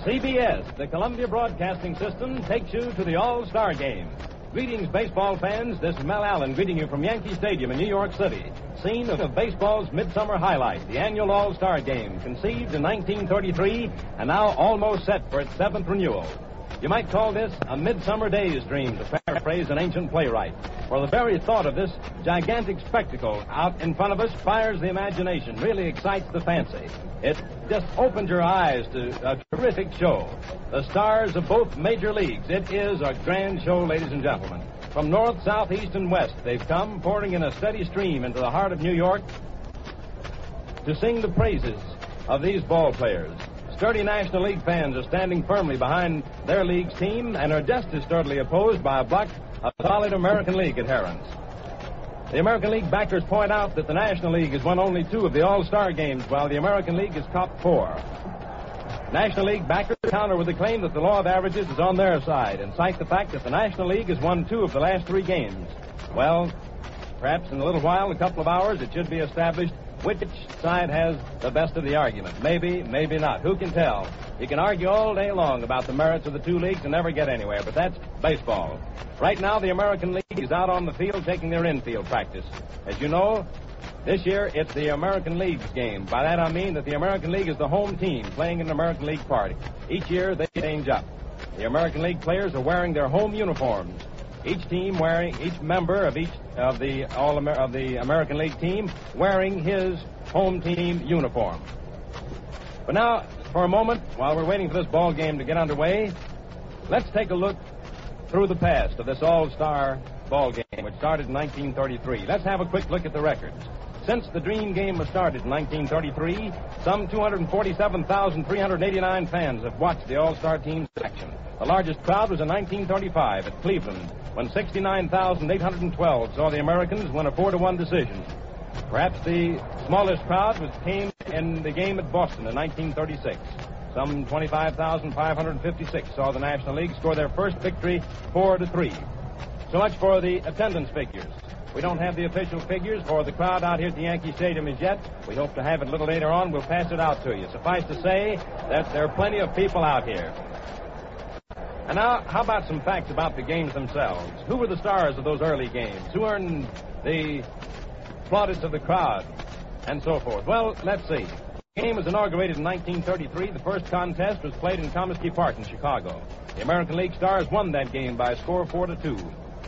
CBS, the Columbia Broadcasting System, takes you to the All-Star Game. Greetings, baseball fans. This is Mel Allen greeting you from Yankee Stadium in New York City, scene of baseball's midsummer highlight, the annual All-Star Game, conceived in 1933 and now almost set for its seventh renewal. You might call this a midsummer day's dream, to paraphrase an ancient playwright. For the very thought of this gigantic spectacle out in front of us fires the imagination, really excites the fancy. It just opens your eyes to a terrific show. The stars of both major leagues. It is a grand show, ladies and gentlemen. From north, south, east, and west, they've come pouring in a steady stream into the heart of New York to sing the praises of these ball players. Sturdy National League fans are standing firmly behind their league's team and are just as sturdily opposed by a block of solid American League adherents. The American League backers point out that the National League has won only 2 of the All-Star games, while the American League has topped 4. National League backers counter with the claim that the law of averages is on their side and cite the fact that the National League has won 2 of the last 3 games. Well, perhaps in a little while, a couple of hours, it should be established which side has the best of the argument. Maybe, maybe not. Who can tell? You can argue all day long about the merits of the 2 leagues and never get anywhere, but that's baseball. Right now, the American League is out on the field taking their infield practice. As you know, this year it's the American League's game. By that I mean that the American League is the home team playing in an American League party. Each year they change up. The American League players are wearing their home uniforms. Each member of the American League team wearing his home team uniform. But now, for a moment, while we're waiting for this ball game to get underway, let's take a look through the past of this All-Star ball game, which started in 1933. Let's have a quick look at the records. Since the Dream Game was started in 1933, some 247,389 fans have watched the All-Star team's action. The largest crowd was in 1935 at Cleveland, when 69,812 saw the Americans win a 4-1 decision. Perhaps the smallest crowd came in the game at Boston in 1936. Some 25,556 saw the National League score their first victory 4-3. So much for the attendance figures. We don't have the official figures for the crowd out here at the Yankee Stadium as yet. We hope to have it a little later on. We'll pass it out to you. Suffice to say that there are plenty of people out here. And now, how about some facts about the games themselves? Who were the stars of those early games? Who earned the plaudits of the crowd? And so forth. Well, let's see. The game was inaugurated in 1933. The first contest was played in Comiskey Park in Chicago. The American League Stars won that game by a score of 4-2.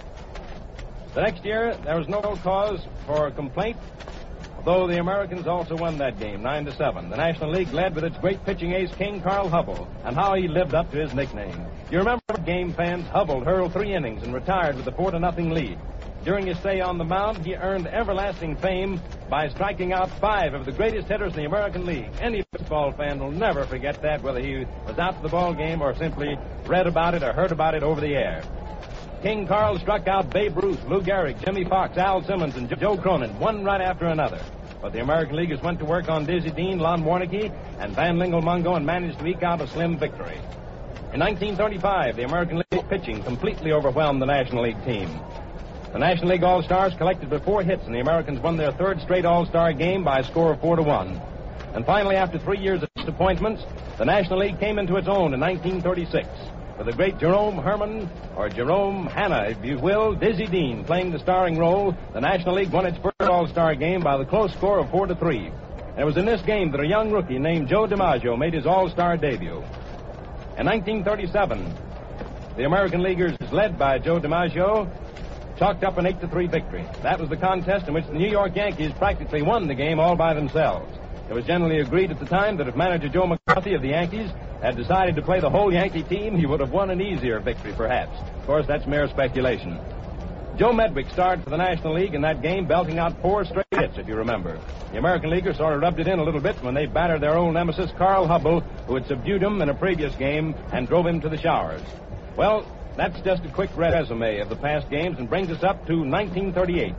The next year, there was no cause for complaint, though the Americans also won that game, 9-7. The National League led with its great pitching ace, King Carl Hubbell, and how he lived up to his nickname. You remember, game fans, Hubbell hurled 3 innings and retired with a 4-0 lead. During his stay on the mound, he earned everlasting fame by striking out 5 of the greatest hitters in the American League. Any baseball fan will never forget that, whether he was out to the ball game or simply read about it or heard about it over the air. King Carl struck out Babe Ruth, Lou Gehrig, Jimmy Fox, Al Simmons, and Joe Cronin, one right after another. But the American Leaguers went to work on Dizzy Dean, Lon Warnke, and Van Lingle-Mungo and managed to eke out a slim victory. In 1935, the American League pitching completely overwhelmed the National League team. The National League All-Stars collected but 4 hits, and the Americans won their 3rd straight All-Star game by a score of 4-1. And finally, after 3 years of disappointments, the National League came into its own in 1936. With the great Jerome Herman, or Jerome Hanna, if you will, Dizzy Dean playing the starring role, the National League won its first All-Star game by the close score of 4-3. And it was in this game that a young rookie named Joe DiMaggio made his All-Star debut. In 1937, the American Leaguers, led by Joe DiMaggio, chalked up an 8-3 victory. That was the contest in which the New York Yankees practically won the game all by themselves. It was generally agreed at the time that if manager Joe McCarthy of the Yankees had decided to play the whole Yankee team, he would have won an easier victory, perhaps. Of course, that's mere speculation. Joe Medwick starred for the National League in that game, belting out 4 straight hits, if you remember. The American Leaguers sort of rubbed it in a little bit when they battered their old nemesis, Carl Hubbell, who had subdued him in a previous game and drove him to the showers. Well, that's just a quick resume of the past games and brings us up to 1938.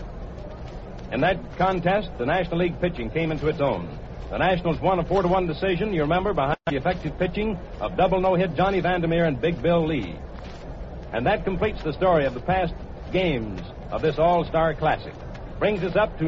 In that contest, the National League pitching came into its own. The Nationals won a 4-1 decision, you remember, behind the effective pitching of double no-hit Johnny Vandermeer and Big Bill Lee. And that completes the story of the past games of this All-Star Classic. Brings us up to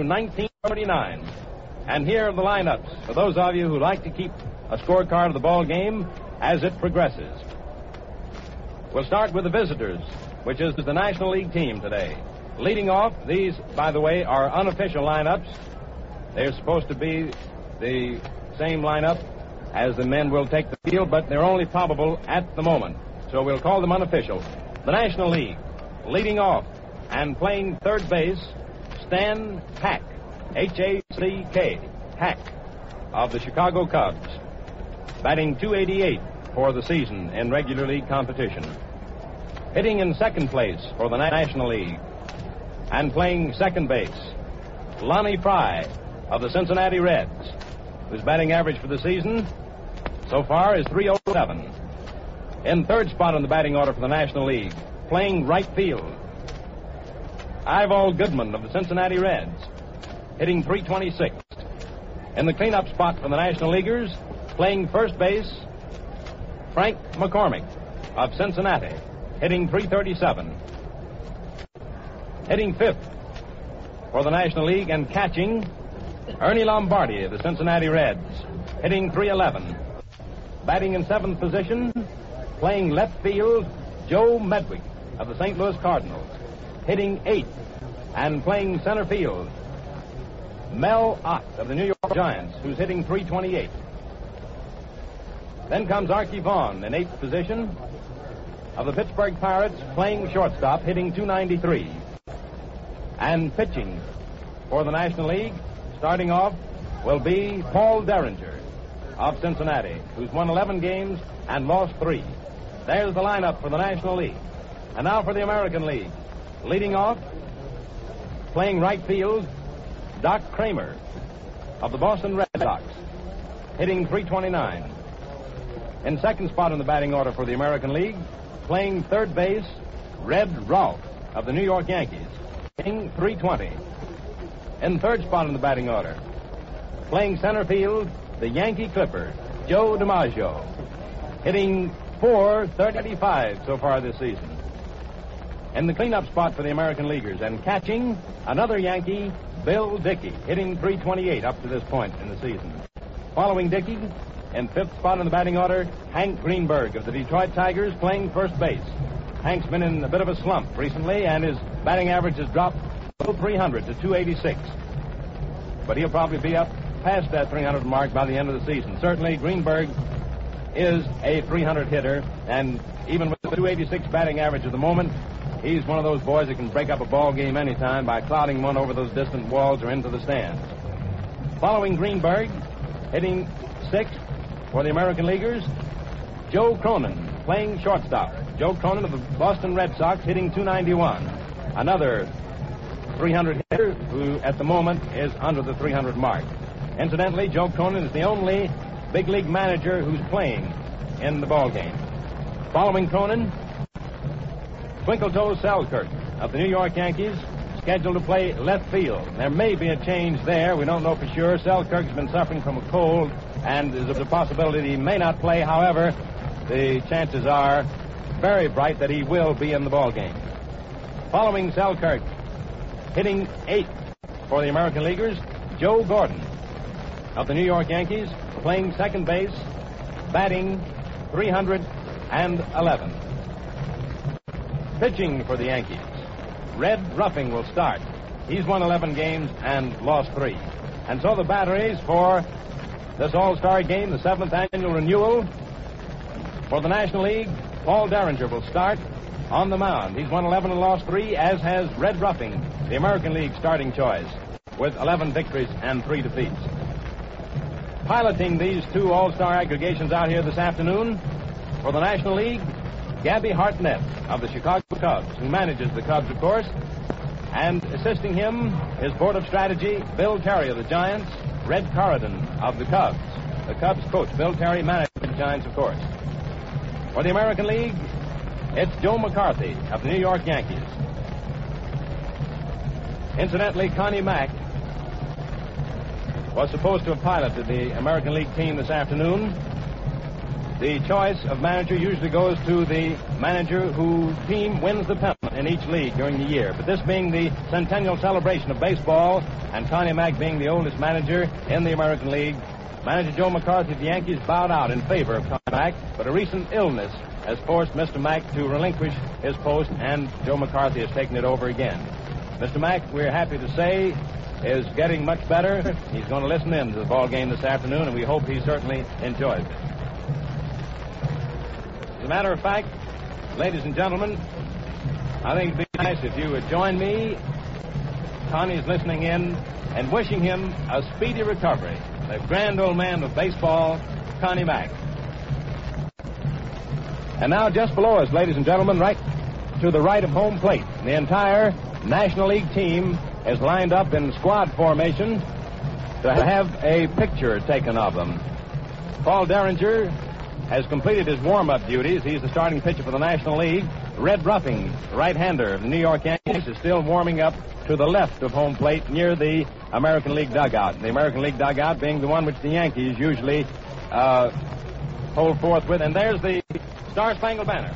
1939. And here are the lineups. For those of you who like to keep a scorecard of the ball game, as it progresses. We'll start with the visitors, which is the National League team today. Leading off, these, by the way, are unofficial lineups. They're supposed to be the same lineup as the men will take the field, but they're only probable at the moment, so we'll call them unofficial. The National League, leading off and playing third base, Stan Hack, H-A-C-K, Hack, of the Chicago Cubs, batting .288 for the season in regular league competition. Hitting in second place for the National League and playing second base, Lonnie Fry of the Cincinnati Reds, whose batting average for the season so far is .307. In third spot on the batting order for the National League, playing right field, Ivor Goodman of the Cincinnati Reds, hitting .326. In the cleanup spot for the National Leaguers, playing first base, Frank McCormick of Cincinnati, hitting .337. Hitting fifth for the National League and catching, Ernie Lombardi of the Cincinnati Reds, hitting .311. Batting in seventh position, playing left field, Joe Medwick of the St. Louis Cardinals, hitting eighth. And playing center field, Mel Ott of the New York Giants, who's hitting .328. Then comes Archie Vaughn in eighth position of the Pittsburgh Pirates, playing shortstop, hitting .293. And pitching for the National League, starting off, will be Paul Derringer of Cincinnati, who's won 11 games and lost 3. There's the lineup for the National League. And now for the American League. Leading off, playing right field, Doc Kramer of the Boston Red Sox, hitting .329. In second spot in the batting order for the American League, playing third base, Red Rolfe of the New York Yankees, hitting .320. In third spot in the batting order, playing center field, the Yankee Clipper, Joe DiMaggio, hitting .435 so far this season. In the cleanup spot for the American Leaguers and catching, another Yankee, Bill Dickey, hitting .328 up to this point in the season. Following Dickey, in fifth spot in the batting order, Hank Greenberg of the Detroit Tigers, playing first base. Hank's been in a bit of a slump recently, and his batting average has dropped below .300 to .286. But he'll probably be up past that .300 mark by the end of the season. Certainly, Greenberg is a .300 hitter, and even with the .286 batting average at the moment, he's one of those boys that can break up a ball game anytime by clouding one over those distant walls or into the stands. Following Greenberg, hitting sixth for the American Leaguers, Joe Cronin, playing shortstop. Joe Cronin of the Boston Red Sox, hitting .291. Another .300 hitter who, at the moment, is under the .300 mark. Incidentally, Joe Cronin is the only big league manager who's playing in the ball game. Following Cronin, Twinkle-Toe Selkirk of the New York Yankees, scheduled to play left field. There may be a change there. We don't know for sure. Selkirk's been suffering from a cold, and there's a possibility that he may not play. However, the chances are very bright that he will be in the ball game. Following Selkirk, hitting eighth for the American Leaguers, Joe Gordon of the New York Yankees, playing second base, batting .311. Pitching for the Yankees, Red Ruffing will start. He's won 11 games and lost 3. And so the batteries for this All-Star game, the 7th annual renewal for the National League, Paul Derringer will start on the mound. He's won 11 and lost 3, as has Red Ruffing, the American League starting choice, with 11 victories and 3 defeats. Piloting these two All-Star aggregations out here this afternoon for the National League, Gabby Hartnett of the Chicago Cubs, who manages the Cubs, of course, and assisting him is Board of Strategy, Bill Terry of the Giants, Red Corridon of the Cubs. The Cubs coach, Bill Terry, manages the Giants, of course. For the American League, it's Joe McCarthy of the New York Yankees. Incidentally, Connie Mack was supposed to have piloted the American League team this afternoon. The choice of manager usually goes to the manager whose team wins the pennant in each league during the year. But this being the centennial celebration of baseball, and Connie Mack being the oldest manager in the American League, Manager Joe McCarthy of the Yankees bowed out in favor of Connie Mack, but a recent illness has forced Mr. Mack to relinquish his post, and Joe McCarthy has taken it over again. Mr. Mack, we're happy to say, is getting much better. He's going to listen in to the ball game this afternoon, and we hope he certainly enjoys it. As a matter of fact, ladies and gentlemen, I think it'd be nice if you would join me. Connie's listening in and wishing him a speedy recovery. The grand old man of baseball, Connie Mack. And now just below us, ladies and gentlemen, right to the right of home plate, the entire National League team is lined up in squad formation to have a picture taken of them. Paul Derringer has completed his warm-up duties. He's the starting pitcher for the National League. Red Ruffing, right-hander of the New York Yankees, is still warming up to the left of home plate near the American League dugout. The American League dugout being the one which the Yankees usually hold forth with. And there's the Star-Spangled Banner.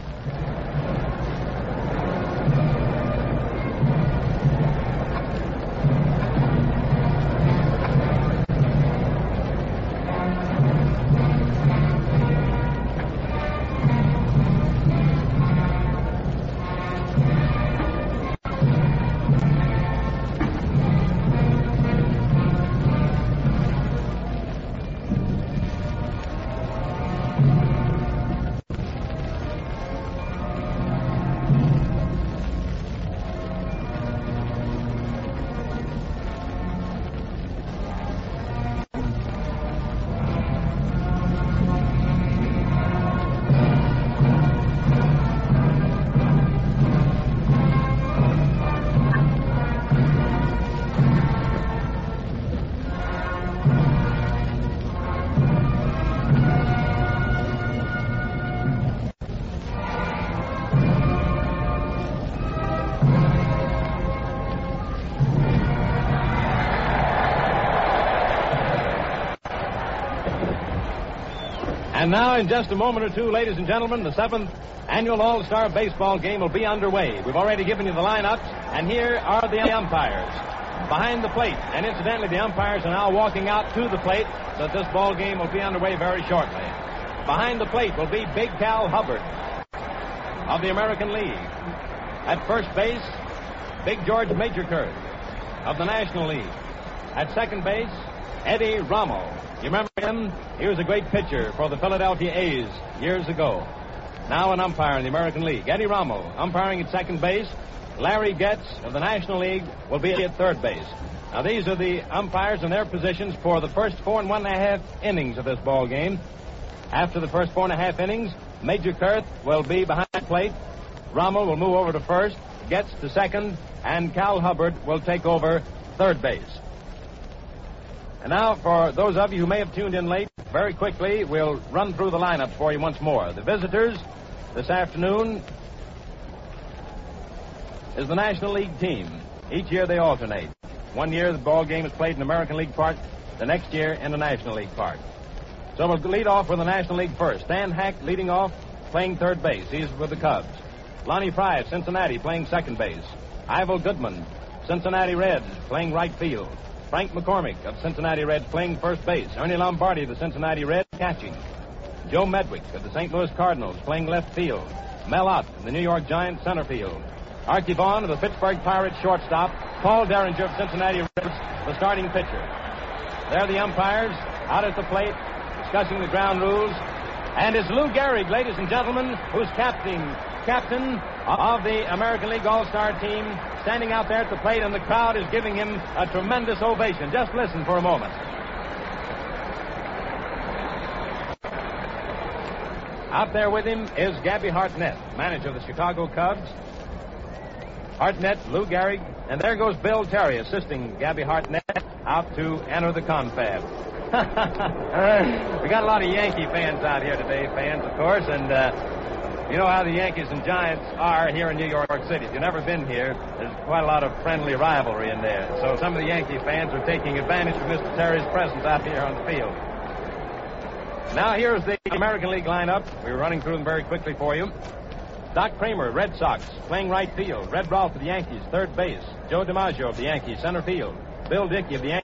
And now, in just a moment or two, ladies and gentlemen, the 7th annual All-Star Baseball game will be underway. We've already given you the lineups, and here are the umpires behind the plate. And incidentally, the umpires are now walking out to the plate, so that this ball game will be underway very shortly. Behind the plate will be Big Cal Hubbard of the American League. At first base, Big George Majorkirk of the National League. At second base, Eddie Rommel. You remember him? He was a great pitcher for the Philadelphia A's years ago. Now an umpire in the American League. Eddie Rommel umpiring at second base. Larry Getz of the National League will be at third base. Now these are the umpires in their positions for the first 4 1/2 innings of this ball game. After the first 4 1/2 innings, Majorkirk will be behind the plate. Rommel will move over to first, Getz to second, and Cal Hubbard will take over third base. And now, for those of you who may have tuned in late, very quickly, we'll run through the lineups for you once more. The visitors this afternoon is the National League team. Each year they alternate. One year the ball game is played in American League Park, the next year in the National League Park. So we'll lead off with the National League first. Stan Hack leading off, playing third base. He's with the Cubs. Lonnie Fry of Cincinnati playing second base. Ivo Goodman, Cincinnati Reds, playing right field. Frank McCormick of Cincinnati Reds playing first base. Ernie Lombardi of the Cincinnati Reds catching. Joe Medwick of the St. Louis Cardinals playing left field. Mel Ott of the New York Giants center field. Archie Vaughn of the Pittsburgh Pirates shortstop. Paul Derringer of Cincinnati Reds, the starting pitcher. There are the umpires out at the plate discussing the ground rules. And it's Lou Gehrig, ladies and gentlemen, who's captain of the American League All-Star team, standing out there at the plate, and the crowd is giving him a tremendous ovation. Just listen for a moment. Out there with him is Gabby Hartnett, manager of the Chicago Cubs. Hartnett, Lou Gehrig, and there goes Bill Terry assisting Gabby Hartnett out to enter the confab. We got a lot of Yankee fans out here today, fans, of course, and you know how the Yankees and Giants are here in New York City. If you've never been here, there's quite a lot of friendly rivalry in there. So some of the Yankee fans are taking advantage of Mr. Terry's presence out here on the field. Now here's the American League lineup. We were running through them very quickly for you. Doc Kramer, Red Sox, playing right field. Red Rolfe of the Yankees, third base. Joe DiMaggio of the Yankees, center field. Bill Dickey of the Yankees.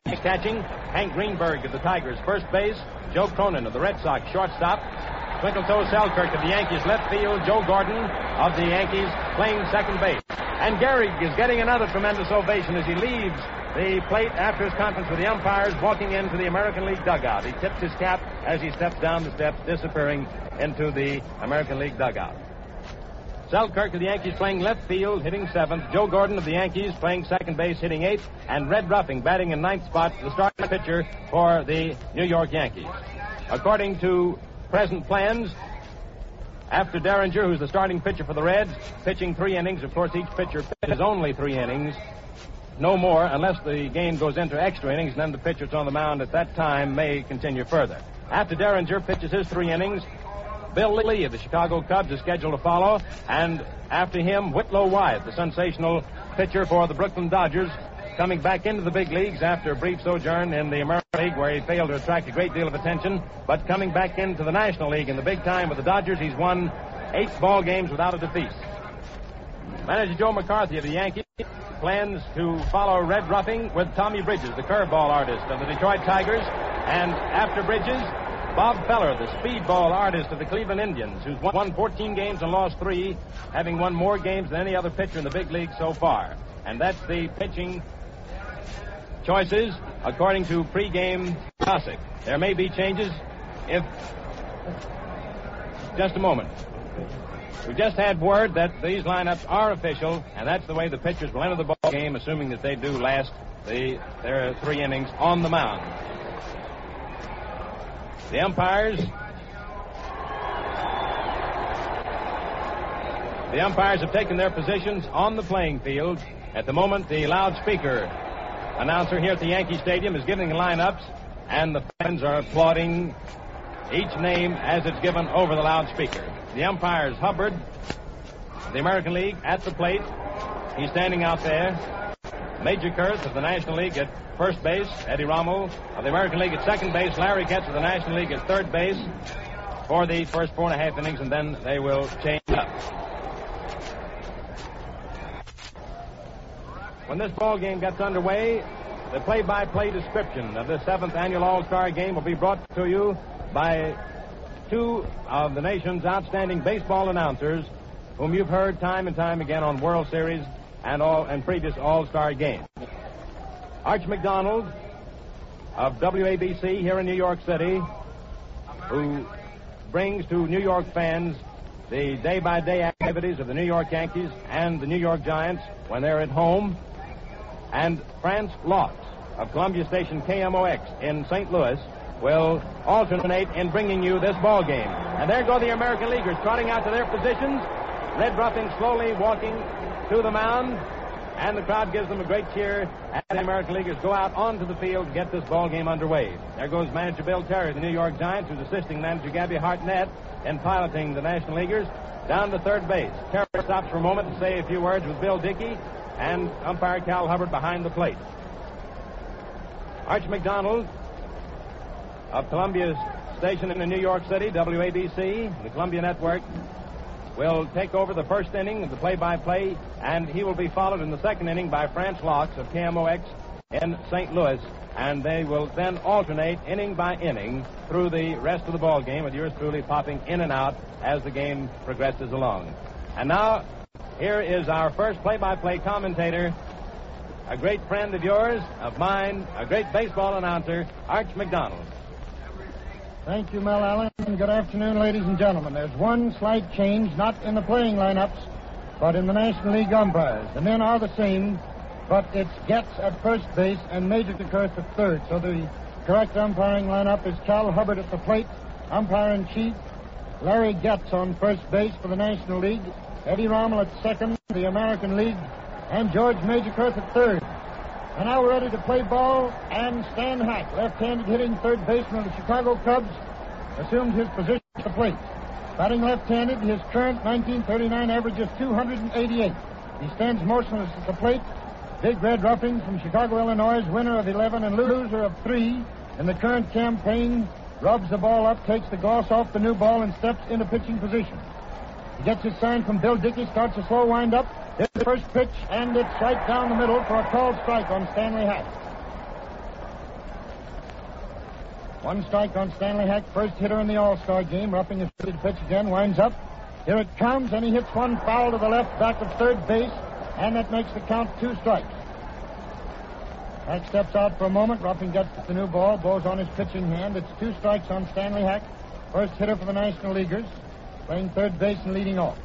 catching. Hank Greenberg of the Tigers, first base. Joe Cronin of the Red Sox, shortstop. Twinkle-Toe Selkirk of the Yankees, left field. Joe Gordon of the Yankees playing second base. And Gehrig is getting another tremendous ovation as he leaves the plate after his conference with the umpires, walking into the American League dugout. He tips his cap as he steps down the steps, disappearing into the American League dugout. Selkirk of the Yankees playing left field, hitting seventh. Joe Gordon of the Yankees playing second base, hitting eighth. And Red Ruffing batting in ninth spot, the starting pitcher for the New York Yankees. According to present plans, after Derringer, who's the starting pitcher for the Reds, pitching 3 innings, of course, each pitcher pitches only 3 innings. No more, unless the game goes into extra innings, and then the pitcher that's on the mound at that time may continue further. After Derringer pitches his 3 innings, Bill Lee of the Chicago Cubs is scheduled to follow, and after him, Whitlow Wyatt, the sensational pitcher for the Brooklyn Dodgers, coming back into the big leagues after a brief sojourn in the American League where he failed to attract a great deal of attention, but coming back into the National League in the big time with the Dodgers, he's won 8 ball games without a defeat. Manager Joe McCarthy of the Yankees plans to follow Red Ruffing with Tommy Bridges, the curveball artist of the Detroit Tigers, and after Bridges, Bob Feller, the speedball artist of the Cleveland Indians, who's won 14 games and lost 3, having won more games than any other pitcher in the big league so far. And that's the pitching choices according to pregame gossip. There may be changes if... Just a moment. We just had word that these lineups are official, and that's the way the pitchers will enter the ball game, assuming that they do last their 3 innings on the mound. The umpires have taken their positions on the playing field. At the moment, the loudspeaker announcer here at the Yankee Stadium is giving the lineups, and the fans are applauding each name as it's given over the loudspeaker. The umpires, Hubbard, the American League, at the plate. He's standing out there. Major Kurth of the National League at first base. Eddie Rommel of the American League at second base. Larry Getz of the National League at third base for the first 4.5 innings, and then they will change up. When this ball game gets underway, the play-by-play description of the 7th annual All-Star Game will be brought to you by 2 of the nation's outstanding baseball announcers, whom you've heard time and time again on World Series and previous All-Star games. Arch McDonald of WABC here in New York City, who brings to New York fans the day-by-day activities of the New York Yankees and the New York Giants when they're at home, and France Laux of Columbia Station KMOX in St. Louis will alternate in bringing you this ball game. And there go the American Leaguers trotting out to their positions. Red Ruffing slowly walking to the mound, and the crowd gives them a great cheer as the American Leaguers go out onto the field to get this ball game underway. There goes manager Bill Terry of the New York Giants, who's assisting manager Gabby Hartnett in piloting the National Leaguers down to third base. Terry stops for a moment to say a few words with Bill Dickey and umpire Cal Hubbard behind the plate. Arch McDonald of Columbia Station in New York City, WABC, the Columbia Network, will take over the first inning of the play-by-play, and he will be followed in the second inning by France Laux of KMOX in St. Louis, and they will then alternate inning by inning through the rest of the ball game, with yours truly popping in and out as the game progresses along. And now, here is our first play-by-play commentator, a great friend of yours, of mine, a great baseball announcer, Arch McDonald. Thank you, Mel Allen. Good afternoon, ladies and gentlemen. There's one slight change, not in the playing lineups, but in the National League umpires. The men are the same, but it's Getz at first base and Major Kurth at third. So the correct umpiring lineup is Cal Hubbard at the plate, umpire-in-chief, Larry Getz on first base for the National League, Eddie Rommel at second, the American League, and George Major Kurth at third. And now we're ready to play ball, and Stan Hack, left-handed hitting third baseman of the Chicago Cubs, assumed his position at the plate. Batting left-handed, his current 1939 average is 288. He stands motionless at the plate. Big Red Ruffing from Chicago, Illinois, winner of 11 and loser of 3 in the current campaign, rubs the ball up, takes the gloss off the new ball, and steps into pitching position. He gets his sign from Bill Dickey, starts a slow wind-up. Here's the first pitch, and it's right down the middle for a called strike on Stanley Hack. One strike on Stanley Hack, first hitter in the All-Star game. Ruffing is ready to pitch again, winds up. Here it comes, and he hits one foul to the left back of third base, and that makes the count 2 strikes. Hack steps out for a moment. Ruffing gets the new ball, blows on his pitching hand. It's 2 strikes on Stanley Hack, first hitter for the National Leaguers, playing third base and leading off.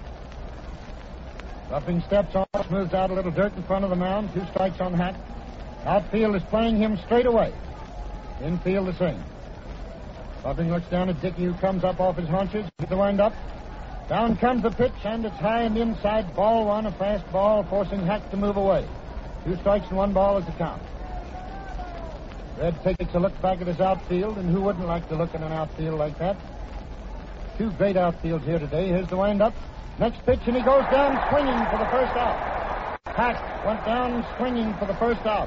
Ruffing steps on, smooths out a little dirt in front of the mound. 2 strikes on Hack. Outfield is playing him straight away. Infield the same. Ruffing looks down at Dickey, who comes up off his haunches. The wind up. Down comes the pitch, and it's high and inside. Ball 1, a fast ball, forcing Hack to move away. 2 strikes and 1 ball is the count. Red takes a look back at his outfield, and who wouldn't like to look at an outfield like that? 2 great outfields here today. Here's the wind up. Next pitch, and he goes down swinging for the first out. Hack went down swinging for the first out.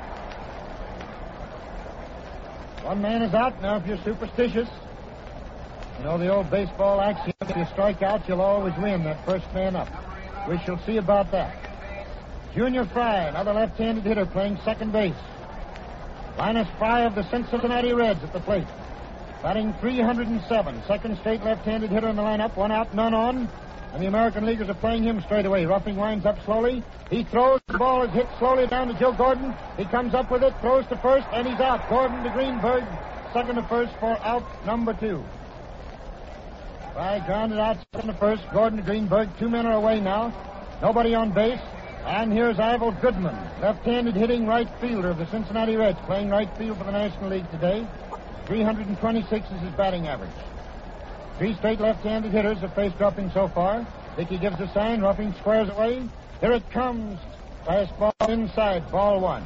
1 man is out. Now, if you're superstitious, you know the old baseball axiom, if you strike out, you'll always win that first man up. We shall see about that. Junior Fry, another left-handed hitter, playing second base. Linus Fry of the Cincinnati Reds at the plate. Batting .307. Second straight left-handed hitter in the lineup. 1 out, none on. And the American Leaguers are playing him straight away. Ruffing winds up slowly. He throws. The ball is hit slowly down to Joe Gordon. He comes up with it, throws to first, and he's out. Gordon to Greenberg, second to first for out number 2. Fry grounded out second to first. Gordon to Greenberg. 2 men are away now. Nobody on base. And here's Ivel Goodman, left-handed hitting right fielder of the Cincinnati Reds, playing right field for the National League today. 326 is his batting average. 3 straight left-handed hitters have faced Ruffing so far. Dickey gives a sign. Ruffing squares away. Here it comes. Fastball inside. Ball 1.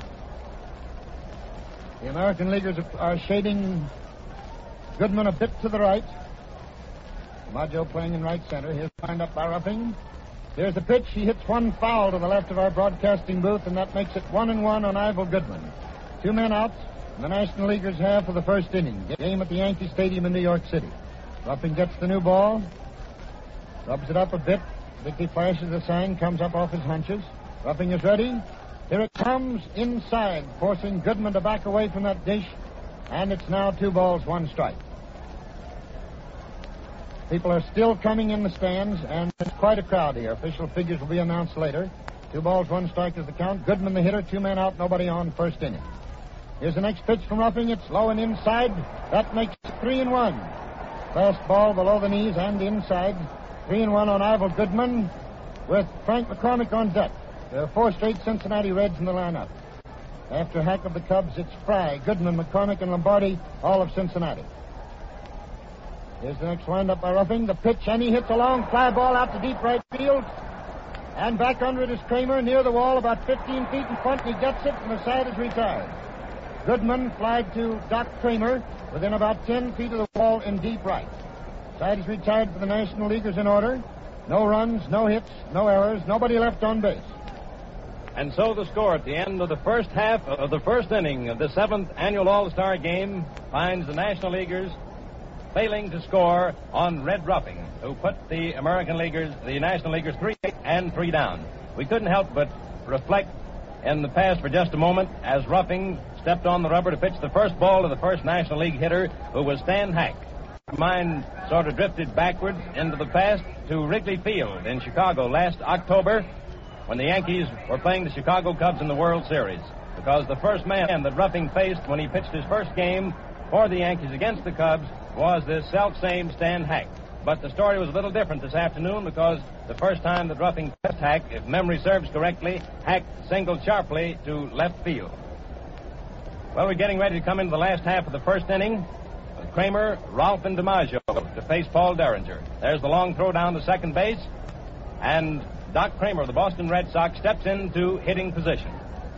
The American Leaguers are shading Goodman a bit to the right. Maggio playing in right center. Here's the wind up by Ruffing. Here's the pitch. He hits 1 foul to the left of our broadcasting booth, and that makes it 1-1 on Ivel Goodman. 2 men out, and the National Leaguers have for the first inning. Game at the Yankee Stadium in New York City. Ruffing gets the new ball, rubs it up a bit. Dickey flashes the sign, comes up off his hunches. Ruffing is ready. Here it comes inside, forcing Goodman to back away from that dish, and it's now 2 balls, 1 strike. People are still coming in the stands, and it's quite a crowd here. Official figures will be announced later. 2 balls, 1 strike is the count. Goodman the hitter, 2 men out, nobody on, first inning. Here's the next pitch from Ruffing. It's low and inside. That makes it 3-1. Fast ball below the knees and inside. 3-1 on Ivel Goodman with Frank McCormick on deck. There are 4 straight Cincinnati Reds in the lineup. After Hack of the Cubs, it's Fry, Goodman, McCormick, and Lombardi, all of Cincinnati. Here's the next windup by Ruffing. The pitch, and he hits a long fly ball out to deep right field. And back under it is Kramer, near the wall, about 15 feet in front. He gets it, and the side is retired. Goodman flied to Doc Kramer within about 10 feet of the wall in deep right. Side is retired for the National Leaguers in order. No runs, no hits, no errors, nobody left on base. And so the score at the end of the first half of the first inning of the 7th annual All-Star game finds the National Leaguers failing to score on Red Ruffing, who put the National Leaguers 3 and 3 down. We couldn't help but reflect in the past for just a moment as Ruffing stepped on the rubber to pitch the first ball to the first National League hitter, who was Stan Hack. Mine sort of drifted backwards into the past to Wrigley Field in Chicago last October when the Yankees were playing the Chicago Cubs in the World Series, because the first man that Ruffing faced when he pitched his first game for the Yankees against the Cubs was this self-same Stan Hack. But the story was a little different this afternoon, because the first time that Ruffing faced Hack, if memory serves correctly, Hack singled sharply to left field. Well, we're getting ready to come into the last half of the first inning. Kramer, Rolfe, and DiMaggio to face Paul Derringer. There's the long throw down to second base, and Doc Kramer of the Boston Red Sox steps into hitting position.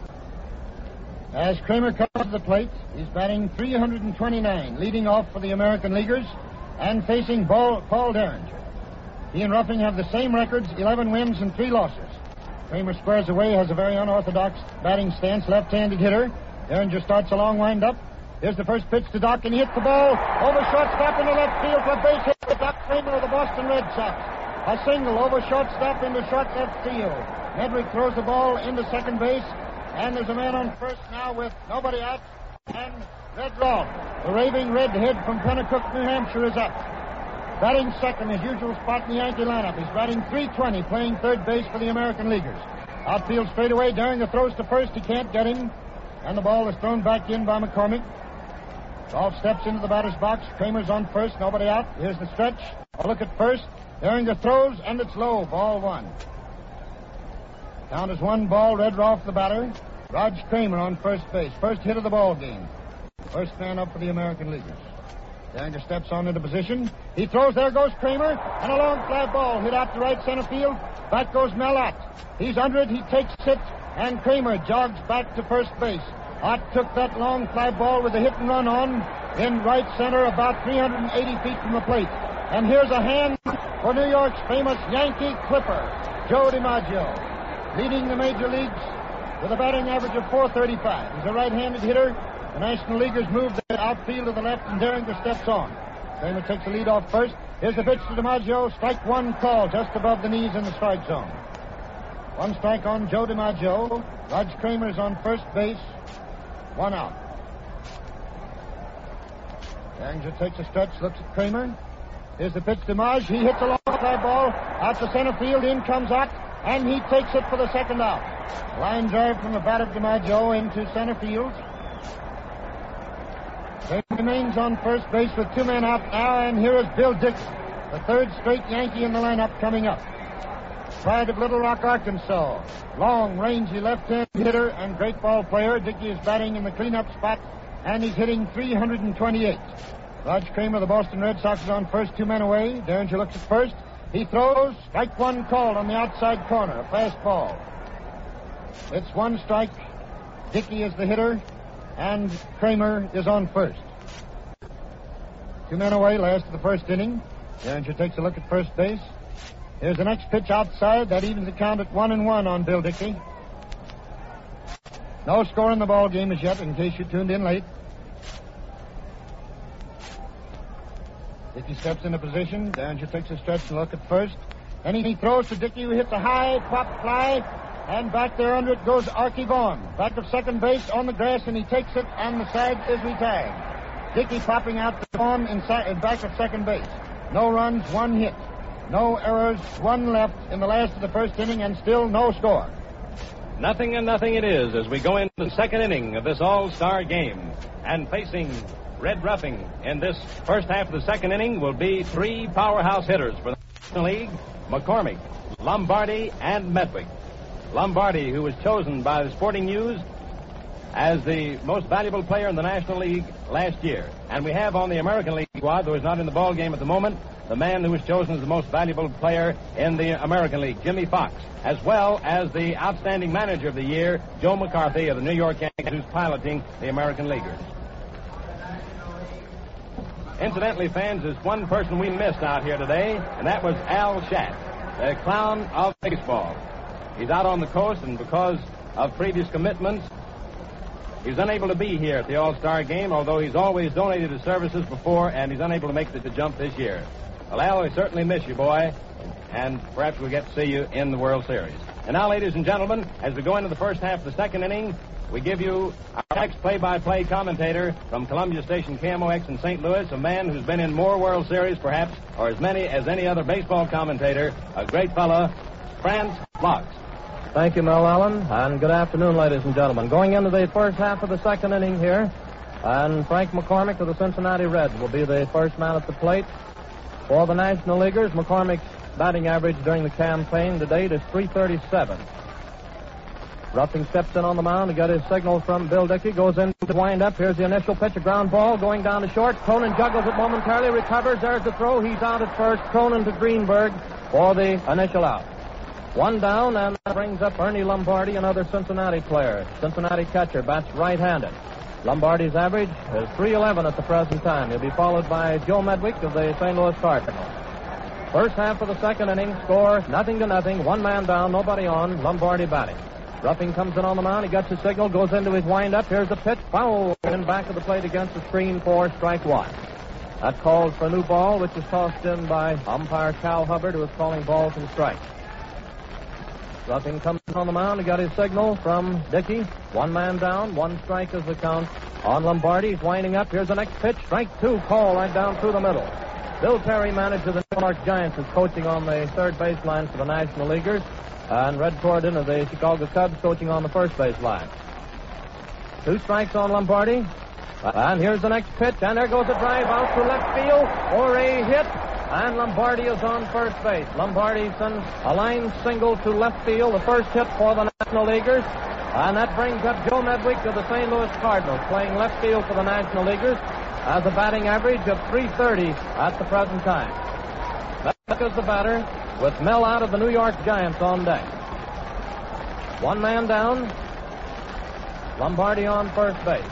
As Kramer comes to the plate, he's batting .329, leading off for the American Leaguers, and facing Paul Derringer. He and Ruffing have the same records, 11 wins and 3 losses. Kramer squares away, has a very unorthodox batting stance, left-handed hitter. Derringer starts a long wind-up. Here's the first pitch to Doc, and he hits the ball over shortstop into left field for a base hit with Doc Kramer of the Boston Red Sox. A single over shortstop into short left field. Nedrick throws the ball into second base, and there's a man on first now with nobody out, and Red Rolfe, the raving redhead from Pennacook, New Hampshire, is up. Batting second, his usual spot in the Yankee lineup. He's batting .320, playing third base for the American Leaguers. Outfield straightaway, Derringer throws to first. He can't get him. And the ball is thrown back in by McCormick. Rolfe steps into the batter's box. Kramer's on first, nobody out. Here's the stretch. A look at first. Derringer throws, and it's low. Ball one. Count is 1 ball. Red Rolfe, the batter. Rog Kramer on first base. First hit of the ball game. First man up for the American Leaguers. Derringer steps on into position. He throws. There goes Kramer. And a long fly ball hit out to right center field. Back goes Mel Ott. He's under it. He takes it. And Kramer jogs back to first base. Ott took that long fly ball with a hit and run on in right center about 380 feet from the plate. And here's a hand for New York's famous Yankee Clipper, Joe DiMaggio, leading the major leagues with a batting average of .435. He's a right-handed hitter. The National Leaguers move the outfield to the left, and Derringer steps on. Kramer takes the lead off first. Here's the pitch to DiMaggio. Strike one call just above the knees in the strike zone. 1 strike on Joe DiMaggio. Rog Kramer's on first base. 1 out. Derringer takes a stretch, looks at Kramer. Here's the pitch to Maj. He hits a long fly ball out to center field. In comes Ott, and he takes it for the second out. Line drive from the bat of DiMaggio into center field. Kramer remains on first base with 2 men out now, and here is Bill Dickey, the third straight Yankee in the lineup coming up. Pride of Little Rock, Arkansas. Long, rangy left-hand hitter and great ball player. Dickey is batting in the cleanup spot, and he's hitting .328. Rog Kramer, the Boston Red Sox, is on first, 2 men away. Derringer looks at first. He throws. Strike one called on the outside corner. A fast ball. It's 1 strike. Dickey is the hitter, and Kramer is on first. 2 men away, last of the first inning. Derringer takes a look at first base. Here's the next pitch outside. That evens the count at 1-1 on Bill Dickey. No score in the ball game as yet, in case you tuned in late. Dickey steps into position. Derringer takes a stretch and look at first. Then he throws to Dickey, who hits a high pop fly. And back there under it goes Archie Vaughan. Back of second base on the grass, and he takes it, and the side is retired. Dickey popping out to Vaughan in back of second base. No runs, 1 hit. No errors, 1 left in the last of the first inning, and still no score. 0-0 it is as we go into the second inning of this all-star game. And facing Red Roughing in this first half of the second inning will be 3 powerhouse hitters for the National League: McCormick, Lombardi, and Medwick. Lombardi, who was chosen by the Sporting News as the most valuable player in the National League last year. And we have on the American League squad, though he's not in the ball game at the moment, the man who was chosen as the most valuable player in the American League, Jimmy Fox, as well as the outstanding manager of the year, Joe McCarthy of the New York Yankees, who's piloting the American Leaguers. Incidentally, fans, there's one person we missed out here today, and that was Al Schatt, the clown of baseball. He's out on the coast, and because of previous commitments, he's unable to be here at the All-Star Game, although he's always donated his services before, and he's unable to make the jump this year. Well, Al, we certainly miss you, boy, and perhaps we'll get to see you in the World Series. And now, ladies and gentlemen, as we go into the first half of the second inning, we give you our next play-by-play commentator from Columbia Station KMOX in St. Louis, a man who's been in more World Series, perhaps, or as many as any other baseball commentator, a great fella, Franz Blocks. Thank you, Mel Allen, and good afternoon, ladies and gentlemen. Going into the first half of the second inning here, and Frank McCormick of the Cincinnati Reds will be the first man at the plate. For the National Leaguers, McCormick's batting average during the campaign to date is .337. Roughing steps in on the mound to get his signal from Bill Dickey, goes in to wind up. Here's the initial pitch, a ground ball going down to short. Cronin juggles it momentarily, recovers. There's the throw. He's out at first. Cronin to Greenberg for the initial out. 1 down, and that brings up Ernie Lombardi, another Cincinnati player. Cincinnati catcher, bats right-handed. Lombardi's average is .311 at the present time. He'll be followed by Joe Medwick of the St. Louis Cardinals. First half of the second inning, score 0-0, 1 man down, nobody on, Lombardi batting. Roughing comes in on the mound, he gets his signal, goes into his windup. Here's the pitch, foul in back of the plate against the screen for strike 1. That calls for a new ball, which is tossed in by umpire Cal Hubbard, who is calling balls and strikes. Roughing comes on the mound. He got his signal from Dickey. 1 man down. 1 strike is the count on Lombardi. He's winding up. Here's the next pitch. Strike two, call right down through the middle. Bill Terry, manager of the New York Giants, is coaching on the third baseline for the National Leaguers. And Red Gordon of the Chicago Cubs coaching on the first baseline. 2 strikes on Lombardi. And here's the next pitch. And there goes a drive out to left field for a hit. And Lombardi is on first base. Lombardi sends a line single to left field, the first hit for the National Leaguers. And that brings up Joe Medwick of the St. Louis Cardinals, playing left field for the National Leaguers, has a batting average of .330 at the present time. Medwick is the batter, with Mel out of the New York Giants on deck. 1 man down. Lombardi on first base.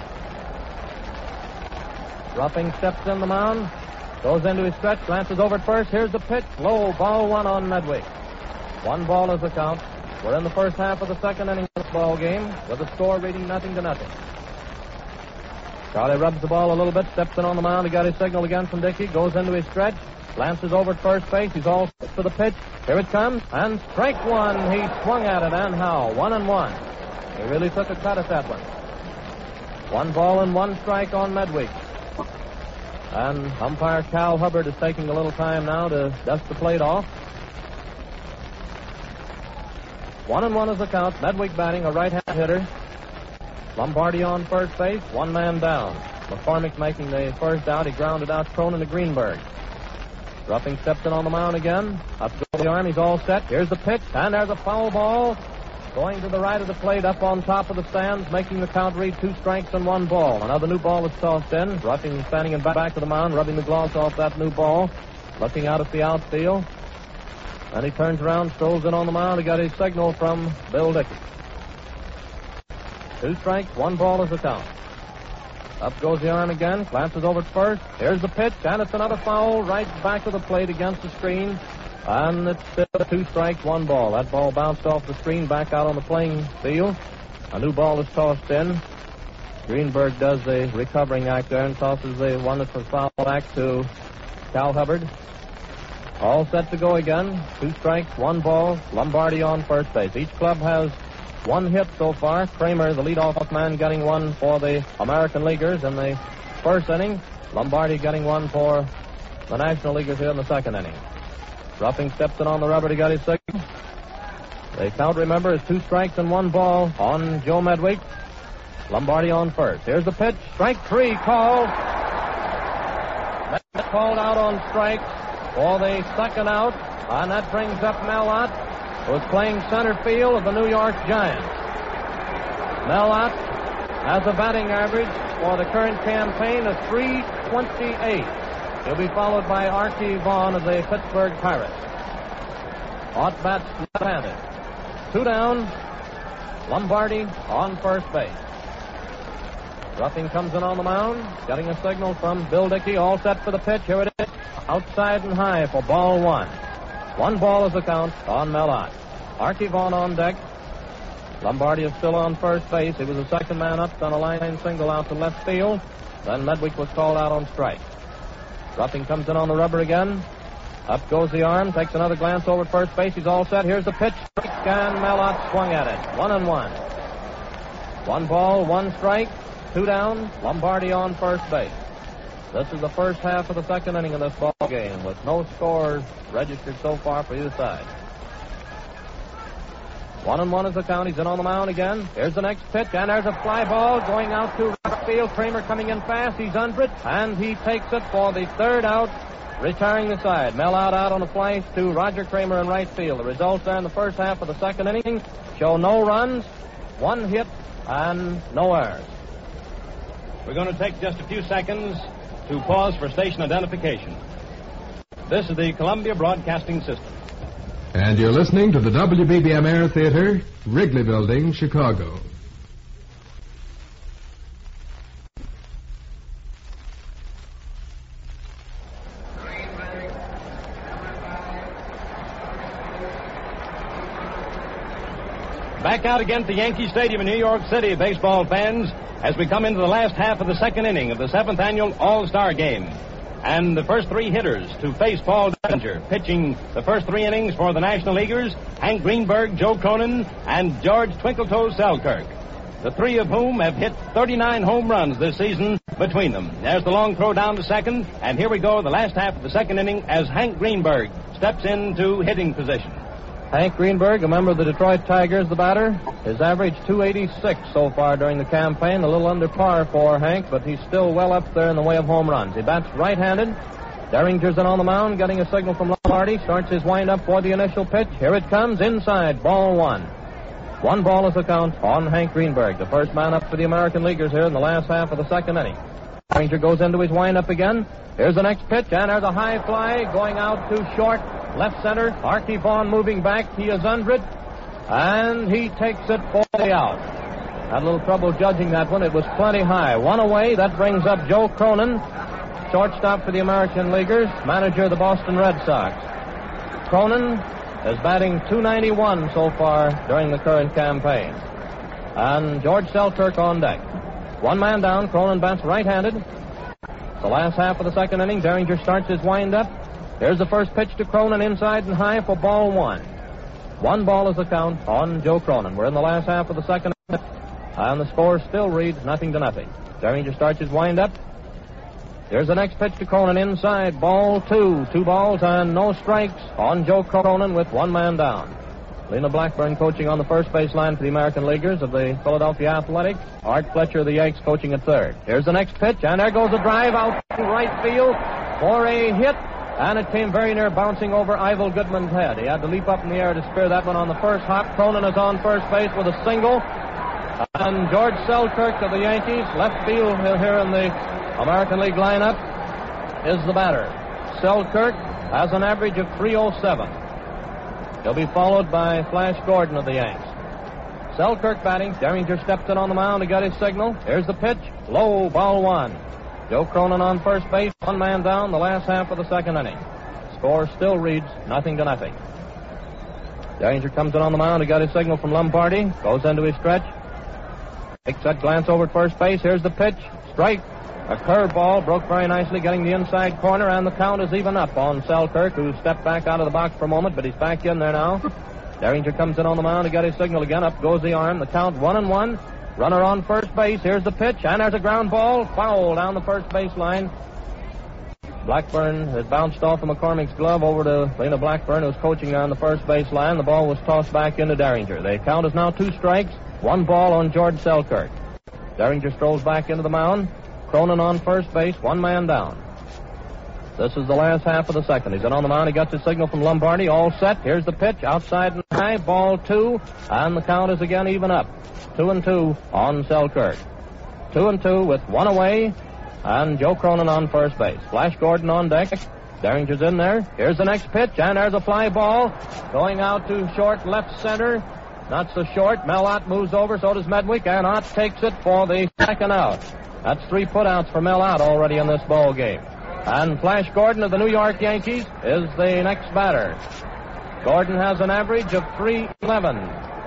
Ruffing steps in the mound. Goes into his stretch, glances over at first. Here's the pitch. Low, ball 1 on Medwick. 1 ball is the count. We're in the first half of the second inning of this ball game with the score reading 0-0. Charlie rubs the ball a little bit, steps in on the mound. He got his signal again from Dickey. Goes into his stretch, glances over at first base. He's all set for the pitch. Here it comes, and strike 1. He swung at it, and how? 1-1. He really took a cut at that one. 1 ball and 1 strike on Medwick. And umpire Cal Hubbard is taking a little time now to dust the plate off. 1-1 is the count. Medwick batting, a right-hand hitter. Lombardi on first base, 1 man down. McCormick making the first out. He grounded out Cronin to Greenberg. Ruffing steps in on the mound again. Up goes the arm. He's all set. Here's the pitch, and there's a foul ball. Going to the right of the plate, up on top of the stands, making the count read 2 strikes and 1 ball. Another new ball is tossed in. Ruffing standing in back of the mound, rubbing the gloss off that new ball. Looking out at the outfield. And he turns around, strolls in on the mound. He got his signal from Bill Dickey. 2 strikes, 1 ball is the count. Up goes the arm again, glances over at first. Here's the pitch, and it's another foul right back of the plate against the screen. And it's still 2 strikes, 1 ball. That ball bounced off the screen back out on the playing field. A new ball is tossed in. Greenberg does the recovering act there and tosses the one that's foul back to Cal Hubbard. All set to go again. 2 strikes, 1 ball. Lombardi on first base. Each club has 1 hit so far. Kramer, the leadoff man, getting 1 for the American Leaguers in the first inning. Lombardi getting 1 for the National Leaguers here in the second inning. Ruffing steps in on the rubber to get his signal. The count, remember, is 2 strikes and 1 ball on Joe Medwick. Lombardi on first. Here's the pitch. Strike 3 called. Medwick called out on strikes for the second out, and that brings up Mel Ott, who's playing center field of the New York Giants. Mel Ott has a batting average for the current campaign of .328. He'll be followed by Archie Vaughn of the Pittsburgh Pirates. Ott bats left-handed. 2 down. Lombardi on first base. Ruffing comes in on the mound, getting a signal from Bill Dickey. All set for the pitch. Here it is. Outside and high for ball 1. 1 ball is the count on Mel Ott. Archie Vaughn on deck. Lombardi is still on first base. He was the second man up on a line single out to left field. Then Medwick was called out on strike. Ruffing comes in on the rubber again. Up goes the arm. Takes another glance over at first base. He's all set. Here's the pitch. And Mel Ott swung at it. 1-1. 1 ball, 1 strike. 2 down. Lombardi on first base. This is the first half of the second inning of this ball game, with no scores registered so far for either side. 1-1 is the count. He's in on the mound again. Here's the next pitch, and there's a fly ball going out to right field. Kramer coming in fast. He's under it, and he takes it for the 3rd out, retiring the side. Mel Ott out on a fly to Roger Kramer in right field. The results there in the first half of the second inning show no runs, 1 hit, and no errors. We're going to take just a few seconds to pause for station identification. This is the Columbia Broadcasting System. And you're listening to the WBBM Air Theater, Wrigley Building, Chicago. Back out again at the Yankee Stadium in New York City, baseball fans, as we come into the last half of the second inning of the 7th annual All-Star Game. And the first 3 hitters to face Paul Derringer, pitching the first 3 innings for the National Leaguers, Hank Greenberg, Joe Cronin, and George Twinkletoes Selkirk. the three of whom have hit 39 home runs this season between them. There's the long throw down to second, and here we go, the last half of the second inning, as Hank Greenberg steps into hitting position. Hank Greenberg, a member of the Detroit Tigers, the batter. His average .286 so far during the campaign. A little under par for Hank, but he's still well up there in the way of home runs. He bats right-handed. Derringer's in on the mound, getting a signal from Lombardi. Starts his windup for the initial pitch. Here it comes, inside, ball one. 1 ball is the count on Hank Greenberg, the first man up for the American Leaguers here in the last half of the second inning. Derringer goes into his windup again. Here's the next pitch, and there's a high fly going out to short, left center. Archie Vaughn moving back. He is under it, and he takes it for the out. Had a little trouble judging that one. It was plenty high. One away. That brings up Joe Cronin, shortstop for the American Leaguers, manager of the Boston Red Sox. Cronin is batting .291 so far during the current campaign. And George Selkirk on deck. 1 man down. Cronin bats right-handed. The last half of the second inning, Derringer starts his windup. Here's the first pitch to Cronin, inside and high for ball 1. 1 ball is the count on Joe Cronin. We're in the last half of the second inning, and the score still reads 0-0. Derringer starts his windup. Here's the next pitch to Cronin, inside, ball 2. 2 balls and no strikes on Joe Cronin with 1 man down. Lena Blackburn coaching on the first base line for the American Leaguers of the Philadelphia Athletics. Art Fletcher of the Yanks coaching at third. Here's the next pitch, and there goes a drive out to right field for a hit, and it came very near bouncing over Ivel Goodman's head. He had to leap up in the air to spear that one on the first hop. Cronin is on first base with a single, and George Selkirk of the Yankees, left field here in the American League lineup, is the batter. Selkirk has an average of .307. He'll be followed by Flash Gordon of the Yanks. Selkirk batting. Derringer steps in on the mound to get his signal. Here's the pitch. Low, ball 1. Joe Cronin on first base. 1 man down the last half of the second inning. Score still reads 0-0. Derringer comes in on the mound to get his signal from Lombardi. Goes into his stretch. Takes that glance over at first base. Here's the pitch. Strike. A curveball broke very nicely, getting the inside corner, and the count is even up on Selkirk, who stepped back out of the box for a moment, but he's back in there now. Derringer comes in on the mound to get his signal again. Up goes the arm. The count 1-1. Runner on first base. Here's the pitch, and there's a ground ball. Foul down the first base line. Blackburn had bounced off of McCormick's glove over to Lena Blackburn, who's coaching on the first base line. The ball was tossed back into Derringer. The count is now 2 strikes, 1 ball on George Selkirk. Derringer strolls back into the mound. Cronin on first base, 1 man down. This is the last half of the second. He's in on the mound. He gets his signal from Lombardi. All set. Here's the pitch. Outside and high. Ball 2. And the count is again even up. 2-2 on Selkirk. 2-2 with 1 away. And Joe Cronin on first base. Flash Gordon on deck. Derringer's in there. Here's the next pitch. And there's a fly ball. Going out to short left center. Not so short. Mel Ott moves over. So does Medwick. And Ott takes it for the second out. That's 3 putouts for Mel Ott already in this ball game. And Flash Gordon of the New York Yankees is the next batter. Gordon has an average of .311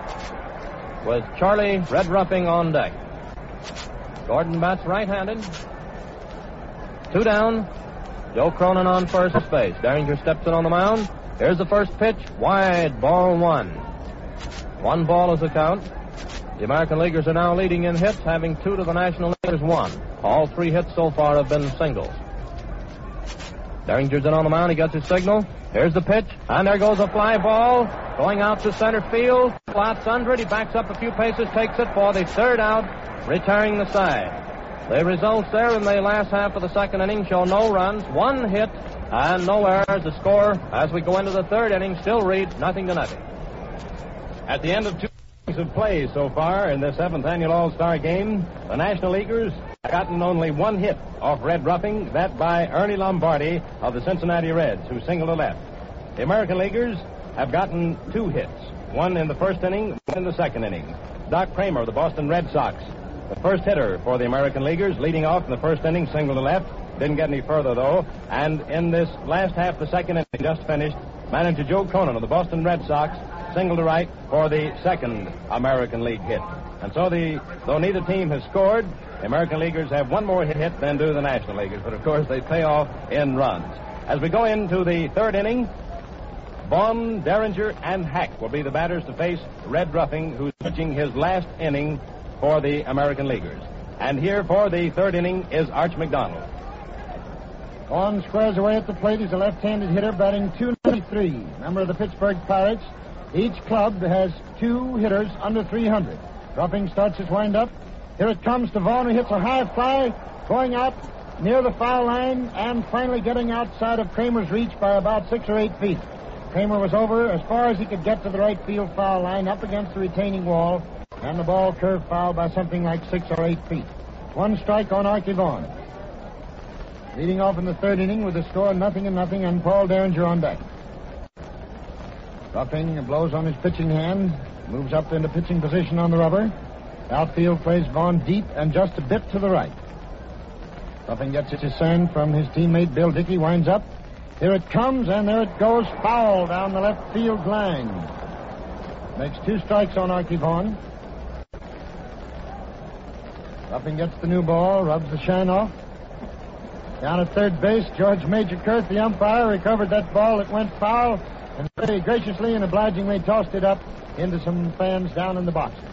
with Charlie Red Ruffing on deck. Gordon bats right-handed. 2 down. Joe Cronin on first base. Derringer steps in on the mound. Here's the first pitch. Wide, ball 1. 1 ball is the count. The American Leaguers are now leading in hits, having 2 to the National Leaguers 1. All 3 hits so far have been singles. Derringer's in on the mound. He gets his signal. Here's the pitch, and there goes a fly ball going out to center field. Lots under it. He backs up a few paces, takes it for the third out, retiring the side. The results there in the last half of the second inning show no runs, 1 hit, and no errors. The score, as we go into the third inning, still reads 0-0. At the end of 2 of play so far in the 7th annual All-Star game, the National Leaguers have gotten only 1 hit off Red Ruffing, that by Ernie Lombardi of the Cincinnati Reds, who singled to left. The American Leaguers have gotten 2 hits, 1 in the first inning, 1 in the second inning. Doc Kramer of the Boston Red Sox, the first hitter for the American Leaguers, leading off in the first inning, singled to left. Didn't get any further, though. And in this last half of the second inning, just finished, manager Joe Cronin of the Boston Red Sox single to right for the second American League hit. And so though neither team has scored, the American Leaguers have 1 more hit than do the National Leaguers. But, of course, they pay off in runs. As we go into the third inning, Vaughn, Derringer, and Hack will be the batters to face Red Ruffing, who's pitching his last inning for the American Leaguers. And here for the third inning is Arch McDonald. Vaughn squares away at the plate. He's a left-handed hitter batting .293. Member of the Pittsburgh Pirates. Each club has 2 hitters under .300. Ruffing starts his windup. Here it comes to Vaughn, who hits a high fly, going out near the foul line and finally getting outside of Kramer's reach by about 6 or 8 feet. Kramer was over as far as he could get to the right field foul line, up against the retaining wall, and the ball curved foul by something like 6 or 8 feet. 1 strike on Archie Vaughn. Leading off in the third inning with the score 0-0, and Paul Derringer on deck. Ruffing blows on his pitching hand, moves up into pitching position on the rubber. Outfield plays Vaughn deep and just a bit to the right. Ruffing gets his sand from his teammate Bill Dickey, winds up. Here it comes, and there it goes, foul down the left field line. Makes 2 strikes on Archie Vaughn. Ruffing gets the new ball, rubs the shine off. Down at third base, George Major Kurth, the umpire, recovered that ball that went foul and very graciously and obligingly tossed it up into some fans down in the boxes.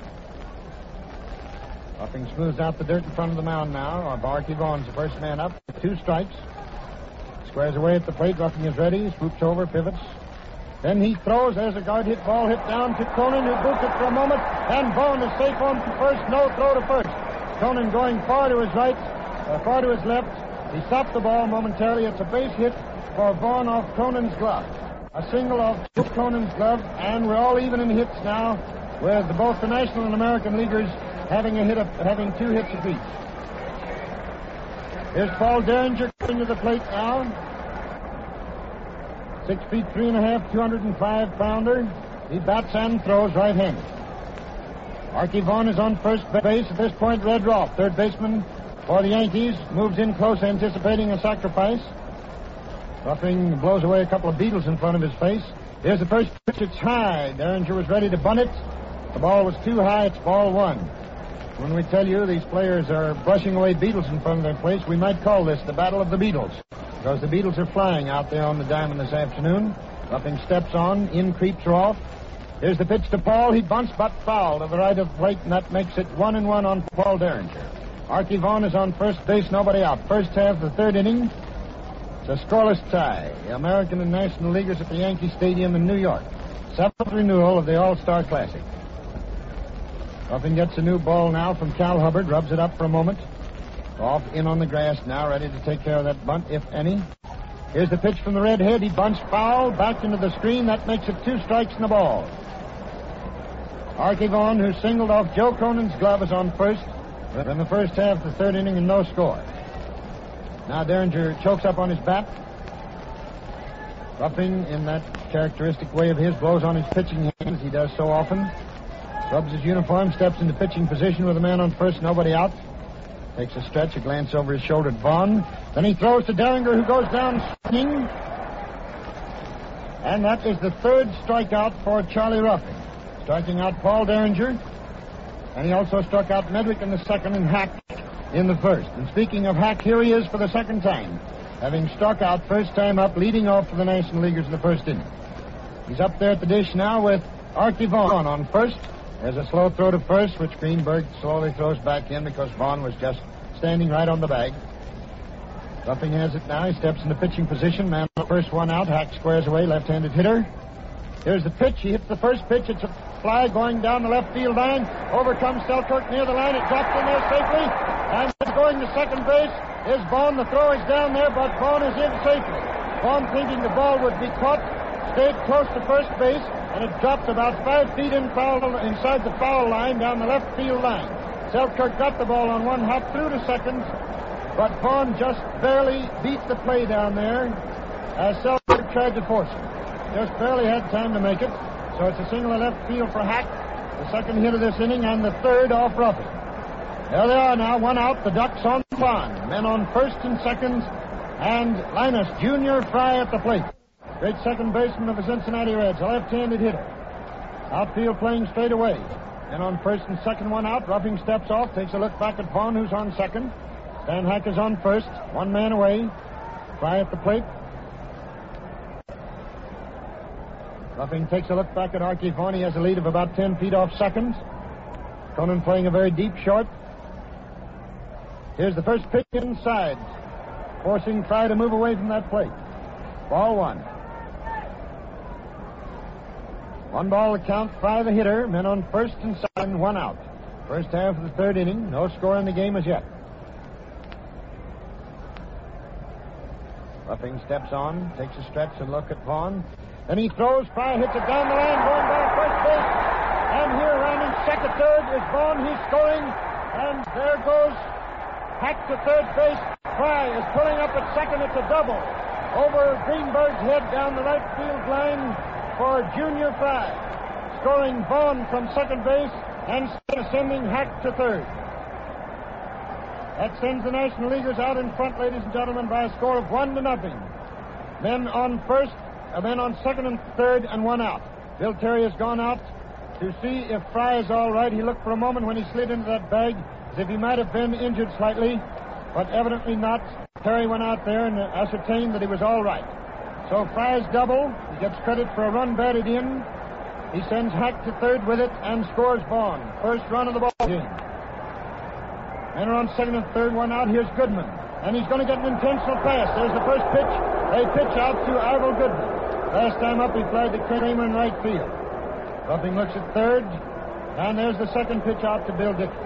Ruffing smooths out the dirt in front of the mound now. Archie Vaughn's the first man up. 2 strikes. Squares away at the plate. Ruffing is ready. Swoops over, pivots. Then he throws. There's a guard hit ball hit down to Cronin, who boots it for a moment. And Vaughn is safe on to first. No throw to first. Cronin going far to his right, far to his left. He stopped the ball momentarily. It's a base hit for Vaughn off Cronin's glove. A single off Cronin's glove, and we're all even in hits now, with both the National and American Leaguers having 2 hits apiece. Here's Paul Derringer coming to the plate now. 6 feet 3 1/2, 205-pounder. He bats and throws right-handed. Archie Vaughn is on first base. At this point, Red Rolfe, third baseman for the Yankees, moves in close, anticipating a sacrifice. Ruffing blows away a couple of beetles in front of his face. Here's the first pitch. It's high. Derringer was ready to bunt it. The ball was too high. It's ball 1. When we tell you these players are brushing away beetles in front of their place, we might call this the Battle of the Beetles, because the beetles are flying out there on the diamond this afternoon. Ruffing steps on. In creeps Rolfe. Here's the pitch to Paul. He bunts, but foul to the right of the plate, and that makes it 1-1 on Paul Derringer. Archie Vaughn is on first base, nobody out. First half of the third inning. It's a scoreless tie. The American and National Leaguers at the Yankee Stadium in New York. 7th renewal of the All-Star Classic. Ruffing gets a new ball now from Cal Hubbard, rubs it up for a moment. Off in on the grass now, ready to take care of that bunt, if any. Here's the pitch from the redhead. He bunts foul, back into the screen. That makes it 2 strikes in the ball. Archie Vaughn, who singled off Joe Cronin's glove, is on first in the first half of the third inning and no score. Now Derringer chokes up on his bat. Ruffing, in that characteristic way of his, blows on his pitching hands. He does so often. Rubs his uniform, steps into pitching position with a man on first, nobody out. Takes a stretch, a glance over his shoulder at Vaughn. Then he throws to Derringer, who goes down swinging. And that is the 3rd strikeout for Charlie Ruffing. Striking out Paul Derringer. And he also struck out Medwick in the second and Hack in the first. And speaking of Hack, here he is for the second time, having struck out first time up, leading off for the National Leaguers in the first inning. He's up there at the dish now with Archie Vaughn on first. There's a slow throw to first, which Greenberg slowly throws back in because Vaughn was just standing right on the bag. Ruffing has it now. He steps into pitching position. Man, first one out. Hack squares away, left-handed hitter. Here's the pitch. He hits the first pitch. It's a fly going down the left field line. Over comes Selkirk near the line. It drops in there safely. And going to second base is Vaughn. The throw is down there, but Vaughn is in safely. Vaughn, thinking the ball would be caught, stayed close to first base, and it dropped about 5 feet inside the foul line down the left field line. Selkirk got the ball on one hop through to second, but Vaughn just barely beat the play down there as Selkirk tried to force him. Just barely had time to make it. So it's a single to left field for Hack, the second hit of this inning, and the 3rd off Ruffing. There they are now, 1 out, the Ducks on the pond. Men on first and second, and Linus Jr. Fry at the plate. Great second baseman of the Cincinnati Reds, a left-handed hitter. Outfield playing straight away. Men on first and second, 1 out. Ruffing steps off, takes a look back at Vaughn, who's on second. Stan Hack is on first, 1 man away. Fry at the plate. Ruffing takes a look back at Archie Vaughn. He has a lead of about 10 feet off second. Cronin playing a very deep short. Here's the first pitch inside, forcing Fry to move away from that plate. Ball one. 1 ball to count. Fry the hitter. Men on first and second, 1 out. First half of the third inning. No score in the game as yet. Ruffing steps on, takes a stretch and look at Vaughn. Then he throws. Fry hits it down the line, going back first base. And here rounding second, third is Vaughn. He's scoring. And there goes Hack to third base. Fry is pulling up at second. It's a double. Over Greenberg's head down the right field line for Junior Fry. Scoring Vaughn from second base and sending Hack to third. That sends the National Leaguers out in front, ladies and gentlemen, by a score of 1-0. Men on second and third, and 1 out. Bill Terry has gone out to see if Fry is all right. He looked for a moment when he slid into that bag as if he might have been injured slightly, but evidently not. Terry went out there and ascertained that he was all right. So Fry's double. He gets credit for a run batted in. He sends Hack to third with it and scores Vaughn. First run of the ball game. Men are on second and third, 1 out. Here's Goodman. And he's going to get an intentional pass. There's the first pitch. They pitch out to Ivor Goodman. Last time up, he flied to Kramer in right field. Ruffing looks at third. And there's the second pitch out to Bill Dickey.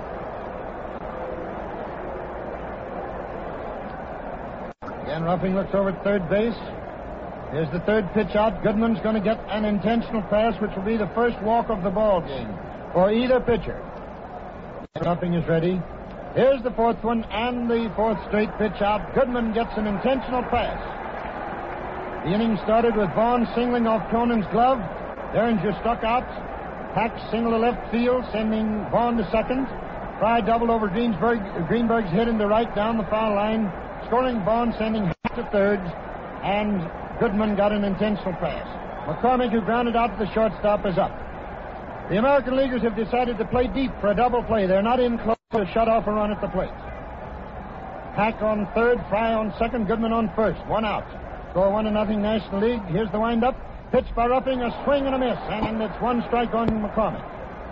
Again, Ruffing looks over at third base. Here's the third pitch out. Goodman's going to get an intentional pass, which will be the first walk of the ball game for either pitcher. Ruffing is ready. Here's the fourth one and the fourth straight pitch out. Goodman gets an intentional pass. The inning started with Vaughn singling off Cronin's glove. Derringer struck out. Hack singled to left field, sending Vaughn to second. Fry doubled over Greenberg's head into right down the foul line, scoring Vaughn, sending Hack to third, and Goodman got an intentional pass. McCormick, who grounded out to the shortstop, is up. The American Leaguers have decided to play deep for a double play. They're not in close to shut off a run at the plate. Hack on third, Fry on second, Goodman on first. 1 out. Score 1-0 National League. Here's the windup. Pitch by Ruffing, a swing and a miss, and it's 1 strike on McCormick.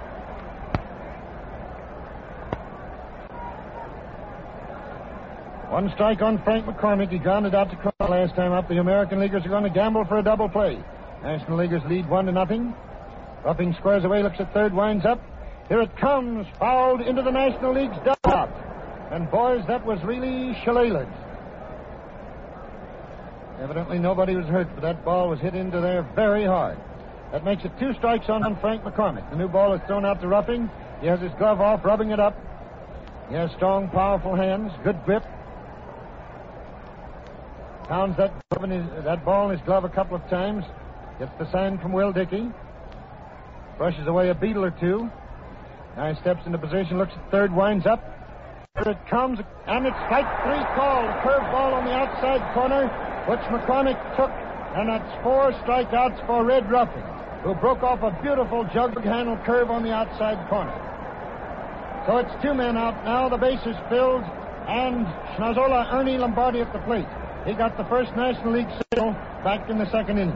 One strike on Frank McCormick. He grounded out to Cronin last time up. The American Leaguers are going to gamble for a double play. National Leaguers lead 1-0. Ruffing squares away, looks at third, winds up. Here it comes, fouled into the National League's dugout. And boys, that was really shillelagh. Evidently nobody was hurt, but that ball was hit into there very hard. That makes it 2 strikes on Frank McCormick. The new ball is thrown out to Ruffing. He has his glove off, rubbing it up. He has strong, powerful hands, good grip. Pounds that ball in his glove a couple of times. Gets the sign from Will Dickey. Brushes away a beetle or two. Now he steps into position, looks at third, winds up. Here it comes, and it's strike 3 call. A curveball on the outside corner, which McCormick took, and that's 4 strikeouts for Red Ruffing, who broke off a beautiful jug-handle curve on the outside corner. So it's 2 men out now. The base is filled, and Schnazzola, Ernie Lombardi at the plate. He got the first National League single back in the second inning.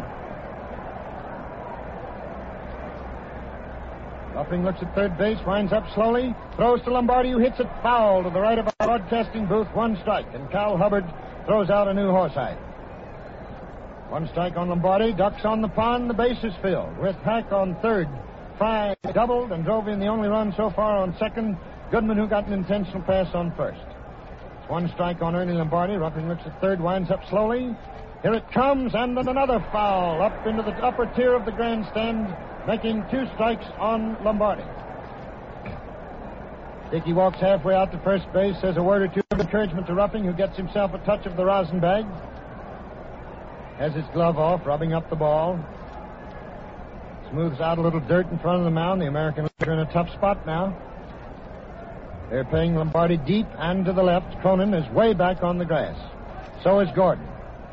Ruffing looks at third base, winds up slowly, throws to Lombardi, who hits it foul to the right of our broadcasting booth. 1 strike, and Cal Hubbard throws out a new horsehide. 1 strike on Lombardi, ducks on the pond, the base is filled. With Hack on third, Fry doubled and drove in the only run so far on second. Goodman, who got an intentional pass on first. It's 1 strike on Ernie Lombardi. Ruffing looks at third, winds up slowly. Here it comes, and then another foul up into the upper tier of the grandstand, making 2 strikes on Lombardi. Dickey walks halfway out to first base, says a word or two of encouragement to Ruffing, who gets himself a touch of the rosin bag. Has his glove off, rubbing up the ball. Smooths out a little dirt in front of the mound. The American Leaguers are in a tough spot now. They're playing Lombardi deep and to the left. Cronin is way back on the grass. So is Gordon.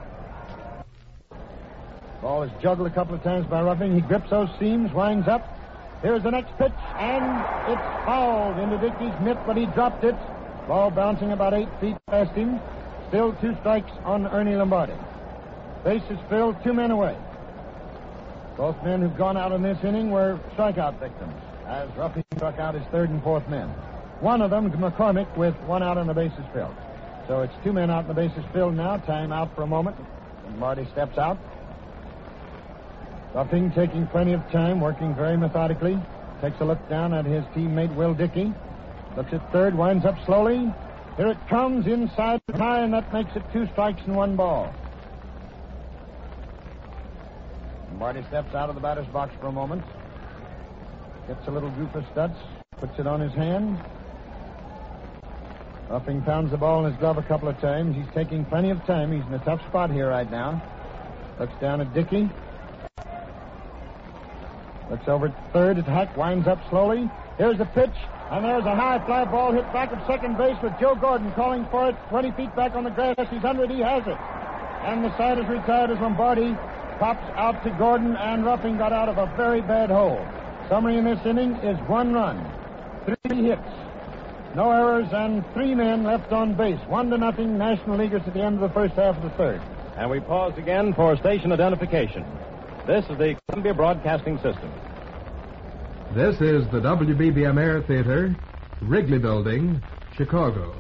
Ball is juggled a couple of times by Ruffing. He grips those seams, winds up. Here's the next pitch, and it's fouled into Dickey's mitt, but he dropped it. Ball bouncing about 8 feet past him. Still 2 strikes on Ernie Lombardi. Base is filled, 2 men away. Both men who've gone out in this inning were strikeout victims. as Ruffing struck out his third and fourth men. One of them to McCormick with one out on the bases filled. So it's 2 men out on the bases filled now. Time out for a moment. And Marty steps out. Ruffing taking plenty of time, working very methodically. Takes a look down at his teammate Will Dickey. Looks at third, winds up slowly. Here it comes inside high, and that makes it 2 strikes and 1 ball. Marty steps out of the batter's box for a moment. Gets a little group of studs, puts it on his hand. Ruffing pounds the ball in his glove a couple of times. He's taking plenty of time. He's in a tough spot here right now. Looks down at Dickey. Looks over at third. At Hack, winds up slowly. Here's a pitch, and there's a high fly ball hit back of second base with Joe Gordon calling for it. 20 feet back on the grass. He's under it. He has it. And the side is retired as Lombardi pops out to Gordon, and Ruffing got out of a very bad hole. Summary in this inning is 1 run, 3 hits, no errors, and 3 men left on base. 1-0 National Leaguers at the end of the first half of the third. And we pause again for station identification. This is the Columbia Broadcasting System. This is the WBBM Air Theater, Wrigley Building, Chicago.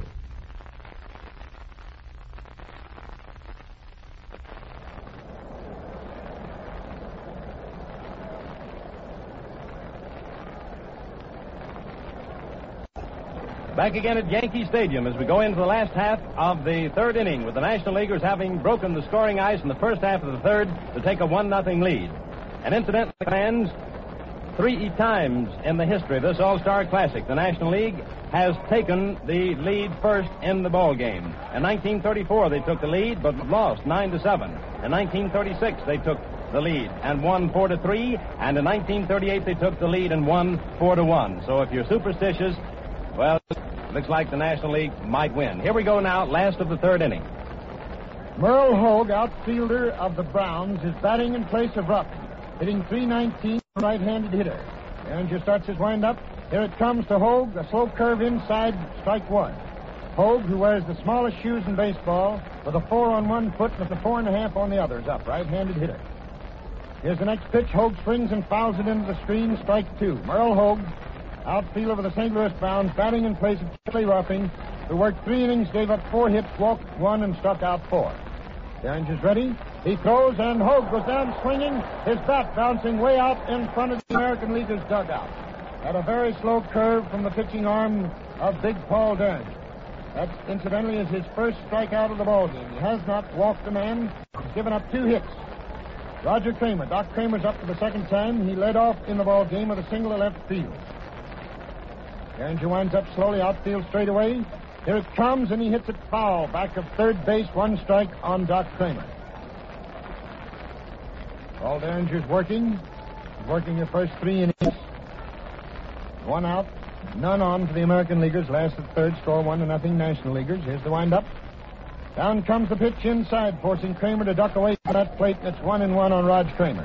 Back again at Yankee Stadium as we go into the last half of the third inning, with the National Leaguers having broken the scoring ice in the first half of the third to take a 1-0 lead. And incidentally, fans, 3 times in the history of this All-Star Classic, the National League has taken the lead first in the ball game. In 1934, they took the lead but lost 9-7. In 1936, they took the lead and won 4-3. And in 1938, they took the lead and won 4-1. So if you're superstitious, well, looks like the National League might win. Here we go now, last of the third inning. Merle Hogue, outfielder of the Browns, is batting in place of Rupp, hitting .319, right-handed hitter. Derringer starts his windup. Here it comes to Hogue, a slow curve inside, strike 1. Hogue, who wears the smallest shoes in baseball, with a 4 on one foot with a 4.5 on the other, is up, right-handed hitter. Here's the next pitch. Hogue swings and fouls it into the screen, strike 2. Merle Hogue, outfielder for the St. Louis Browns, batting in place of Charlie Ruffing, who worked 3 innings, gave up 4 hits, walked 1, and struck out 4. Derringer's ready. He throws, and Hogue goes down swinging, his bat bouncing way out in front of the American Leaguers' dugout. At a very slow curve from the pitching arm of Big Paul Derringer. That, incidentally, is his first strikeout of the ballgame. He has not walked a man. He's given up 2 hits. Roger Kramer. Doc Kramer's up for the second time. He led off in the ballgame with a single to left field. Derringer winds up slowly, outfield straightaway. Here it comes, and he hits it foul. Back of third base, 1 strike on Doc Kramer. Paul Derringer's working. He's working the first 3 innings. 1 out, none on for the American Leaguers. Last at third, score 1-0 National Leaguers. Here's the windup. Down comes the pitch inside, forcing Kramer to duck away from that plate, and it's 1-1 on Rog Kramer.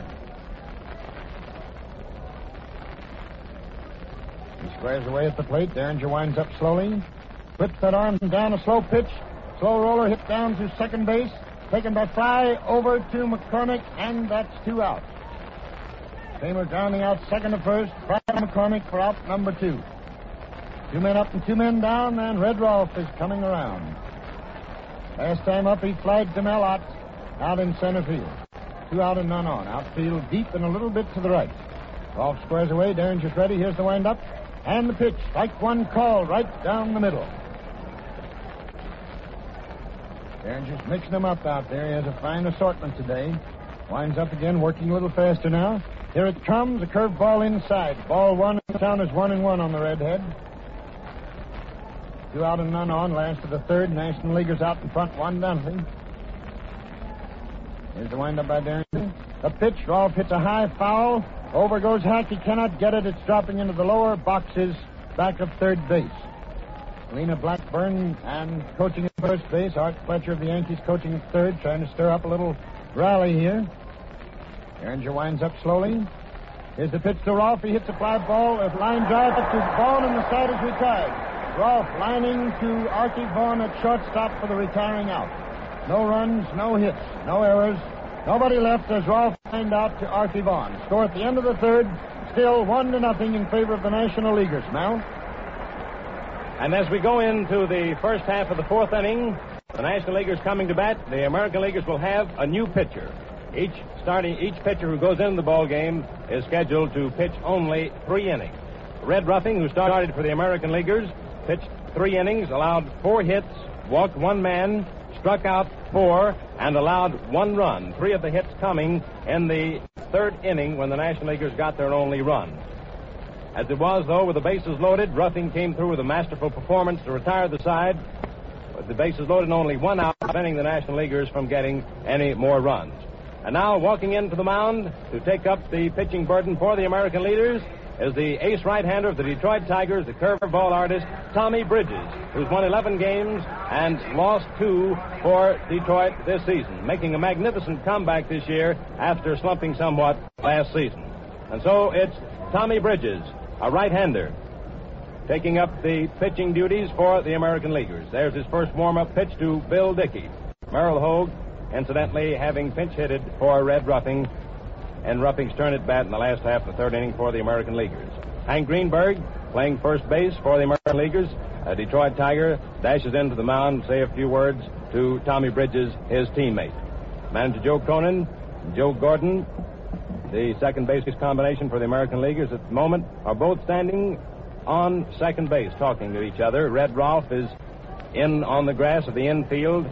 He squares away at the plate. Derringer winds up slowly. Puts that arm down, a slow pitch. Slow roller hit down to second base. Taken by Fry over to McCormick, and that's 2 outs. Kramer grounding out second to first. Fry to McCormick for out number 2. 2 men up and 2 men down, and Red Rolfe is coming around. Last time up, he flied to Mel Ott out in center field. 2 out and none on. Outfield deep and a little bit to the right. Rolfe squares away. Derringer's ready. Here's the windup. And the pitch. Strike 1 call right down the middle. Derringer's mixing them up out there. He has a fine assortment today. Winds up again, working a little faster now. Here it comes. A curved ball inside. Ball 1. The count is 1-1 on the Redhead. 2 out and none on. Last of the third. National Leaguers out in front, 1-0. Here's the windup by Derringer. A pitch. Rolfe hits a high foul. Over goes Hack. He cannot get it. It's dropping into the lower boxes back of third base. Lena Blackburn and coaching at first base. Art Fletcher of the Yankees coaching at third, trying to stir up a little rally here. Derringer winds up slowly. Here's the pitch to Rolfe. He hits a fly ball. A line drive up to Vaughn, and the side is retired. Rolfe lining to Archie Vaughn at shortstop for the retiring out. No runs, no hits, no errors. Nobody left as Rolfe lined out to Archie Vaughn. Score at the end of the third. still 1-0 in favor of the National Leaguers. Mel? And as we go into the first half of the fourth inning, the National Leaguers coming to bat, the American Leaguers will have a new pitcher. Each pitcher who goes into the ball game is scheduled to pitch only 3 innings. Red Ruffing, who started for the American Leaguers, pitched 3 innings, allowed 4 hits, walked 1 man, struck out 4, and allowed 1 run. 3 of the hits coming in the 3rd inning when the National Leaguers got their only run. As it was, though, with the bases loaded, Ruffing came through with a masterful performance to retire the side. With the bases loaded and only 1 out, preventing the National Leaguers from getting any more runs. And now, walking into the mound to take up the pitching burden for the American leaders is the ace right-hander of the Detroit Tigers, the curveball artist, Tommy Bridges, who's won 11 games and lost 2 for Detroit this season, making a magnificent comeback this year after slumping somewhat last season. And so it's Tommy Bridges, a right-hander, taking up the pitching duties for the American Leaguers. There's his first warm-up pitch to Bill Dickey. Merrill Hogue, incidentally, having pinch-hitted for Red Ruffing, and Ruffing's turn at bat in the last half of the 3rd inning for the American Leaguers. Hank Greenberg, playing first base for the American Leaguers. A Detroit Tiger dashes into the mound to say a few words to Tommy Bridges, his teammate. Manager Joe Cronin, Joe Gordon, the second base combination for the American Leaguers at the moment, are both standing on second base talking to each other. Red Rolfe is in on the grass of the infield,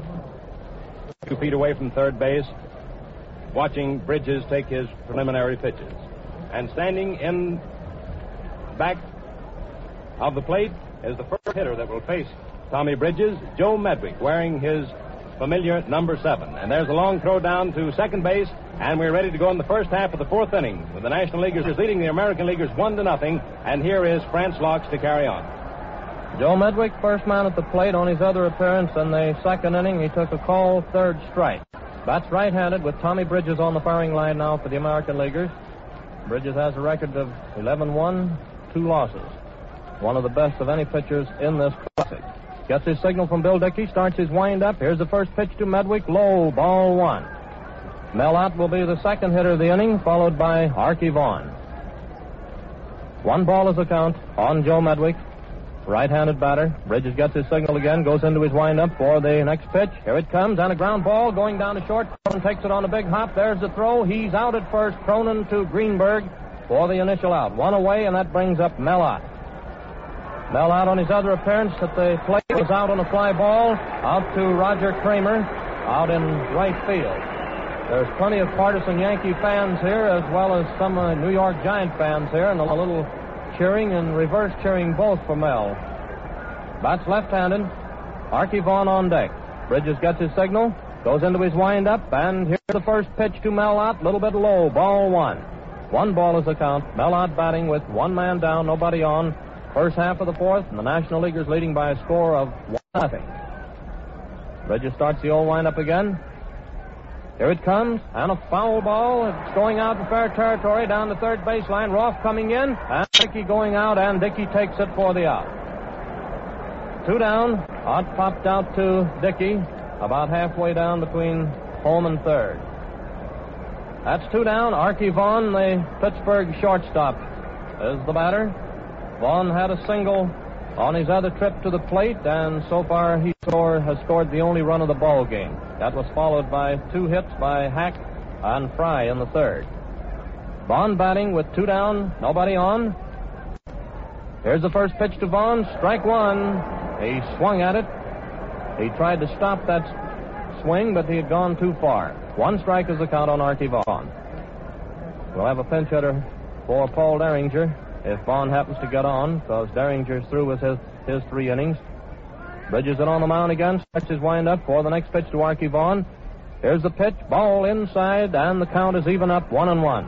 2 feet away from third base, watching Bridges take his preliminary pitches. And standing in back of the plate is the first hitter that will face Tommy Bridges, Joe Medwick, wearing his familiar number 7. And there's a long throw down to second base, and we're ready to go in the first half of the 4th inning, with the National Leaguers leading the American Leaguers 1-0, and here is Franz Laux to carry on. Joe Medwick, first man at the plate. On his other appearance in the 2nd inning, he took a called 3rd strike. Bats right-handed with Tommy Bridges on the firing line now for the American Leaguers. Bridges has a record of 11-1, 2 losses. One of the best of any pitchers in this classic. Gets his signal from Bill Dickey, starts his wind-up. Here's the first pitch to Medwick, low, ball 1. Mel Ott will be the second hitter of the inning, followed by Archie Vaughan. 1 ball is the count on Joe Medwick. Right-handed batter. Bridges gets his signal again, goes into his windup for the next pitch. Here it comes, and a ground ball going down to short. Cronin takes it on a big hop. There's the throw. He's out at first. Cronin to Greenberg for the initial out. 1 away, and that brings up Mel Ott. Mel Ott on his other appearance at the plate was out on a fly ball. Out to Roger Kramer, out in right field. There's plenty of partisan Yankee fans here, as well as some New York Giant fans here, and a little cheering and reverse cheering both for Mel. Bats left-handed. Archie Vaughan on deck. Bridges gets his signal, goes into his wind-up, and here's the first pitch to Mel Ott, a little bit low, ball 1. 1 ball is the count. Mel Ott batting with 1 man down, nobody on. First half of the 4th, and the National Leaguers leading by a score of 1-0. Bridges starts the old wind-up again. Here it comes, and a foul ball. It's going out in fair territory down the third baseline. Rolfe coming in, and Dickey going out, and Dickey takes it for the out. 2 down. Ott popped out to Dickey, about halfway down between home and third. That's 2 down. Archie Vaughan, the Pittsburgh shortstop, is the batter. Vaughan had a single on his other trip to the plate, and so far he has scored the only run of the ball game. That was followed by 2 hits by Hack and Fry in the 3rd. Vaughan batting with 2 down, nobody on. Here's the first pitch to Vaughan, strike 1. He swung at it. He tried to stop that swing, but he had gone too far. 1 strike is the count on Archie Vaughan. We'll have a pinch hitter for Paul Derringer if Vaughan happens to get on, because Derringer's through with his 3 innings. Bridges it on the mound again, starts his wind-up for the next pitch to Archie Vaughan. Here's the pitch, ball inside, and the count is even up, 1-1.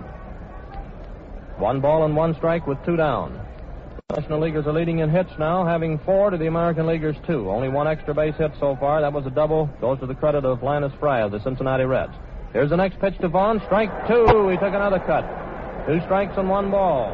1 ball and 1 strike with 2 down. The National Leaguers are leading in hits now, having 4 to the American Leaguers 2. Only 1 extra base hit so far. That was a double. Goes to the credit of Linus Fry of the Cincinnati Reds. Here's the next pitch to Vaughan, strike 2. He took another cut. 2 strikes and 1 ball.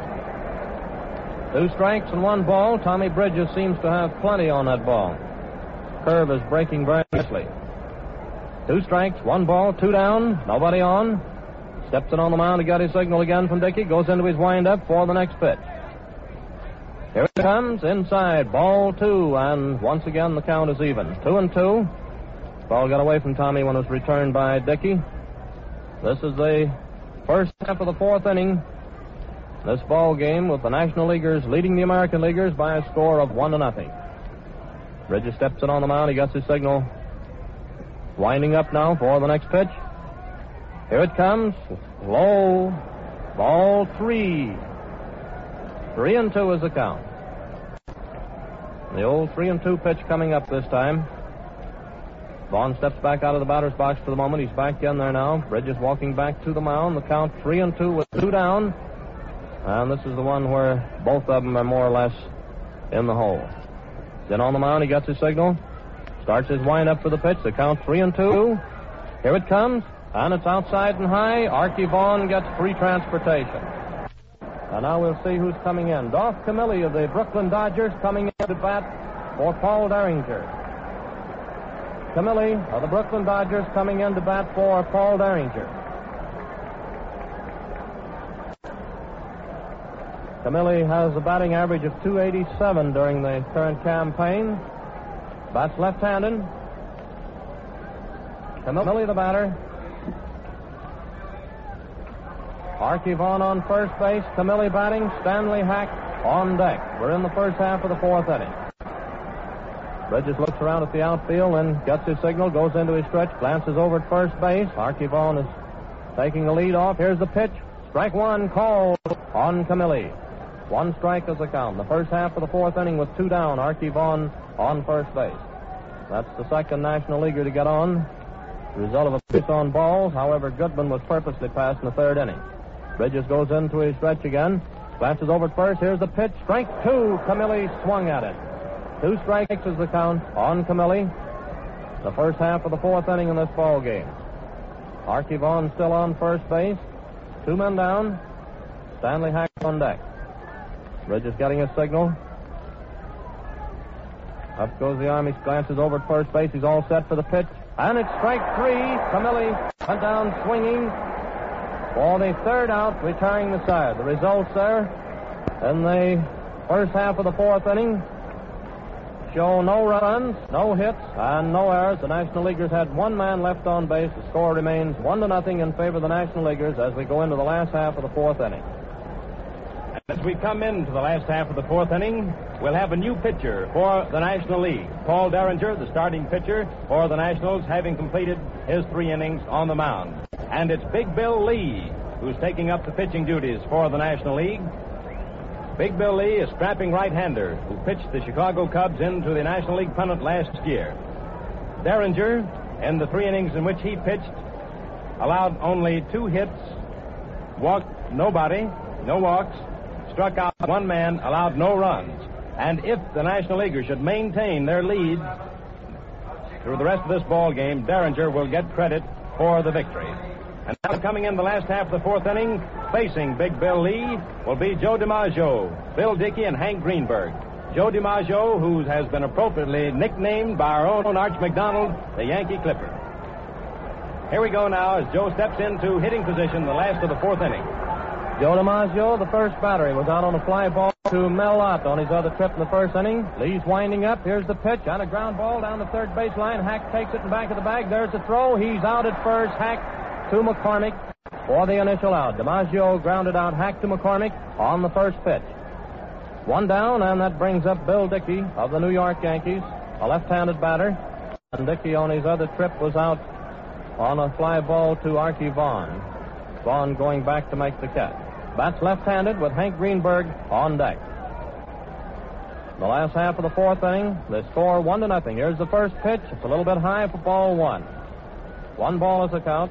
2 strikes and 1 ball. Tommy Bridges seems to have plenty on that ball. Curve is breaking very nicely. 2 strikes, 1 ball, 2 down, nobody on. Steps in on the mound. He got his signal again from Dickey. Goes into his windup for the next pitch. Here it comes. Inside. Ball 2. And once again, the count is even. 2-2. Ball got away from Tommy when it was returned by Dickey. This is the first half of the fourth inning. This ball game with the National Leaguers leading the American Leaguers by a score of 1-0. Bridges steps in on the mound. He gets his signal. Winding up now for the next pitch. Here it comes. Low. Ball 3. 3-2 is the count. The old 3-2 pitch coming up this time. Vaughn steps back out of the batter's box for the moment. He's back in there now. Bridges walking back to the mound. The count 3-2 with 2 down. And this is the one where both of them are more or less in the hole. Then on the mound, he gets his signal. Starts his wind-up for the pitch. The count 3-2. Here it comes. And it's outside and high. Archie Vaughn gets free transportation. And now we'll see who's coming in. Dolph Camilli of the Brooklyn Dodgers coming in to bat for Paul Derringer. Camilli of the Brooklyn Dodgers coming in to bat for Paul Derringer. Camilli has a batting average of .287 during the current campaign. Bats left-handed. Camilli the batter. Archie Vaughn on first base. Camilli batting. Stanley Hack on deck. We're in the first half of the fourth inning. Bridges looks around at the outfield and gets his signal, goes into his stretch, glances over at first base. Archie Vaughn is taking the lead off. Here's the pitch. Strike 1 called on Camilli. 1 strike is the count. The first half of the fourth inning with 2 down. Archie Vaughn on first base. That's the second National Leaguer to get on. The result of a pitch on balls. However, Goodman was purposely passed in the third inning. Bridges goes into his stretch again. Glances over at first. Here's the pitch. Strike 2. Camilli swung at it. 2 strikes is the count on Camilli. The first half of the fourth inning in this ball game. Archie Vaughn still on first base. 2 men down. Stanley Hack on deck. Bridges getting his signal. Up goes the arm. He glances over at first base. He's all set for the pitch. And it's strike 3. Camilli went down swinging for the third out, retiring the side. The results there in the first half of the fourth inning show no runs, no hits, and no errors. The National Leaguers had 1 man left on base. The score remains 1-0 in favor of the National Leaguers as we go into the last half of the fourth inning. As we come into the last half of the fourth inning, we'll have a new pitcher for the National League. Paul Derringer, the starting pitcher for the Nationals, having completed his 3 innings on the mound. And it's Big Bill Lee who's taking up the pitching duties for the National League. Big Bill Lee, a strapping right-hander who pitched the Chicago Cubs into the National League pennant last year. Derringer, in the 3 innings in which he pitched, allowed only 2 hits, walked nobody, no walks, struck out 1 man, allowed no runs. And if the National Leaguers should maintain their lead through the rest of this ball game, Derringer will get credit for the victory. And now coming in the last half of the fourth inning, facing Big Bill Lee, will be Joe DiMaggio, Bill Dickey, and Hank Greenberg. Joe DiMaggio, who has been appropriately nicknamed by our own Arch McDonald, the Yankee Clipper. Here we go now as Joe steps into hitting position the last of the fourth inning. Joe DiMaggio, the first batter. He was out on a fly ball to Mel Ott on his other trip in the first inning. Lee's winding up. Here's the pitch on a ground ball down the third baseline. Hack takes it in back of the bag. There's the throw. He's out at first. Hack to McCormick for the initial out. DiMaggio grounded out Hack to McCormick on the first pitch. 1 down, and that brings up Bill Dickey of the New York Yankees, a left-handed batter. And Dickey on his other trip was out on a fly ball to Archie Vaughn. Vaughn going back to make the catch. Bats left-handed with Hank Greenberg on deck. The last half of the fourth inning, the score 1-0. Here's the first pitch. It's a little bit high for ball 1. 1 ball is the count.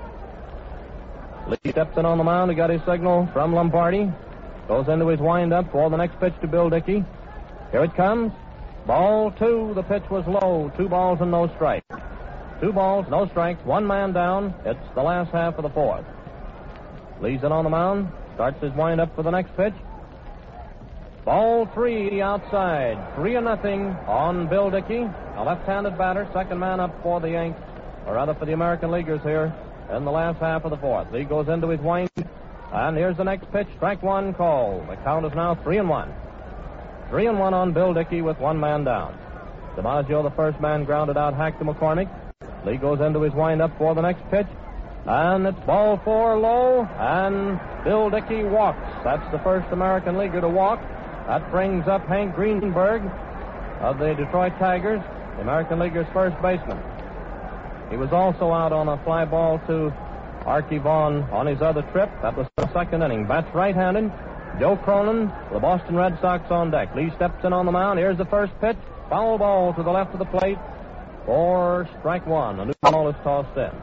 Lee steps in on the mound. He got his signal from Lombardi. Goes into his windup for the next pitch to Bill Dickey. Here it comes. Ball 2. The pitch was low. 2 balls and no strikes. 2 balls, no strikes. 1 man down. It's the last half of the fourth. Lee's in on the mound. Starts his windup for the next pitch. Ball 3 outside. 3-0 on Bill Dickey, a left-handed batter. Second man up for the Yanks, or rather for the American Leaguers here in the last half of the fourth. Lee goes into his wind, and here's the next pitch. Strike one called. The count is now 3-1. 3-1 on Bill Dickey with one man down. DiMaggio, the first man, grounded out, hacked to McCormick. Lee goes into his windup for the next pitch. And it's ball 4 low, and Bill Dickey walks. That's the first American leaguer to walk. That brings up Hank Greenberg of the Detroit Tigers, the American leaguer's first baseman. He was also out on a fly ball to Archie Vaughan on his other trip. That was the second inning. Bats right-handed. Joe Cronin, the Boston Red Sox on deck. Lee steps in on the mound. Here's the first pitch. Foul ball to the left of the plate for strike one. A new ball is tossed in.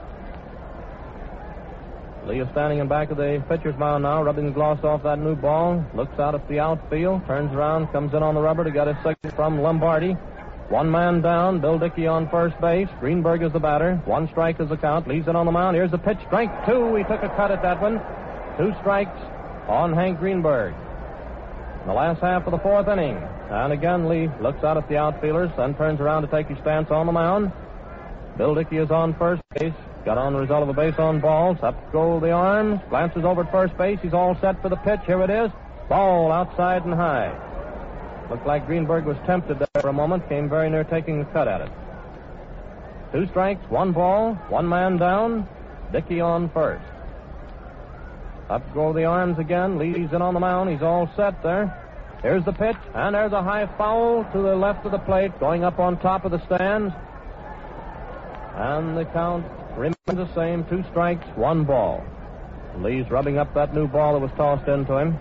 Lee is standing in back of the pitcher's mound now, rubbing the gloss off that new ball. Looks out at the outfield, turns around, comes in on the rubber to get a signal from Lombardi. One man down, Bill Dickey on first base. Greenberg is the batter. One strike is the count. Leaves it on the mound. Here's the pitch. Strike two. He took a cut at that one. 2 strikes on Hank Greenberg. In the last half of the fourth inning. And again, Lee looks out at the outfielders, then turns around to take his stance on the mound. Bill Dickey is on first base. Got on the result of a base on balls. Up go the arms. Glances over at first base. He's all set for the pitch. Here it is. Ball outside and high. Looked like Greenberg was tempted there for a moment. Came very near taking the cut at it. 2 strikes, 1 ball, 1 man down. Dickey on first. Up go the arms again. Lee's in on the mound. He's all set there. Here's the pitch, and there's a high foul to the left of the plate, going up on top of the stands. And the count remains the same. 2 strikes, 1 ball. Lee's rubbing up that new ball that was tossed into him.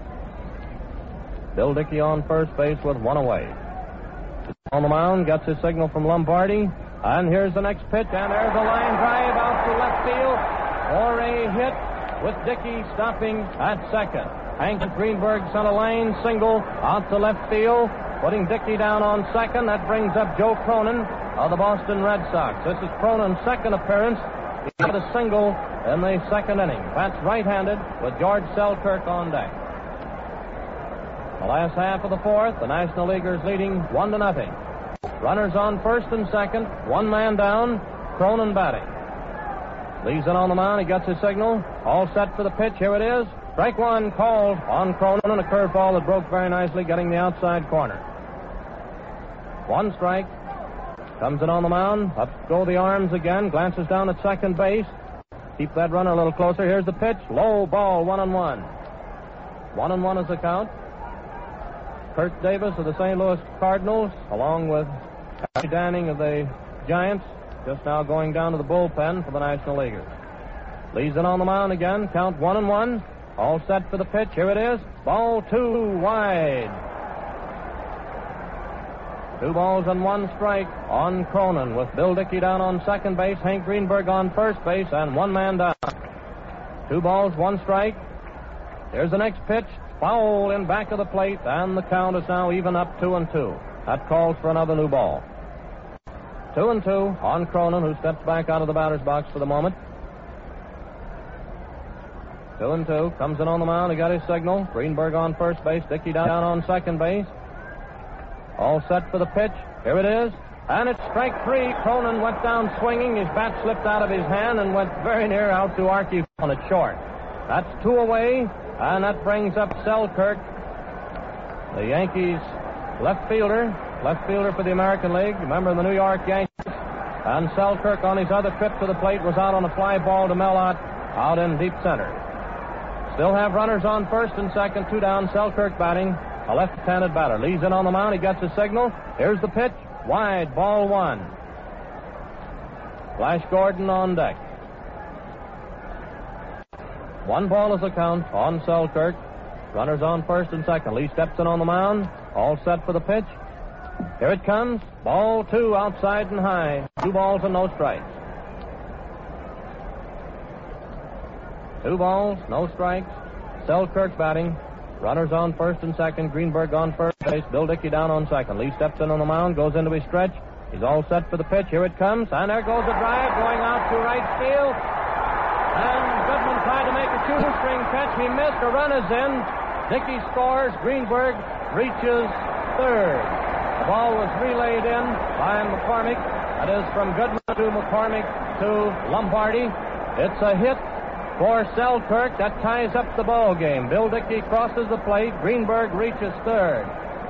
Bill Dickey on first base with 1 away. On the mound, gets his signal from Lombardi. And here's the next pitch, and there's a line drive out to left field for a hit with Dickey stopping at second. Hank Greenberg sent a line single out to left field, putting Dickey down on second. That brings up Joe Cronin of the Boston Red Sox. This is Cronin's second appearance. He hit a single in the second inning. Bats right-handed with George Selkirk on deck. The last half of the fourth, the National Leaguers leading 1-0. Runners on first and second, 1 man down, Cronin batting. Lee's in on the mound, he gets his signal, all set for the pitch, here it is. Strike one called on Cronin, and a curveball that broke very nicely, getting the outside corner. 1 strike, comes in on the mound, up go the arms again, glances down at second base. Keep that runner a little closer, here's the pitch, low ball, 1-1. 1-1 is the count. Kurt Davis of the St. Louis Cardinals, along with Harry Danning of the Giants, just now going down to the bullpen for the National Leaguers. Lee's in on the mound again, count 1-1. All set for the pitch, here it is. Ball 2 wide. 2 balls and 1 strike on Cronin, with Bill Dickey down on second base, Hank Greenberg on first base, and 1 man down. 2 balls, 1 strike. Here's the next pitch. Foul in back of the plate, and the count is now even up 2-2. That calls for another new ball. 2-2 on Cronin, who steps back out of the batter's box for the moment. 2-2, comes in on the mound, he got his signal. Greenberg on first base, Dickey down on second base. All set for the pitch. Here it is, and it's strike 3. Cronin went down swinging. His bat slipped out of his hand and went very near out to Archie on it short. That's 2 away. And that brings up Selkirk, the Yankees' left fielder for the American League, a member of the New York Yankees. And Selkirk, on his other trip to the plate, was out on a fly ball to Mellott out in deep center. Still have runners on first and second, 2 down. Selkirk batting, a left-handed batter. Lee's in on the mound. He gets his signal. Here's the pitch. Wide, ball 1. Flash Gordon on deck. 1 ball is the count on Selkirk. Runners on first and second. Lee steps in on the mound. All set for the pitch. Here it comes. Ball 2 outside and high. 2 balls and no strikes. 2 balls, no strikes. Selkirk batting. Runners on first and second. Greenberg on first base. Bill Dickey down on second. Lee steps in on the mound. Goes into his stretch. He's all set for the pitch. Here it comes. And there goes the drive going out to right field. And Goodman tried to make a shoestring catch. He missed. A run is in. Dickey scores. Greenberg reaches third. The ball was relayed in by McCormick. That is from Goodman to McCormick to Lombardi. It's a hit for Selkirk. That ties up the ball game. Bill Dickey crosses the plate. Greenberg reaches third.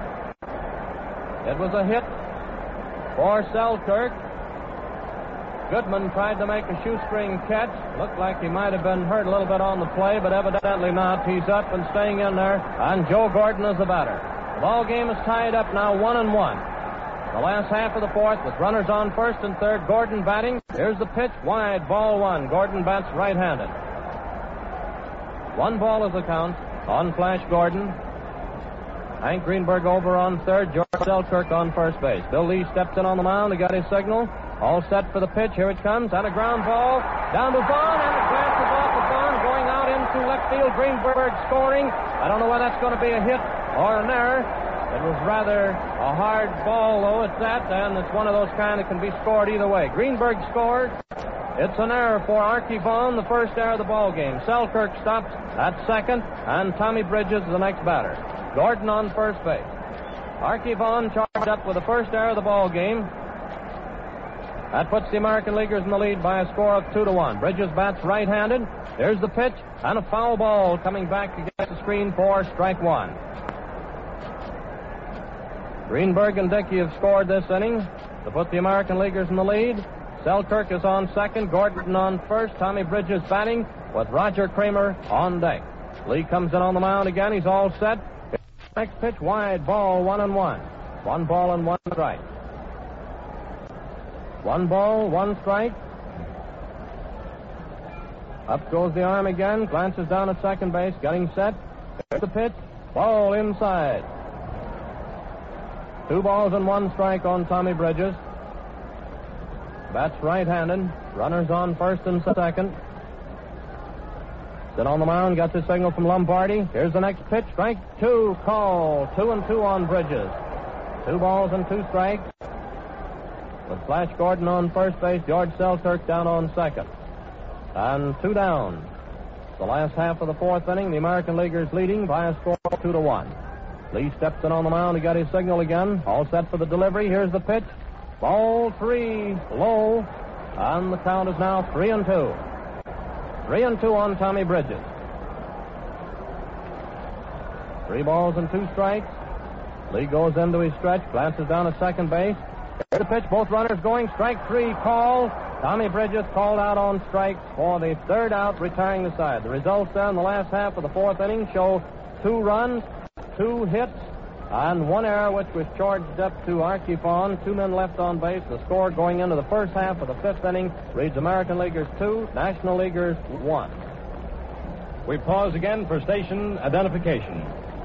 It was a hit for Selkirk. Goodman tried to make a shoestring catch. Looked like he might have been hurt a little bit on the play, but evidently not. He's up and staying in there, and Joe Gordon is the batter. The ball game is tied up now 1-1. The last half of the fourth with runners on first and third. Gordon batting. Here's the pitch. Wide. Ball one. Gordon bats right-handed. 1 ball is the count on Flash Gordon. Hank Greenberg over on third. George Selkirk on first base. Bill Lee steps in on the mound. He got his signal. All set for the pitch. Here it comes. And a ground ball down to Vaughn. And it glances off of Vaughn. Going out into left field. Greenberg scoring. I don't know whether that's going to be a hit or an error. It was rather a hard ball, though, at that, and it's one of those kind that can be scored either way. Greenberg scored. It's an error for Archie Vaughn, the first error of the ball game. Selkirk stops at second, and Tommy Bridges is the next batter. Gordon on first base. Archie Vaughn charged up with the first error of the ball game. That puts the American Leaguers in the lead by a score of 2-1. Bridges bats right-handed. There's the pitch, and a foul ball coming back against the screen for strike one. Greenberg and Dickey have scored this inning to put the American Leaguers in the lead. Selkirk is on second, Gordon on first, Tommy Bridges batting with Roger Kramer on deck. Lee comes in on the mound again. He's all set. Next pitch, wide ball, 1-1. 1 ball and 1 strike. 1 ball, 1 strike. Up goes the arm again, glances down at second base, getting set. There's the pitch, ball inside. 2 balls and 1 strike on Tommy Bridges. Bats right-handed. Runners on first and second. Sit on the mound, got the signal from Lombardi. Here's the next pitch. Strike 2, call. 2-2 on Bridges. 2 balls and 2 strikes. With Flash Gordon on first base, George Selkirk down on second. And 2 down. The last half of the fourth inning, the American Leaguers leading by a score of 2-1. Lee steps in on the mound. He got his signal again. All set for the delivery. Here's the pitch. Ball 3, low. And the count is now 3-2. 3-2 on Tommy Bridges. 3 balls and 2 strikes. Lee goes into his stretch, glances down at second base. Here's the pitch. Both runners going. Strike 3, call. Tommy Bridges called out on strikes for the third out, retiring the side. The results there in the last half of the fourth inning show 2 runs, 2 hits, and 1 error, which was charged up to Archie Vaughn. 2 men left on base. The score going into the first half of the fifth inning reads American Leaguers 2, National Leaguers 1. We pause again for station identification.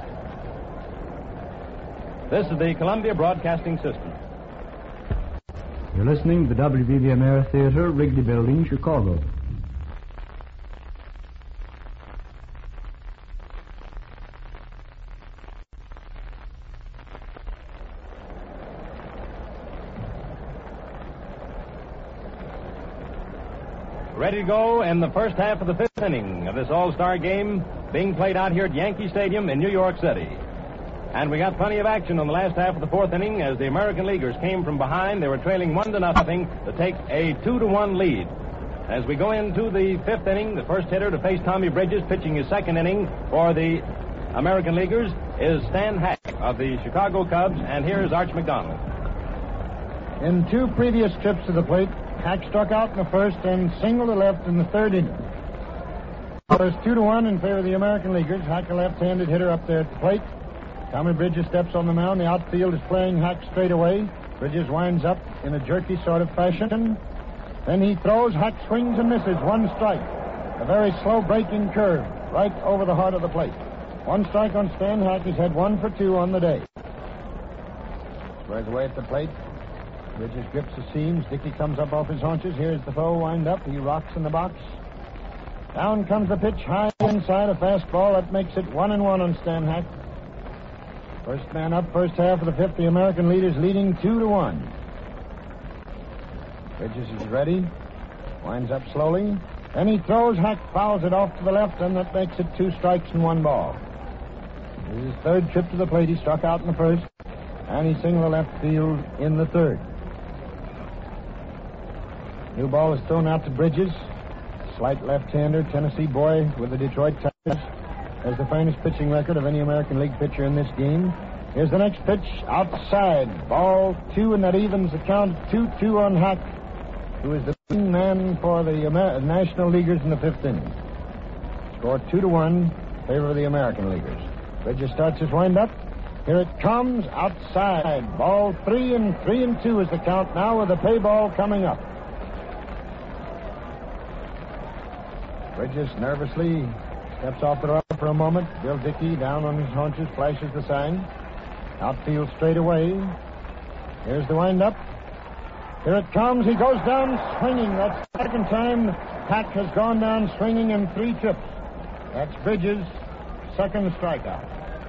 This is the Columbia Broadcasting System. You're listening to the WBBM Air Theater, Wrigley Building, Chicago. Ready to go in the first half of the fifth inning of this all-star game being played out here at Yankee Stadium in New York City. And we got plenty of action on the last half of the fourth inning as the American Leaguers came from behind. They were trailing 1-0 to take a 2-1 lead. As we go into the fifth inning, the first hitter to face Tommy Bridges, pitching his second inning for the American Leaguers, is Stan Hack of the Chicago Cubs, and here's Arch McDonald. In 2 previous trips to the plate, Hack struck out in the first and singled to left in the third inning. It's 2-1 in favor of the American Leaguers. Hack, a left-handed hitter up there at the plate. Tommy Bridges steps on the mound. The outfield is playing Hack straight away. Bridges winds up in a jerky sort of fashion. Then he throws. Hack swings and misses. 1 strike. A very slow breaking curve right over the heart of the plate. 1 strike on Stan Hack. He's had 1 for 2 on the day. Squares away at the plate. Bridges grips the seams. Dickey comes up off his haunches. Here's the foe wind up. He rocks in the box. Down comes the pitch high inside, a fastball. That makes it 1-1 on Stan Hack. First man up, first half of the fifth. The American leaders leading 2-1. Bridges is ready. Winds up slowly. Then he throws. Hack fouls it off to the left, and that makes it 2 strikes and 1 ball. This is his third trip to the plate. He struck out in the first, and he singled left field in the third. New ball is thrown out to Bridges. slight left-hander, Tennessee boy with the Detroit Tigers, has the finest pitching record of any American League pitcher in this game. Here's the next pitch, outside, ball 2, and that evens the count 2-2 on Hack, who is the leading man for the National Leaguers in the 5th inning. Score 2-1 in favor of the American Leaguers. Bridges starts his windup. Here it comes, outside, ball 3, and 3-2 is the count now with the pay ball coming up. Bridges nervously steps off the rubber for a moment. Bill Dickey, down on his haunches, flashes the sign. Outfield straight away. Here's the windup. Here it comes. He goes down swinging. That's the second time Hack has gone down swinging in 3 trips. That's Bridges' second strikeout.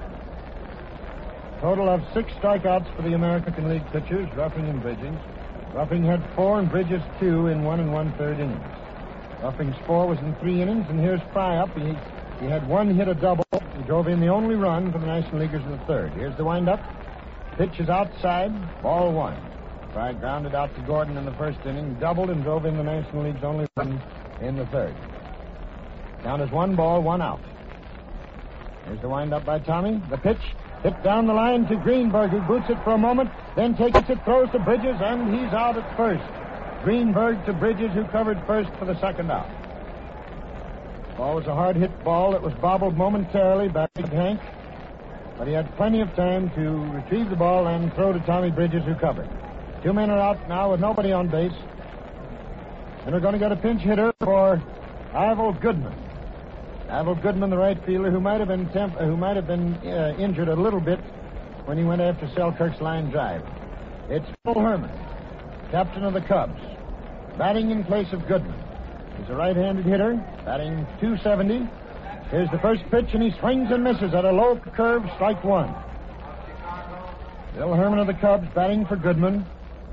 Total of 6 strikeouts for the American League pitchers, Ruffing and Bridges. Ruffing had 4 and Bridges 2 in 1 1/3 innings. Ruffing's 4 was in 3 innings, and here's Fry up. He had 1 hit, a double. He drove in the only run for the National Leaguers in the 3rd. Here's the windup. Pitch is outside, ball 1. Fry grounded out to Gordon in the 1st inning, doubled, and drove in the National League's only run in the 3rd. Count is 1 ball, 1 out. Here's the windup by Tommy. The pitch hit down the line to Greenberg, who boots it for a moment, then takes it, throws to Bridges, and he's out at first. Greenberg to Bridges, who covered first for the 2nd out. Ball was a hard-hit ball that was bobbled momentarily back to Hank, but he had plenty of time to retrieve the ball and throw to Tommy Bridges, who covered. 2 men are out now with nobody on base, and we're going to get a pinch hitter for Ivel Goodman. Ivel Goodman, the right fielder, who might have been injured a little bit when he went after Selkirk's line drive. It's Phil Herman, captain of the Cubs, batting in place of Goodman. He's a right-handed hitter, batting .270. Here's the first pitch, and he swings and misses at a low curve, strike 1. Bill Herman of the Cubs batting for Goodman.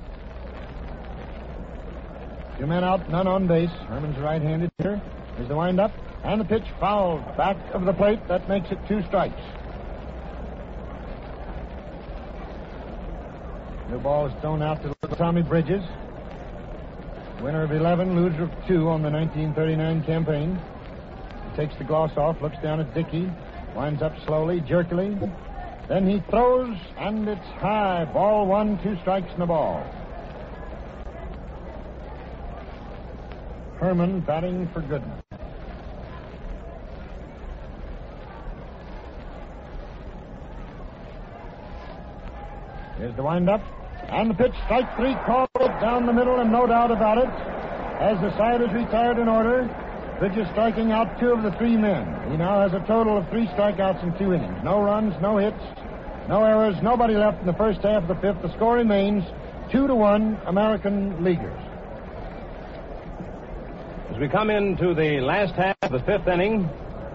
2 men out, none on base. Herman's a right-handed hitter. Here's the windup, and the pitch fouled back of the plate. That makes it 2 strikes. The ball is thrown out to Tommy Bridges, winner of 11, loser of 2 on the 1939 campaign. He takes the gloss off, looks down at Dickey, winds up slowly, jerkily. Then he throws, and it's high. Ball 1, 2 strikes in the ball. Herman batting for Goodman. Here's the windup. And the pitch, strike 3, called down the middle, and no doubt about it. As the side is retired in order, Bridges striking out 2 of the 3 men. He now has a total of 3 strikeouts in 2 innings. No runs, no hits, no errors, nobody left in the first half of the 5th. The score remains 2-1 American Leaguers. As we come into the last half of the 5th inning,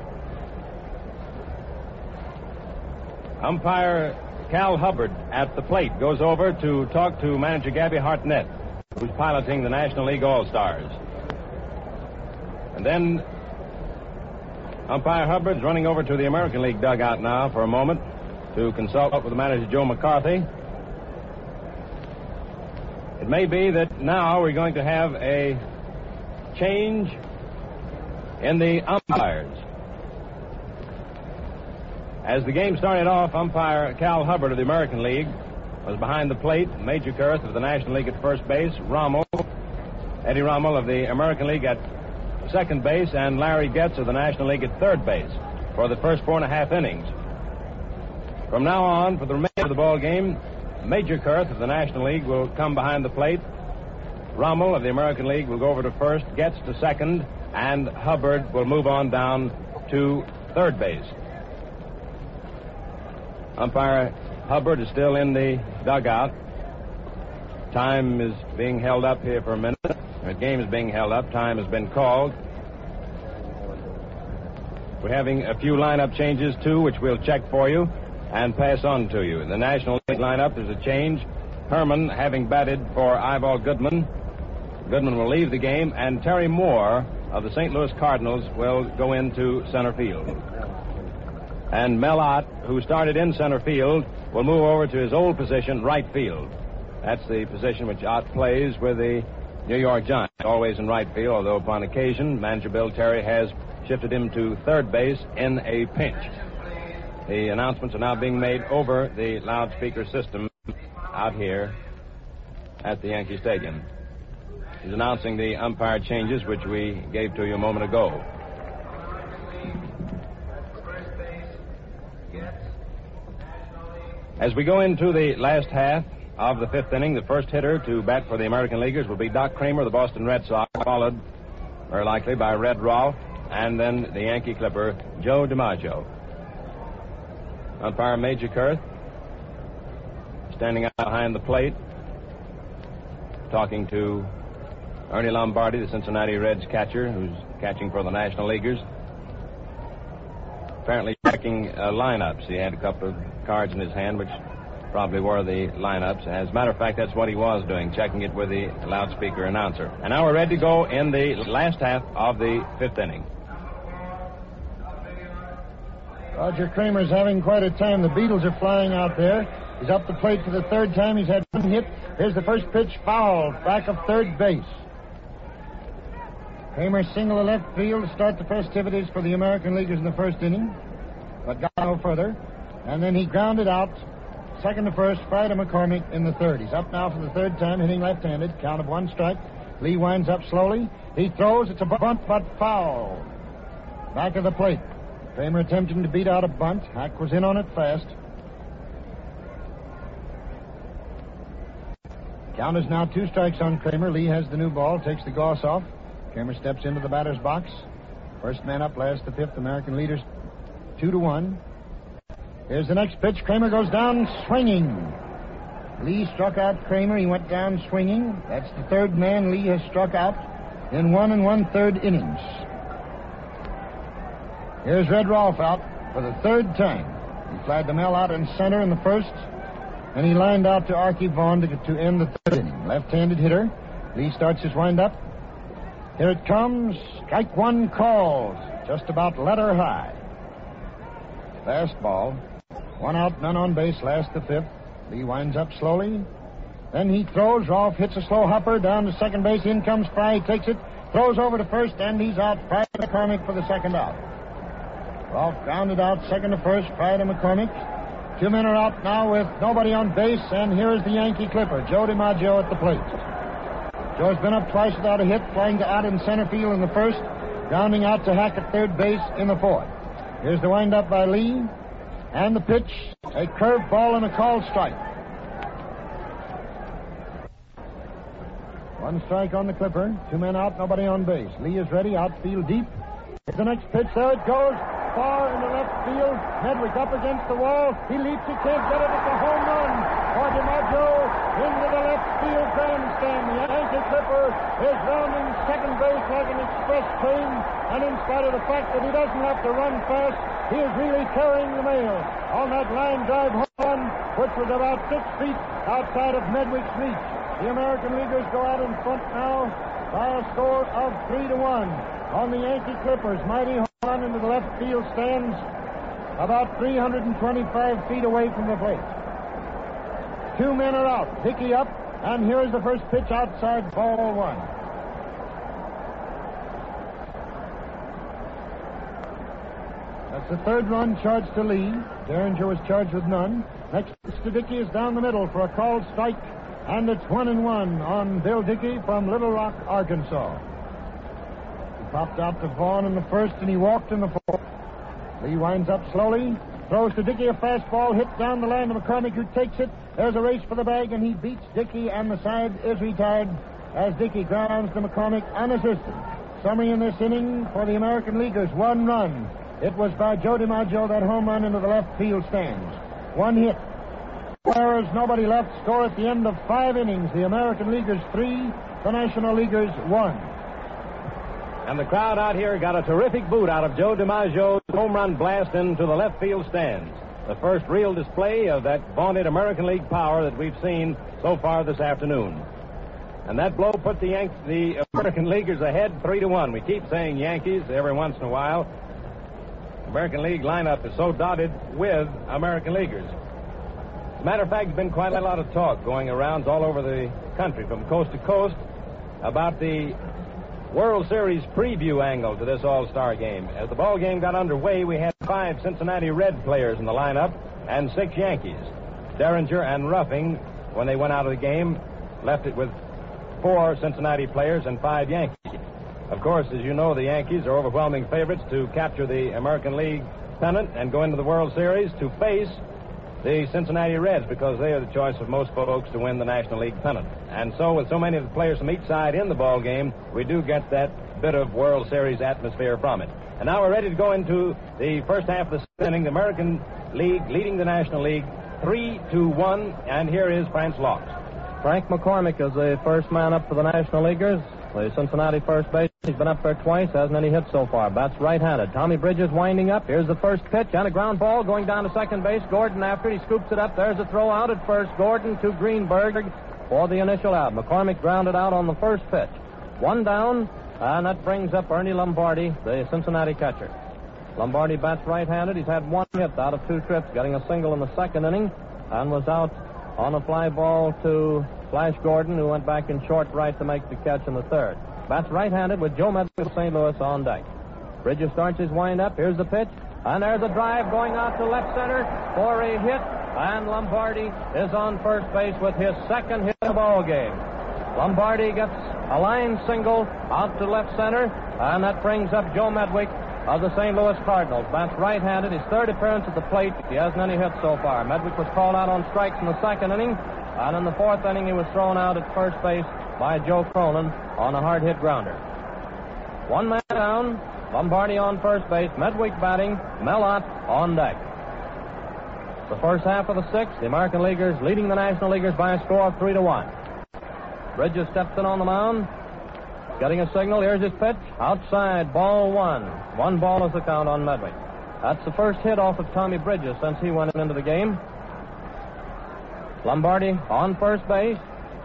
umpire Cal Hubbard at the plate goes over to talk to manager Gabby Hartnett, who's piloting the National League All-Stars. And then umpire Hubbard's running over to the American League dugout now for a moment to consult with the manager Joe McCarthy. It may be that now we're going to have a change in the umpires. As the game started off, umpire Cal Hubbard of the American League was behind the plate. Major Kurth of the National League at first base. Eddie Rommel of the American League at second base, and Larry Getz of the National League at third base for the first 4.5 innings. From now on, for the remainder of the ball game, Major Kurth of the National League will come behind the plate. Rommel of the American League will go over to first, Getz to second, and Hubbard will move on down to third base. Umpire Hubbard is still in the dugout. Time is being held up here for a minute. The game is being held up. Time has been called. We're having a few lineup changes, too, which we'll check for you and pass on to you. In the National League lineup, there's a change. Herman having batted for Ivel Goodman. Goodman will leave the game, and Terry Moore of the St. Louis Cardinals will go into center field. And Mel Ott, who started in center field, will move over to his old position, right field. That's the position which Ott plays with the New York Giants. always in right field, although upon occasion, manager Bill Terry has shifted him to third base in a pinch. The announcements are now being made over the loudspeaker system out here at the Yankee Stadium. He's announcing the umpire changes, which we gave to you a moment ago. As we go into the last half of the fifth inning, the first hitter to bat for the American Leaguers will be Doc Kramer of the Boston Red Sox, followed very likely by Red Rolfe, and then the Yankee Clipper, Joe DiMaggio. Umpire Major Kurth standing out behind the plate, talking to Ernie Lombardi, the Cincinnati Reds catcher, who's catching for the National Leaguers. Apparently checking lineups. He had a couple of cards in his hand, which probably were the lineups. As a matter of fact, that's what he was doing, checking it with the loudspeaker announcer. And now we're ready to go in the last half of the fifth inning. Roger Kramer's having quite a time. The Beatles are flying out there. He's up the plate for the third time. He's had one hit. Here's the first pitch, foul, back of third base. Kramer single to left field to start the festivities for the American Leaguers in the first inning, but got no further. And then he grounded out, second to first, Friday McCormick in the third. He's up now for the third time, hitting left-handed, count of one strike. Lee winds up slowly. He throws. It's a bunt, but foul. Back of the plate. Kramer attempting to beat out a bunt. Hack was in on it fast. Count is now 2 strikes on Kramer. Lee has the new ball, takes the gauze off. Kramer steps into the batter's box. First man up, last to fifth. American leaders 2-1. Here's the next pitch. Kramer goes down swinging. Lee struck out Kramer. He went down swinging. That's the third man Lee has struck out in 1 1/3 innings. Here's Red Rolfe out for the third time. He flied the Mel out in center in the first, and he lined out to Archie Vaughan to end the third inning. Left-handed hitter. Lee starts his windup. Here it comes. Strike one calls. Just about letter high. Fastball. 1 out, none on base, last to fifth. Lee winds up slowly. Then he throws. Rolfe hits a slow hopper down to second base. In comes Fry. He takes it. Throws over to first, and he's out. Fry to McCormick for the second out. Rolfe grounded out, second to first. Fry to McCormick. 2 men are out now with nobody on base, and here is the Yankee Clipper, Joe DiMaggio at the plate. Joe's been up twice without a hit, flying to out in center field in the first, grounding out to Hack at third base in the fourth. Here's the windup by Lee, and the pitch, a curved ball and a called strike. 1 strike on the Clipper, 2 men out, nobody on base. Lee is ready, outfield deep. Here's the next pitch, there it goes, far in the left field. Medwick up against the wall. He leaps, he can't get it. It's a home run for DiMaggio into the left field grandstand. The Yankee Clipper is rounding second base like an express train, and in spite of the fact that he doesn't have to run fast, he is really carrying the mail on that line drive home run, which was about 6 feet outside of Medwick's reach. The American Leaguers go out in front now by a score of 3-1 on the Yankee Clippers. Mighty home run into the left field stands about 325 feet away from the plate. 2 men are out. Dickey up, and here is the first pitch outside, ball 1. That's the third run charged to Lee. Derringer was charged with none. Next pitch to Dickey is down the middle for a called strike, and it's 1-1 on Bill Dickey from Little Rock, Arkansas. He popped out to Vaughn in the first, and he walked in the fourth. Lee winds up slowly, throws to Dickey a fastball, hit down the line to McCormick, who takes it. There's a race for the bag, and he beats Dickey, and the side is retired as Dickey grounds to McCormick unassisted. Summary in this inning for the American Leaguers, 1 run. It was by Joe DiMaggio, that home run into the left field stands. 1 hit. Errors, nobody left. Score at the end of 5 innings. The American Leaguers 3, the National Leaguers 1. And the crowd out here got a terrific boot out of Joe DiMaggio's home run blast into the left field stands. The first real display of that vaunted American League power that we've seen so far this afternoon. And that blow put the American Leaguers ahead 3-1. We keep saying Yankees every once in a while. American League lineup is so dotted with American Leaguers. As a matter of fact, there's been quite a lot of talk going around all over the country from coast to coast about the World Series preview angle to this All-Star game. As the ball game got underway, we had 5 Cincinnati Red players in the lineup and 6 Yankees. Derringer and Ruffing, when they went out of the game, left it with 4 Cincinnati players and 5 Yankees. Of course, as you know, the Yankees are overwhelming favorites to capture the American League pennant and go into the World Series to face the Cincinnati Reds because they are the choice of most folks to win the National League pennant. And so with so many of the players from each side in the ball game, we do get that bit of World Series atmosphere from it. And now we're ready to go into the first half of the inning. The American League leading the National League 3-1, and here is Franz Laux. Frank McCormick is the first man up for the National Leaguers. The Cincinnati first base. He's been up there twice, hasn't any hits so far. Bats right-handed. Tommy Bridges winding up. Here's the first pitch and a ground ball going down to second base. Gordon after it. He scoops it up. There's a throw out at first. Gordon to Greenberg for the initial out. McCormick grounded out on the first pitch. 1 down, and that brings up Ernie Lombardi, the Cincinnati catcher. Lombardi bats right-handed. He's had 1 hit out of 2 trips, getting a single in the second inning, and was out on a fly ball to Flash Gordon, who went back in short right to make the catch in the third. Bats right-handed with Joe Medwick of St. Louis on deck. Bridges starts his wind-up. Here's the pitch, and there's a drive going out to left center for a hit, and Lombardi is on first base with his second hit of the ball game. Lombardi gets a line single out to left center, and that brings up Joe Medwick of the St. Louis Cardinals. Bats right-handed. His third appearance at the plate. He hasn't any hits so far. Medwick was called out on strikes in the second inning, and in the fourth inning he was thrown out at first base by Joe Cronin on a hard hit grounder. 1 man down. Lombardi on first base. Medwick batting. Mellott on deck. The first half of the 6th, the American Leaguers leading the National Leaguers by a score of 3-1. Bridges steps in on the mound. Getting a signal. Here's his pitch. Outside. Ball 1. 1 ball is the count on Medwick. That's the first hit off of Tommy Bridges since he went into the game. Lombardi on first base.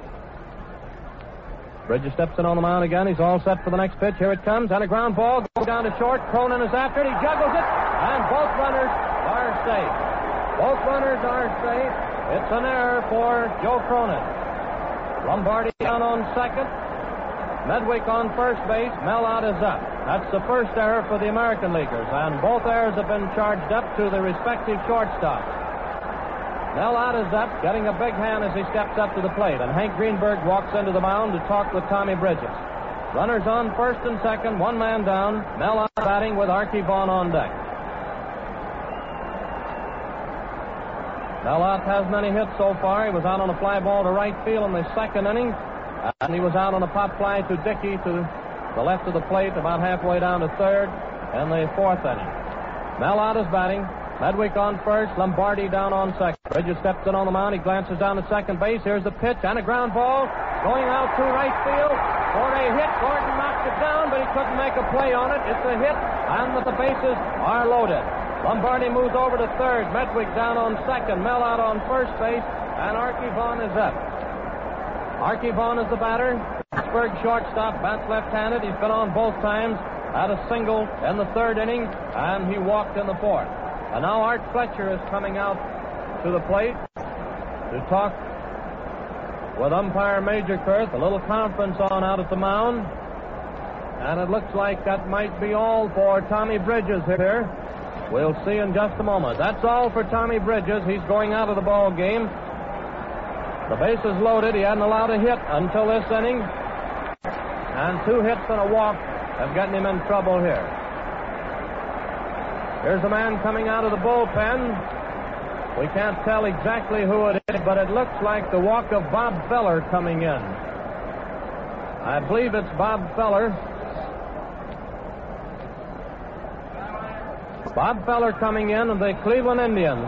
Bridges steps in on the mound again. He's all set for the next pitch. Here it comes. And a ground ball. Goes down to short. Cronin is after it. He juggles it. And both runners are safe. Both runners are safe. It's an error for Joe Cronin. Lombardi down on second. Medwick on first base. Mellott is up. That's the first error for the American Leaguers, and both errors have been charged up to the respective shortstops. Mellott is up, getting a big hand as he steps up to the plate, and Hank Greenberg walks into the mound to talk with Tommy Bridges. Runners on first and second, 1 man down. Mellott batting with Archie Vaughan on deck. Mellott hasn't any hits so far. He was out on a fly ball to right field in the second inning. And he was out on a pop fly to Dickey to the left of the plate, about halfway down to third in the fourth inning. Mellott is batting. Medwick on first. Lombardi down on second. Bridges steps in on the mound. He glances down to second base. Here's the pitch and a ground ball going out to right field for a hit. Gordon knocked it down, but he couldn't make a play on it. It's a hit, and the bases are loaded. Lombardi moves over to third. Medwick down on second. Mellott on first base, and Archie Vaughan is up. Archie Vaughan is the batter. Pittsburgh shortstop, bats left-handed. He's been on both times. Had a single in the third inning, and he walked in the fourth. And now Art Fletcher is coming out to the plate to talk with umpire Major Kurth. A little conference on out at the mound. And it looks like that might be all for Tommy Bridges here. We'll see in just a moment. That's all for Tommy Bridges. He's going out of the ball game. The base is loaded. He hadn't allowed a hit until this inning. And 2 hits and a walk have gotten him in trouble here. Here's a man coming out of the bullpen. We can't tell exactly who it is, but it looks like the walk of Bob Feller coming in. I believe it's Bob Feller. Bob Feller coming in of the Cleveland Indians.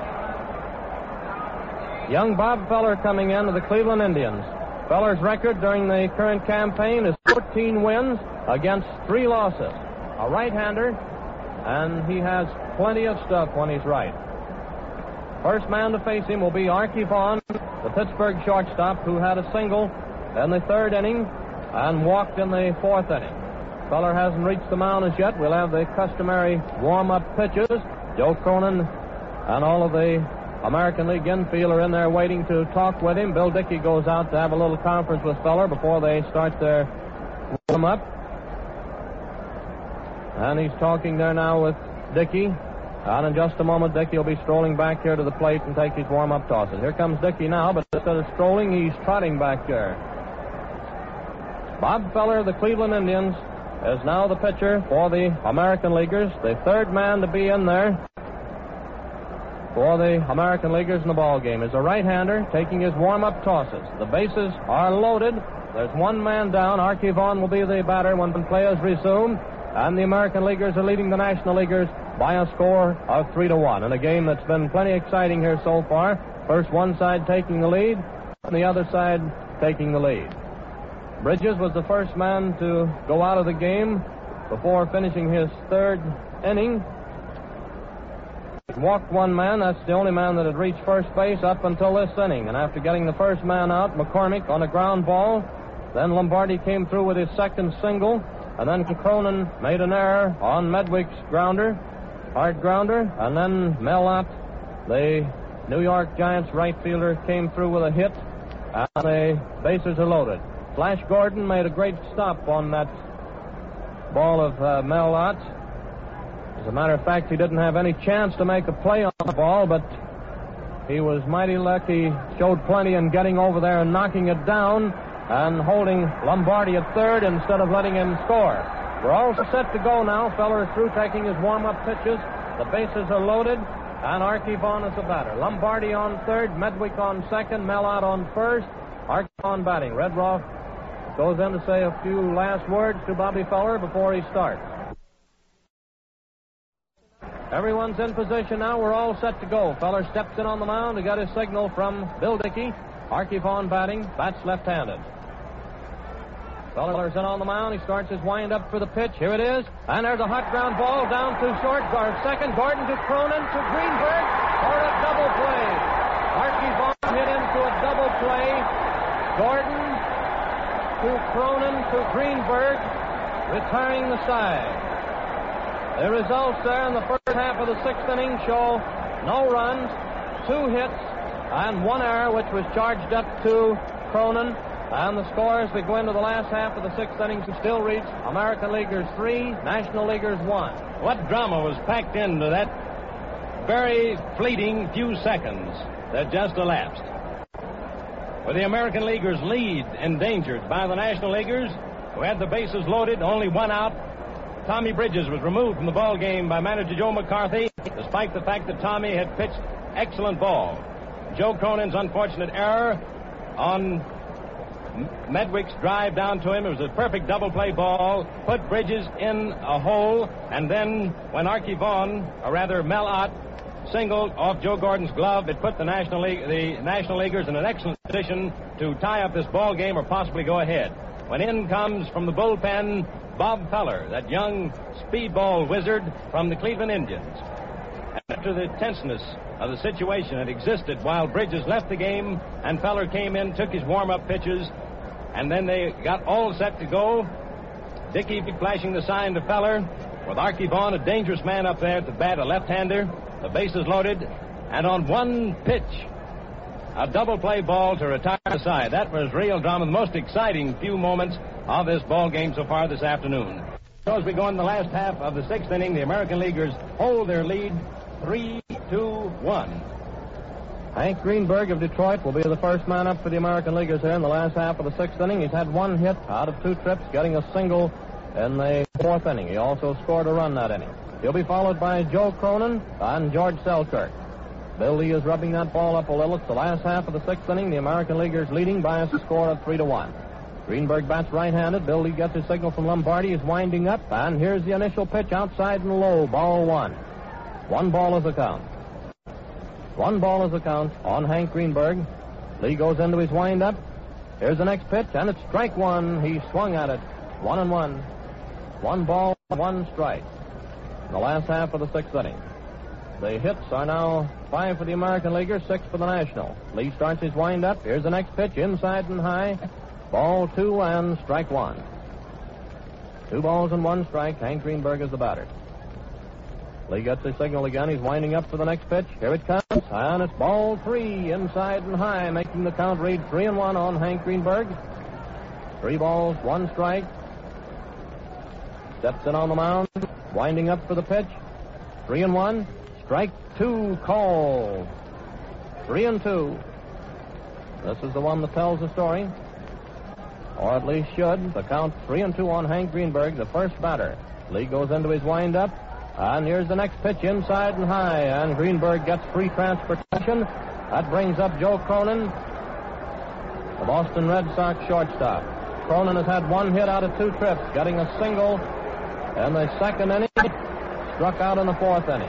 Young Bob Feller coming in of the Cleveland Indians. Feller's record during the current campaign is 14 wins against 3 losses. A right-hander, and he has plenty of stuff when he's right. First man to face him will be Archie Vaughan, the Pittsburgh shortstop, who had a single in the third inning and walked in the fourth inning. Feller hasn't reached the mound as yet. We'll have the customary warm-up pitches. Joe Cronin and all of the American League infielder in there waiting to talk with him. Bill Dickey goes out to have a little conference with Feller before they start their warm-up. And he's talking there now with Dickey. And in just a moment, Dickey will be strolling back here to the plate and take his warm-up tosses. Here comes Dickey now, but instead of strolling, he's trotting back there. Bob Feller of the Cleveland Indians is now the pitcher for the American Leaguers, the third man to be in there for the American Leaguers in the ball game. Is a right-hander taking his warm-up tosses. The bases are loaded. There's one man down. Archie Vaughan will be the batter when play is resumed. And the American Leaguers are leading the National Leaguers by a score of 3-1 in a game that's been plenty exciting here so far. First one side taking the lead, and the other side taking the lead. Bridges was the first man to go out of the game before finishing his third inning. He walked one man. That's the only man that had reached first base up until this inning. And after getting the first man out, McCormick on a ground ball, then Lombardi came through with his second single. And then Cronin made an error on Medwick's grounder, hard grounder. And then Mel Ott, the New York Giants right fielder, came through with a hit. And the bases are loaded. Flash Gordon made a great stop on that ball of Mel Ott. As a matter of fact, he didn't have any chance to make a play on the ball, but he was mighty lucky. Showed plenty in getting over there and knocking it down and holding Lombardi at third instead of letting him score. We're all set to go now. Feller is through taking his warm-up pitches. The bases are loaded, and Archie Vaughan is the batter. Lombardi on third, Medwick on second, Mel Ott on first, Archie Vaughan batting. Redroth goes in to say a few last words to Bobby Feller before he starts. Everyone's in position now. We're all set to go. Feller steps in on the mound to get his signal from Bill Dickey. Archie Vaughan batting, bats left-handed. Feller's in on the mound. He starts his wind-up for the pitch. Here it is. And there's a hot ground ball down to short. Second, Gordon to Cronin to Greenberg for a double play. Archie Vaughan hit into a double play. Gordon to Cronin to Greenberg, retiring the side. The results there in the first half of the sixth inning show no runs, 2 hits, and 1 error, which was charged up to Cronin. And the score as we go into the last half of the sixth inning still reads American Leaguers 3, National Leaguers 1. What drama was packed into that very fleeting few seconds that just elapsed. With the American Leaguers' lead endangered by the National Leaguers, who had the bases loaded, only 1 out, Tommy Bridges was removed from the ball game by manager Joe McCarthy, despite the fact that Tommy had pitched excellent ball. Joe Cronin's unfortunate error on Medwick's drive down to him. It was a perfect double play ball, put Bridges in a hole, and then when Archie Vaughan, or rather Mel Ott, singled off Joe Gordon's glove, it put the National Leaguers in an excellent position to tie up this ball game or possibly go ahead. When in comes from the bullpen Bob Feller, that young speedball wizard from the Cleveland Indians. After the tenseness of the situation that existed while Bridges left the game and Feller came in, took his warm-up pitches, and then they got all set to go, Dickey flashing the sign to Feller, with Archie Vaughan, a dangerous man up there at the bat, a left-hander, the bases loaded, and on one pitch, a double play ball to retire the side. That was real drama, the most exciting few moments of this ball game so far this afternoon. So as we go in the last half of the sixth inning, the American Leaguers hold their lead 3-1. Hank Greenberg of Detroit will be the first man up for the American Leaguers here in the last half of the sixth inning. He's had 1 hit out of 2 trips, getting a single in the fourth inning. He also scored a run that inning. He'll be followed by Joe Cronin and George Selkirk. Bill Lee is rubbing that ball up a little. It's the last half of the sixth inning. The American Leaguers leading by a score of 3-1. Greenberg bats right-handed. Bill Lee gets his signal from Lombardi. He's winding up, and here's the initial pitch outside and low. Ball 1. 1 ball is the count. 1 ball is the count on Hank Greenberg. Lee goes into his wind-up. Here's the next pitch, and it's strike 1. He swung at it. 1-1. 1 ball, 1 strike. In the last half of the sixth inning. The hits are now 5 for the American Leaguers, 6 for the National. Lee starts his wind-up. Here's the next pitch, inside and high. Ball 2 and strike 1. 2 balls and 1 strike. Hank Greenberg is the batter. Lee gets his signal again. He's winding up for the next pitch. Here it comes. And it's ball 3, inside and high, making the count read 3-1 on Hank Greenberg. 3 balls, 1 strike. Steps in on the mound, winding up for the pitch. 3-1. Strike 2 called. 3-2. This is the one that tells the story, or at least should. The count 3-2 on Hank Greenberg, the first batter. Lee goes into his windup, and here's the next pitch, inside and high, and Greenberg gets free transportation. That brings up Joe Cronin, the Boston Red Sox shortstop. Cronin has had 1 hit out of 2 trips, getting a single in the second inning, struck out in the 4th inning.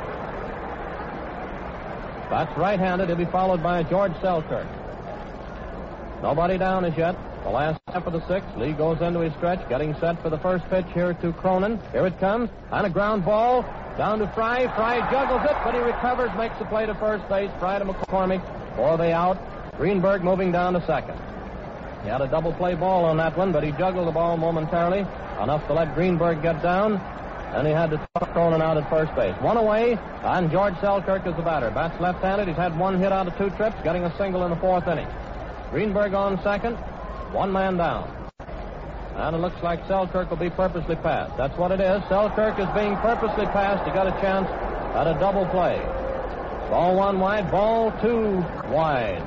That's right-handed. He'll be followed by George Selkirk. Nobody down as yet. The last half of the 6th. Lee goes into his stretch, getting set for the first pitch here to Cronin. Here it comes, and a ground ball down to Fry. Fry juggles it, but he recovers, makes the play to first base. Fry to McCormick for the out. Greenberg moving down to second. He had a double play ball on that one, but he juggled the ball momentarily, enough to let Greenberg get down, and he had to toss Cronin out at first base. 1 away, and George Selkirk is the batter. Bats left-handed. He's had 1 hit out of 2 trips, getting a single in the 4th inning. Greenberg on second, 1 man down. And it looks like Selkirk will be purposely passed. That's what it is. Selkirk is being purposely passed. He got a chance at a double play. Ball 1 wide, ball 2 wide.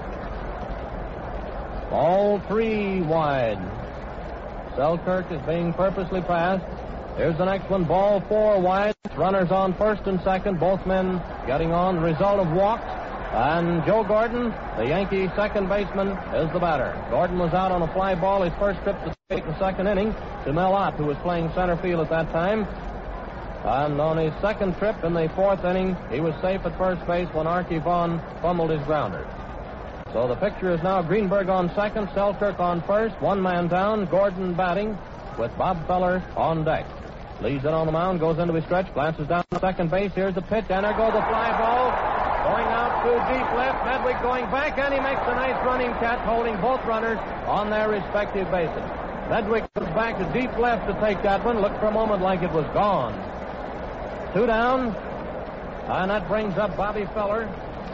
Ball 3 wide. Selkirk is being purposely passed. Here's the next one, ball 4 wide. Runners on first and second, both men getting on. The result of walks. And Joe Gordon, the Yankee second baseman, is the batter. Gordon was out on a fly ball his first trip to the plate in the second inning to Mel Ott, who was playing center field at that time. And on his second trip in the 4th inning, he was safe at first base when Archie Vaughn fumbled his grounder. So the picture is now Greenberg on second, Selkirk on first, 1 man down, Gordon batting with Bob Feller on deck. Leads in on the mound, goes into his stretch, glances down to second base. Here's the pitch, and there goes the fly ball. Going out to deep left, Medwick going back, and he makes a nice running catch, holding both runners on their respective bases. Medwick comes back to deep left to take that one. Looked for a moment like it was gone. 2 down, and that brings up Bobby Feller,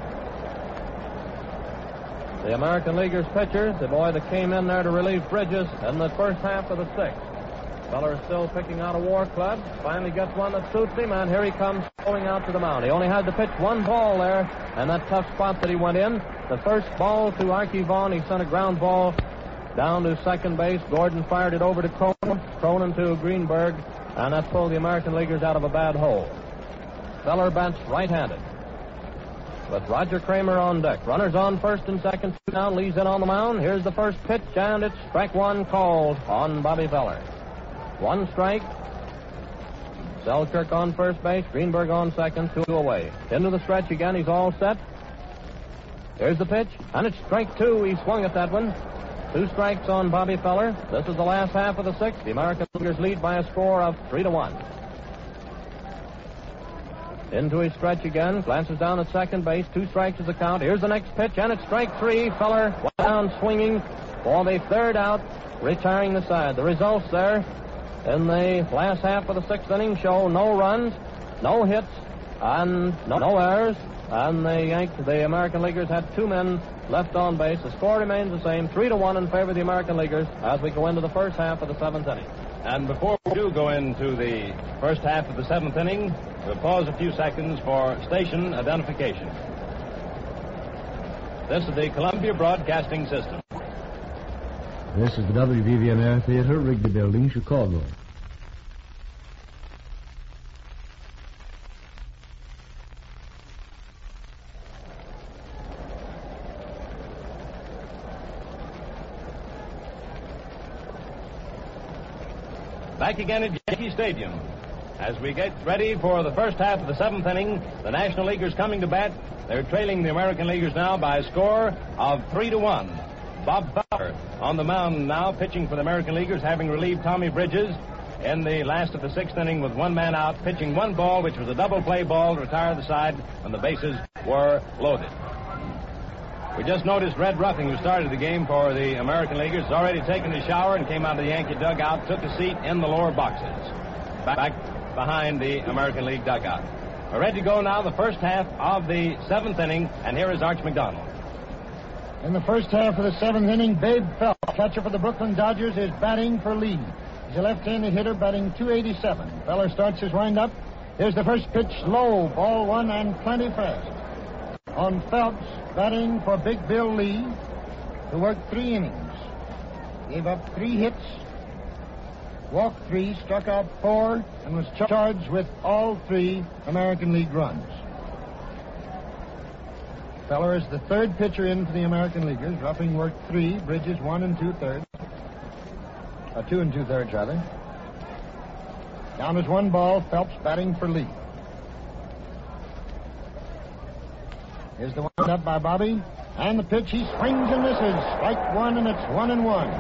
the American Leaguers pitcher, the boy that came in there to relieve Bridges in the first half of the 6th. Feller is still picking out a war club. Finally gets one that suits him, and here he comes going out to the mound. He only had to pitch 1 ball there, and that tough spot that he went in. The first ball to Archie Vaughn, he sent a ground ball down to second base. Gordon fired it over to Cronin to Greenberg, and that pulled the American Leaguers out of a bad hole. Feller bats right-handed with Roger Kramer on deck. Runners on first and second, 2 down. Lee's in on the mound. Here's the first pitch, and it's strike 1 called on Bobby Feller. 1 strike. Selkirk on first base, Greenberg on second, 2 away. Into the stretch again, he's all set. Here's the pitch, and it's strike 2. He swung at that one. 2 strikes on Bobby Feller. This is the last half of the 6th. The American Leaguers lead by a score of 3-1. Into his stretch again, glances down at second base, 2 strikes is the count. Here's the next pitch, and it's strike 3. Feller went down swinging for the 3rd out, retiring the side. The results there in the last half of the 6th inning show no runs, no hits, and no errors. And the American Leaguers had 2 men left on base. The score remains the same, 3-1 in favor of the American Leaguers as we go into the first half of the 7th inning. And before we do go into the first half of the 7th inning, we'll pause a few seconds for station identification. This is the Columbia Broadcasting System. This is the WBBM Air Theater, Wrigley Building, Chicago. Back again at Yankee Stadium. As we get ready for the first half of the 7th inning, the National Leaguers coming to bat. They're trailing the American Leaguers now by a score of 3-1. Bob Feller on the mound now, pitching for the American Leaguers, having relieved Tommy Bridges in the last of the 6th inning with 1 man out, pitching 1 ball, which was a double play ball to retire the side, and the bases were loaded. We just noticed Red Ruffing, who started the game for the American Leaguers, has already taken a shower and came out of the Yankee dugout, took a seat in the lower boxes. Back behind the American League dugout. We're ready to go now, the first half of the seventh inning, and here is Arch McDonald. In the first half of the seventh inning, Babe Phelps, catcher for the Brooklyn Dodgers, is batting for lead. He's a left-handed hitter batting .287. Feller starts his windup. Here's the first pitch, low, ball one, and plenty fast. On Phelps, batting for Big Bill Lee, who worked 3 innings. Gave up 3 hits, walked 3, struck out 4, and was charged with all 3 American League runs. Feller is the third pitcher in for the American Leaguers. Ruffing worked 3, Bridges 1 2/3. 2 2/3, rather. Down is 1 ball, Phelps batting for Lee. Here's the wind up by Bobby, and the pitch, he swings and misses. Strike 1, and it's 1-1.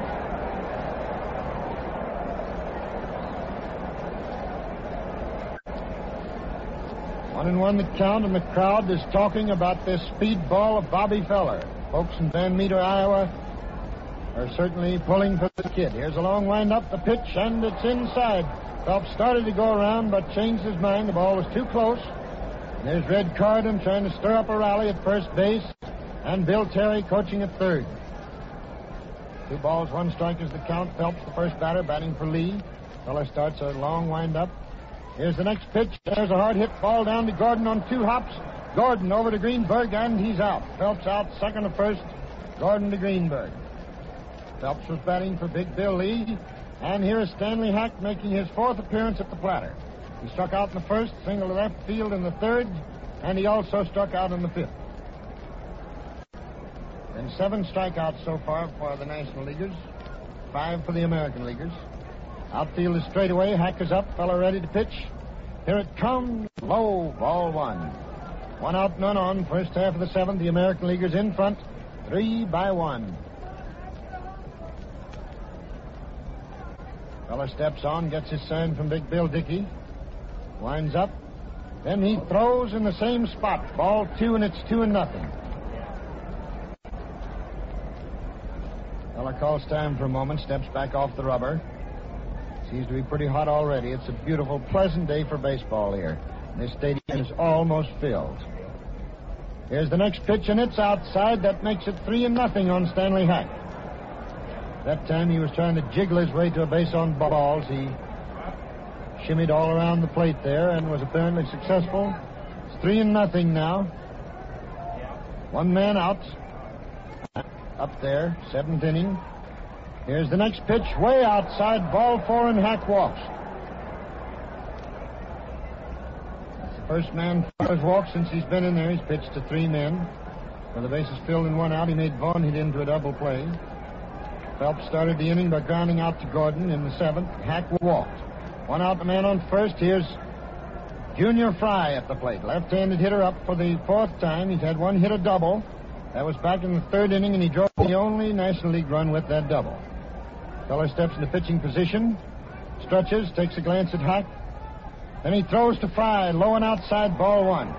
One and 1 the count, and the crowd is talking about this speed ball of Bobby Feller. Folks in Van Meter, Iowa, are certainly pulling for the kid. Here's a long wind up, the pitch, and it's inside. Phelps started to go around, but changed his mind. The ball was too close. And there's Red Carden trying to stir up a rally at first base, and Bill Terry coaching at third. 2 balls, 1 strike is the count. Phelps, the first batter, batting for Lee. Feller starts a long wind up. Here's the next pitch. There's a hard hit ball down to Gordon on 2 hops. Gordon over to Greenberg, and he's out. Phelps out, second to first. Gordon to Greenberg. Phelps was batting for Big Bill Lee. And here is Stanley Hack making his 4th appearance at the Platter. He struck out in the first, single to left field in the third, and he also struck out in the 5th. And 7 strikeouts so far for the National Leaguers, 5 for the American Leaguers. Outfield is straight away. Hack is up. Feller ready to pitch. Here it comes. Low, ball 1. 1 out, none on. First half of the 7th. The American Leaguers in front, 3-1. Feller steps on, gets his sign from Big Bill Dickey. Winds up. Then he throws in the same spot. Ball 2, and it's 2-0. Feller calls time for a moment, steps back off the rubber. Seems to be pretty hot already. It's a beautiful, pleasant day for baseball here. This stadium is almost filled. Here's the next pitch, and it's outside. That makes it 3-0 on Stanley Hack. That time he was trying to jiggle his way to a base on balls. He shimmied all around the plate there and was apparently successful. It's 3-0 now. 1 man out. Up there, 7th inning. Here's the next pitch, way outside, ball 4, and Hack walks. That's the first man Feller's walked since he's been in there. He's pitched to 3 men. With the bases filled and 1 out, he made Vaughn hit into a double play. Phelps started the inning by grounding out to Gordon in the 7th. Hack walked. 1 out, the man on first. Here's Junior Fry at the plate. Left-handed hitter up for the 4th time. He's had 1 hit, a double. That was back in the 3rd inning, and he drove the only National League run with that double. Feller steps into pitching position, stretches, takes a glance at Hack. Then he throws to Fry, low and outside, ball 1.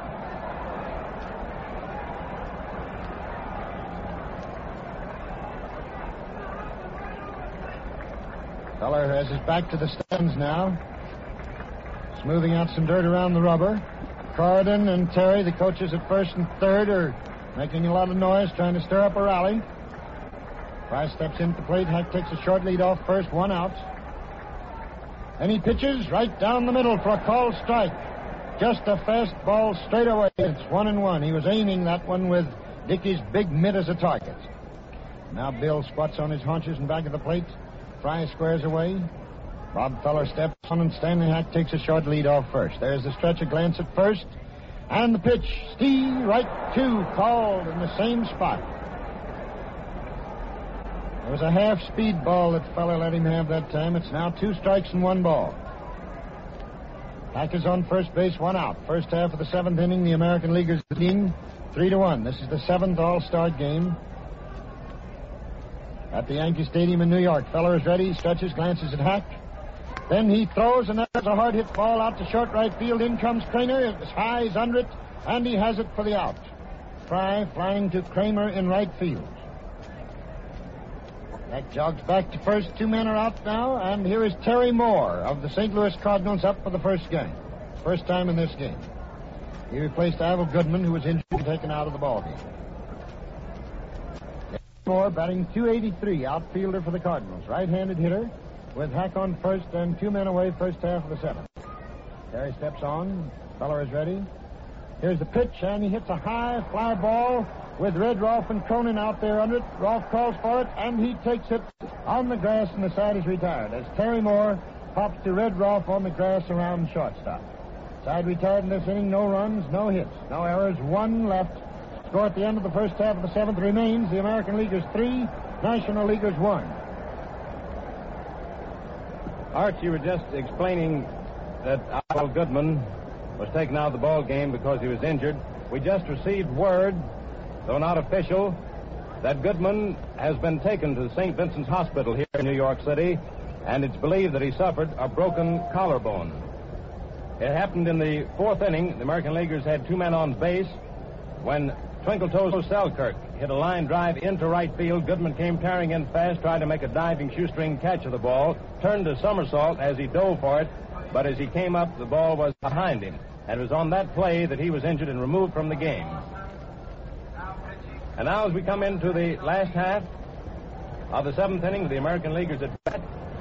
Feller has his back to the stands now, smoothing out some dirt around the rubber. Carden and Terry, the coaches at first and third, are making a lot of noise, trying to stir up a rally. Fry steps into the plate. Hack takes a short lead off first, 1 out. And he pitches right down the middle for a called strike. Just a fast ball straight away. It's 1-1. He was aiming that one with Dickey's big mitt as a target. Now Bill squats on his haunches and back of the plate. Fry squares away. Bob Feller steps on, and Stanley Hack takes a short lead off first. There's the stretch, a glance at first. And the pitch, Steve, right 2, called in the same spot. It was a half-speed ball that Feller let him have that time. It's now 2 strikes and 1 ball. Hack is on first base, 1 out. First half of the 7th inning, the American Leaguers leading 3-1. This is the 7th All-Star game at the Yankee Stadium in New York. Feller is ready, stretches, glances at Hack. Then he throws, and there's a hard hit ball out to short right field. In comes Craner. It's high, he's under it, and he has it for the out. Fry flying to Kramer in right field. Hack jogs back to first. 2 men are out now, and here is Terry Moore of the St. Louis Cardinals up for the first game. First time in this game. He replaced Ivel Goodman, who was injured and taken out of the ballgame. Moore batting .283, outfielder for the Cardinals. Right-handed hitter with Hack on first and 2 men away first half of the 7th. Terry steps on. Feller is ready. Here's the pitch, and he hits a high fly ball with Red Rolfe and Cronin out there under it. Rolfe calls for it, and he takes it on the grass, and the side is retired as Terry Moore pops to Red Rolfe on the grass around shortstop. Side retired in this inning. No runs, no hits, no errors, 1 left. Score at the end of the first half of the 7th remains the American Leaguers 3, National Leaguers 1. Art, you were just explaining that Ivel Goodman was taken out of the ball game because he was injured. We just received word, though not official, that Goodman has been taken to the St. Vincent's Hospital here in New York City, and it's believed that he suffered a broken collarbone. It happened in the 4th inning. The American Leaguers had 2 men on base when Twinkletoes Selkirk hit a line drive into right field. Goodman came tearing in fast, tried to make a diving shoestring catch of the ball, turned a somersault as he dove for it, but as he came up, the ball was behind him. And it was on that play that he was injured and removed from the game. And now as we come into the last half of the 7th inning with the American Leaguers at bat,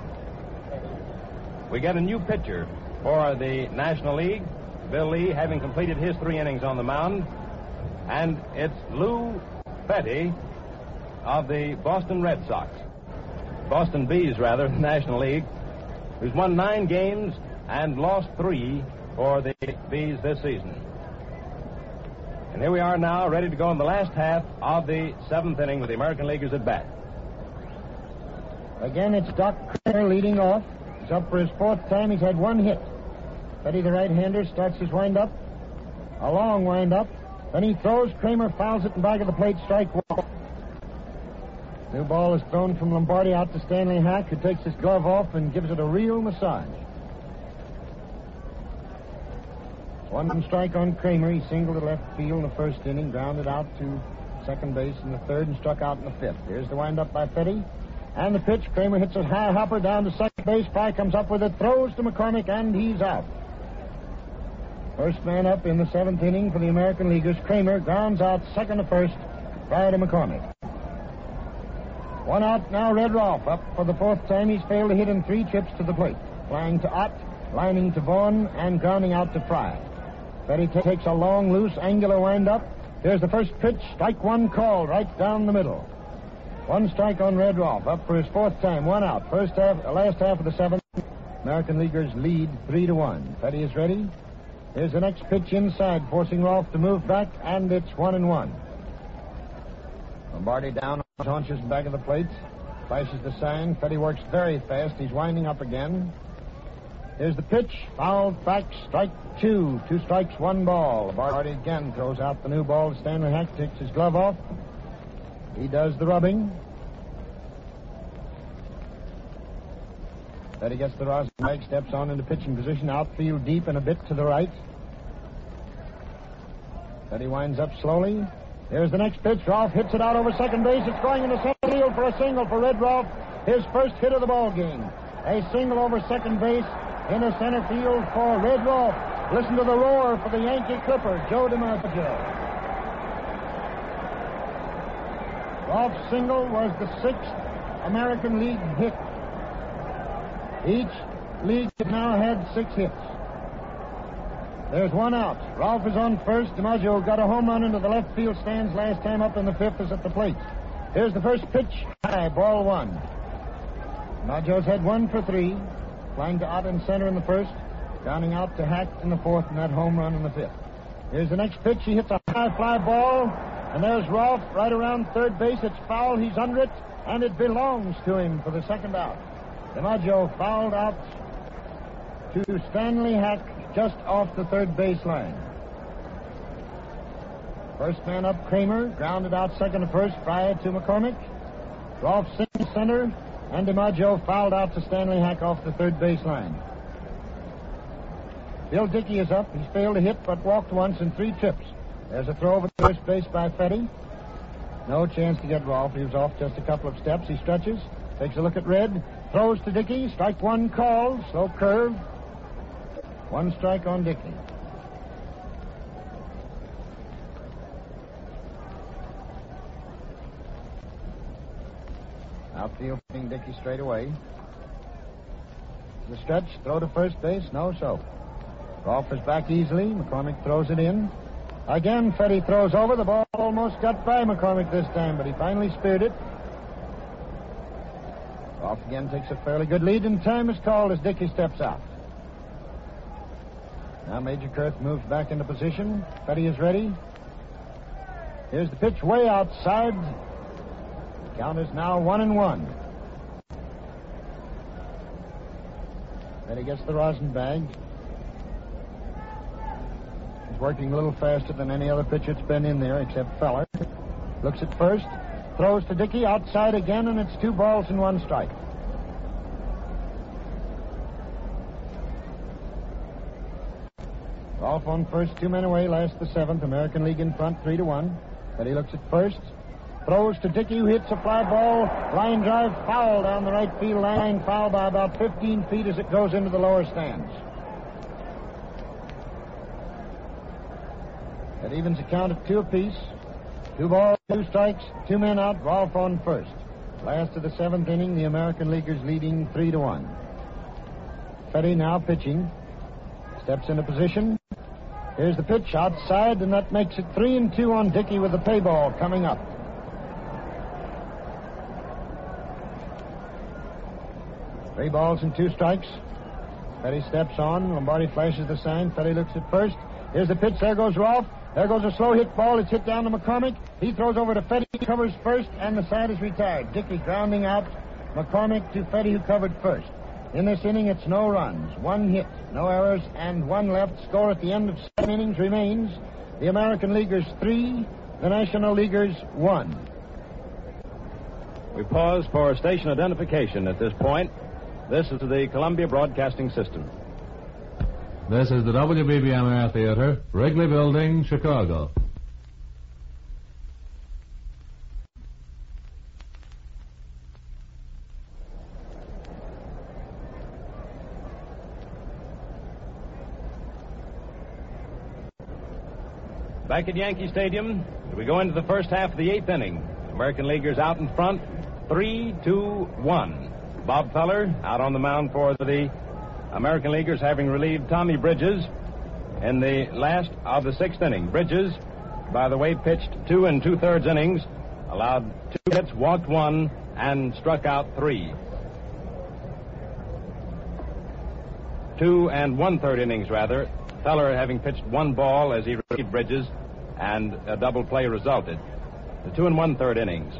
we get a new pitcher for the National League, Bill Lee, having completed his 3 innings on the mound. And it's Lou Fetty of the Boston Red Sox. Boston Bees, rather, National League, who's won 9 games and lost 3 for the Bees this season. And here we are now, ready to go in the last half of the 7th inning with the American Leaguers at bat. Again, it's Doc Kramer leading off. He's up for his 4th time. He's had 1 hit. Fetty, the right-hander, starts his wind-up. A long wind-up. Then he throws. Kramer fouls it in back of the plate. Strike 1. New ball is thrown from Lombardi out to Stanley Hack, who takes his glove off and gives it a real massage. 1 strike on Kramer. He singled to left field in the 1st inning, grounded out to second base in the 3rd, and struck out in the 5th. Here's the windup by Fetty. And the pitch. Kramer hits a high hopper down to second base. Fry comes up with it, throws to McCormick, and he's out. First man up in the 7th inning for the American Leaguers. Kramer grounds out second to first, Fry to McCormick. 1 out now. Red Rolfe up for the 4th time. He's failed to hit in 3 trips to the plate. Flying to Ott, lining to Vaughn, and grounding out to Fry. Fetty takes a long, loose, angular wind-up. Here's the first pitch. Strike 1 called right down the middle. 1 strike on Red Rolfe. Up for his 4th time. 1 out. Last half of the 7th. American Leaguers lead 3-1. Fetty is ready. Here's the next pitch inside, forcing Rolfe to move back, and it's 1-1. Lombardi down on his haunches in back of the plate. Flashes the sign. Fetty works very fast. He's winding up again. Here's the pitch. Fouled back. Strike 2. 2 strikes, 1 ball. Lombardi again throws out the new ball. Stanley Hack takes his glove off. He does the rubbing. Fetty gets the rosin bag, steps on into pitching position, outfield deep and a bit to the right. Fetty winds up slowly. Here's the next pitch. Rolfe hits it out over second base. It's going into center field for a single for Red Rolfe. His first hit of the ball game. A single over second base into center field for Red Rolfe. Listen to the roar for the Yankee Clipper, Joe DiMaggio. Rolfe's single was the 6th American League hit. Each league has now had 6 hits. There's 1 out. Rolfe is on first. DiMaggio got a home run into the left field stands last time up in the 5th is at the plate. Here's the first pitch. High, ball 1. DiMaggio's had 1 for 3. Flying to Ott in center in the 1st. Grounding out to Hack in the 4th, and that home run in the 5th. Here's the next pitch. He hits a high fly ball. And there's Rolfe right around third base. It's foul. He's under it. And it belongs to him for the 2nd out. DiMaggio fouled out to Stanley Hack just off the third baseline. First man up, Kramer. Grounded out second to first. Fry to McCormick. Rolfe single center. And DiMaggio fouled out to Stanley Hack off the third baseline. Bill Dickey is up. He's failed to hit but walked once in 3 trips. There's a throw over to first base by Fetty. No chance to get Rolfe. He was off just a couple of steps. He stretches. Takes a look at Red. Throws to Dickey. Strike one called. Slow curve. One strike on Dickey. Outfield putting Dickey straight away. The stretch. Throw to first base. No show. Rolfe is back easily. McCormick throws it in. Again, Fetty throws over. The ball almost got by McCormick this time, but he finally speared it. Rolfe again takes a fairly good lead, and time is called as Dickey steps out. Now Major Kurth moves back into position. Fetty is ready. Here's the pitch way outside. The count is now 1-1. Fetty gets the rosin bag. He's working a little faster than any other pitcher that's been in there except Feller. Looks at first. Throws to Dickey. Outside again, and it's 2 balls and 1 strike. Rolfe on first, 2 men away, last the 7th. American League in front, 3-1. But he looks at first. Throws to Dickey, who hits a fly ball. Line drive, foul down the right field line. Foul by about 15 feet as it goes into the lower stands. That evens the count at 2 apiece. 2 balls, 2 strikes, 2 men out. Rolfe on first. Last of the 7th inning, the American Leaguers leading 3-1. Fetty now pitching. Steps into position. Here's the pitch outside, and that makes it 3-2 on Dickey with the pay ball coming up. Three balls and 2 strikes. Fetty steps on. Lombardi flashes the sign. Fetty looks at first. Here's the pitch. There goes Rolfe. There goes a slow hit ball. It's hit down to McCormick. He throws over to Fetty, covers first, and the side is retired. Dickey grounding out. McCormick to Fetty, who covered first. In this inning, it's no runs, 1 hit, no errors, and 1 left. Score at the end of 7 innings remains the American Leaguers 3, the National Leaguers 1. We pause for station identification at this point. This is the Columbia Broadcasting System. This is the WBBM Air Theater, Wrigley Building, Chicago. Back at Yankee Stadium, we go into the first half of the 8th inning. American Leaguers out in front, 3-1. Bob Feller out on the mound for the American Leaguers, having relieved Tommy Bridges in the last of the 6th inning. Bridges, by the way, pitched 2 2/3 innings, allowed 2 hits, walked 1, and struck out 3. 2 1/3 innings, rather. Feller having pitched 1 ball as he relieved Bridges, and a double play resulted. The 2 1/3 innings.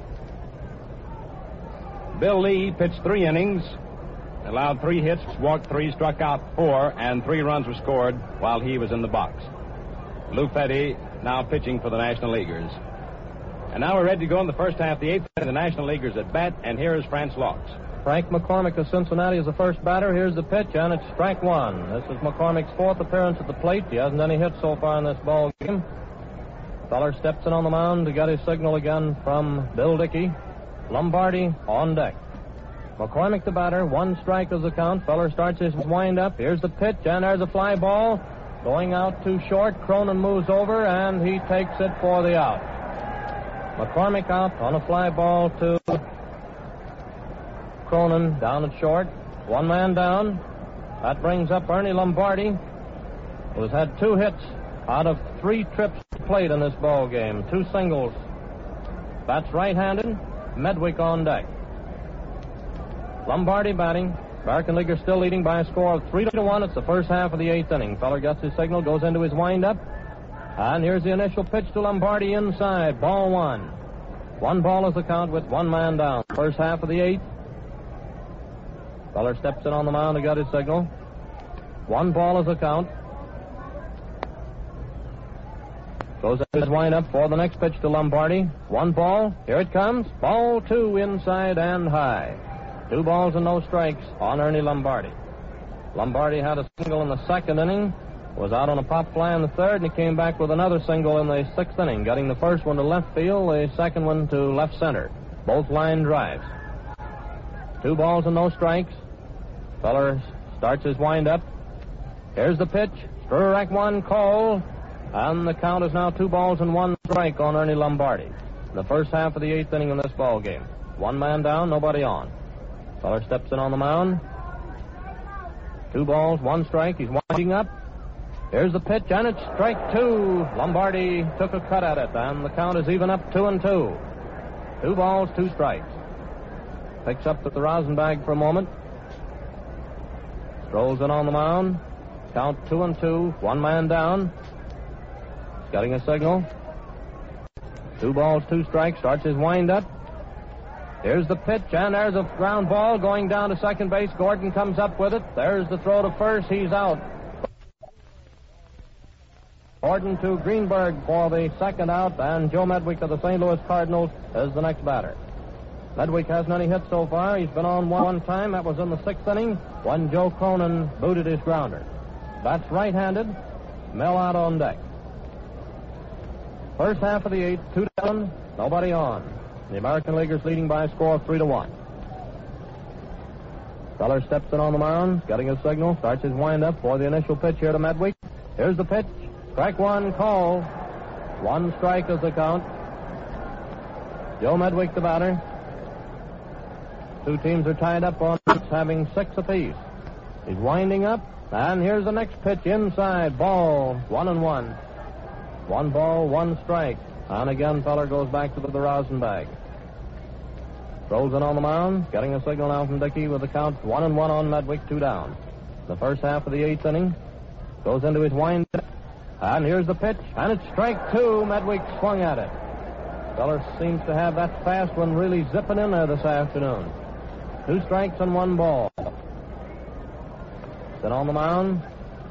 Bill Lee pitched 3 innings, allowed 3 hits, walked 3, struck out 4, and 3 runs were scored while he was in the box. Lou Fetty now pitching for the National Leaguers. And now we're ready to go in the first half of the 8th inning. The National Leaguers at bat, and here is Franz Laux. Frank McCormick of Cincinnati is the first batter. Here's the pitch, and it's strike 1. This is McCormick's 4th appearance at the plate. He hasn't any hits so far in this ball game. Feller steps in on the mound to get his signal again from Bill Dickey. Lombardi on deck. McCormick the batter. 1 strike is the count. Feller starts his wind-up. Here's the pitch, and there's a fly ball. Going out too short. Cronin moves over, and he takes it for the out. McCormick out on a fly ball to Cronin down at short. 1 man down. That brings up Ernie Lombardi, who has had 2 hits out of 3 trips played in this ball game. 2 singles. Bats right-handed. Medwick on deck. Lombardi batting. American Leaguers still leading by a score of 3-1. It's the first half of the 8th inning. Feller gets his signal, goes into his windup. And here's the initial pitch to Lombardi inside. Ball 1. 1 ball is the count with 1 man down. First half of the 8th. Feller steps in on the mound to get his signal. 1 ball is the count. Goes in his windup for the next pitch to Lombardi. 1 ball. Here it comes. Ball 2 inside and high. 2 balls and no strikes on Ernie Lombardi. Lombardi had a single in the 2nd inning, was out on a pop fly in the 3rd, and he came back with another single in the 6th inning, getting the first one to left field, the second one to left center. Both line drives. 2 balls and no strikes. Feller starts his windup. Here's the pitch. Strike 1 call. And the count is now 2 balls and 1 strike on Ernie Lombardi. The first half of the 8th inning in this ball game. 1 man down, nobody on. Feller steps in on the mound. 2 balls, 1 strike. He's winding up. Here's the pitch, and it's strike 2. Lombardi took a cut at it, and the count is even up 2-2. 2 balls, 2 strikes. Picks up at the rosin bag for a moment. Strolls in on the mound. Count 2-2. 1 man down. He's getting a signal. 2 balls, 2 strikes. Starts his windup. Here's the pitch, and there's a ground ball going down to second base. Gordon comes up with it. There's the throw to first. He's out. Gordon to Greenberg for the second out, and Joe Medwick of the St. Louis Cardinals is the next batter. Medwick hasn't any hits so far. He's been on one time. That was in the 6th inning when Joe Cronin booted his grounder. That's right-handed. Mel out on deck. First half of the 8th, 2 down, nobody on. The American Leaguers leading by a score of 3-1. Feller steps in on the mound, getting a signal, starts his windup for the initial pitch here to Medwick. Here's the pitch. Strike 1 call. 1 strike is the count. Joe Medwick the batter. 2 teams are tied up on having 6 apiece. He's winding up, and here's the next pitch inside. Ball, 1-1. 1 ball, 1 strike. And again, Feller goes back to the rosin bag. Throws in on the mound, getting a signal now from Dickey with the count 1-1 on Medwick, 2 down. The first half of the 8th inning goes into his windup. And here's the pitch, and it's strike 2. Medwick swung at it. Feller seems to have that fast one really zipping in there this afternoon. 2 strikes and 1 ball. Then on the mound.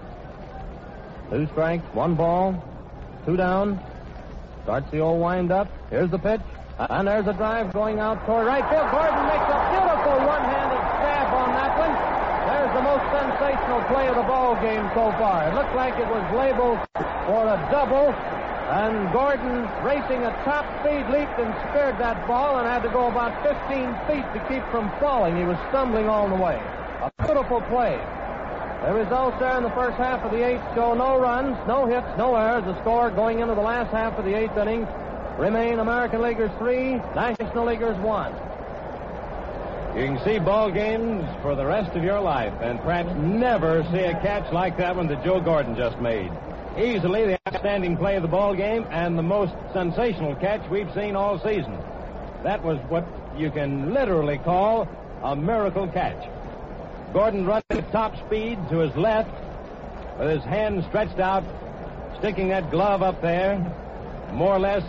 2 strikes, 1 ball, 2 down. Starts the old wind-up. Here's the pitch, and there's a drive going out toward right field. Gordon makes a beautiful one-handed stab on that one. There's the most sensational play of the ball game so far. It looked like it was labeled for a double, and Gordon, racing at top speed, leaped and speared that ball and had to go about 15 feet to keep from falling. He was stumbling all the way. A beautiful play. The results there in the first half of the 8th show no runs, no hits, no errors. The score going into the last half of the 8th inning remain American Leaguers 3, National Leaguers 1. You can see ball games for the rest of your life and perhaps never see a catch like that one that Joe Gordon just made. Easily the outstanding play of the ball game and the most sensational catch we've seen all season. That was what you can literally call a miracle catch. Gordon running at top speed to his left with his hand stretched out, sticking that glove up there, more or less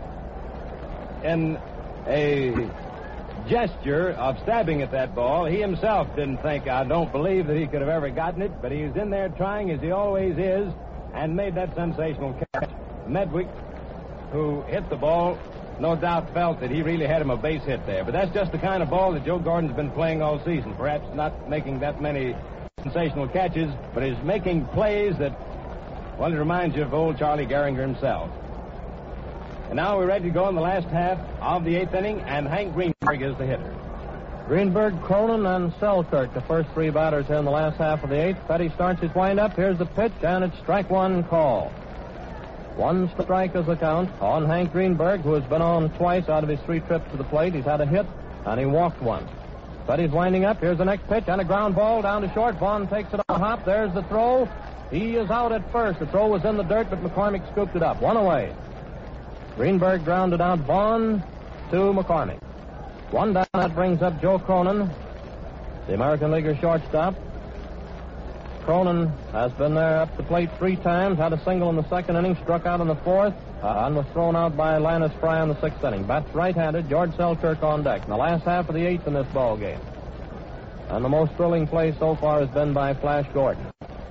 in a gesture of stabbing at that ball. He himself didn't think, I don't believe that he could have ever gotten it, but he was in there trying as he always is and made that sensational catch. Medwick, who hit the ball, no doubt felt that he really had him a base hit there. But that's just the kind of ball that Joe Gordon's been playing all season. Perhaps not making that many sensational catches, but is making plays that, well, it reminds you of old Charlie Gehringer himself. And now we're ready to go in the last half of the 8th inning, and Hank Greenberg is the hitter. Greenberg, Cronin, and Selkirk, the first 3 batters here in the last half of the 8th. Petty starts his windup. Here's the pitch, and it's strike 1 call. 1 strike is the count on Hank Greenberg, who has been on twice out of his 3 trips to the plate. He's had a hit, and he walked 1. Petty's winding up. Here's the next pitch, and a ground ball down to short. Vaughn takes it on a hop. There's the throw. He is out at first. The throw was in the dirt, but McCormick scooped it up. 1 away. Greenberg grounded out. Vaughn to McCormick. 1 down. That brings up Joe Cronin, the American Leaguer shortstop. Cronin has been there up the plate 3 times, had a single in the 2nd inning, struck out in the 4th, and was thrown out by Linus Fry in the 6th inning. Bats right-handed. George Selkirk on deck in the last half of the 8th in this ball game. And the most thrilling play so far has been by Flash Gordon.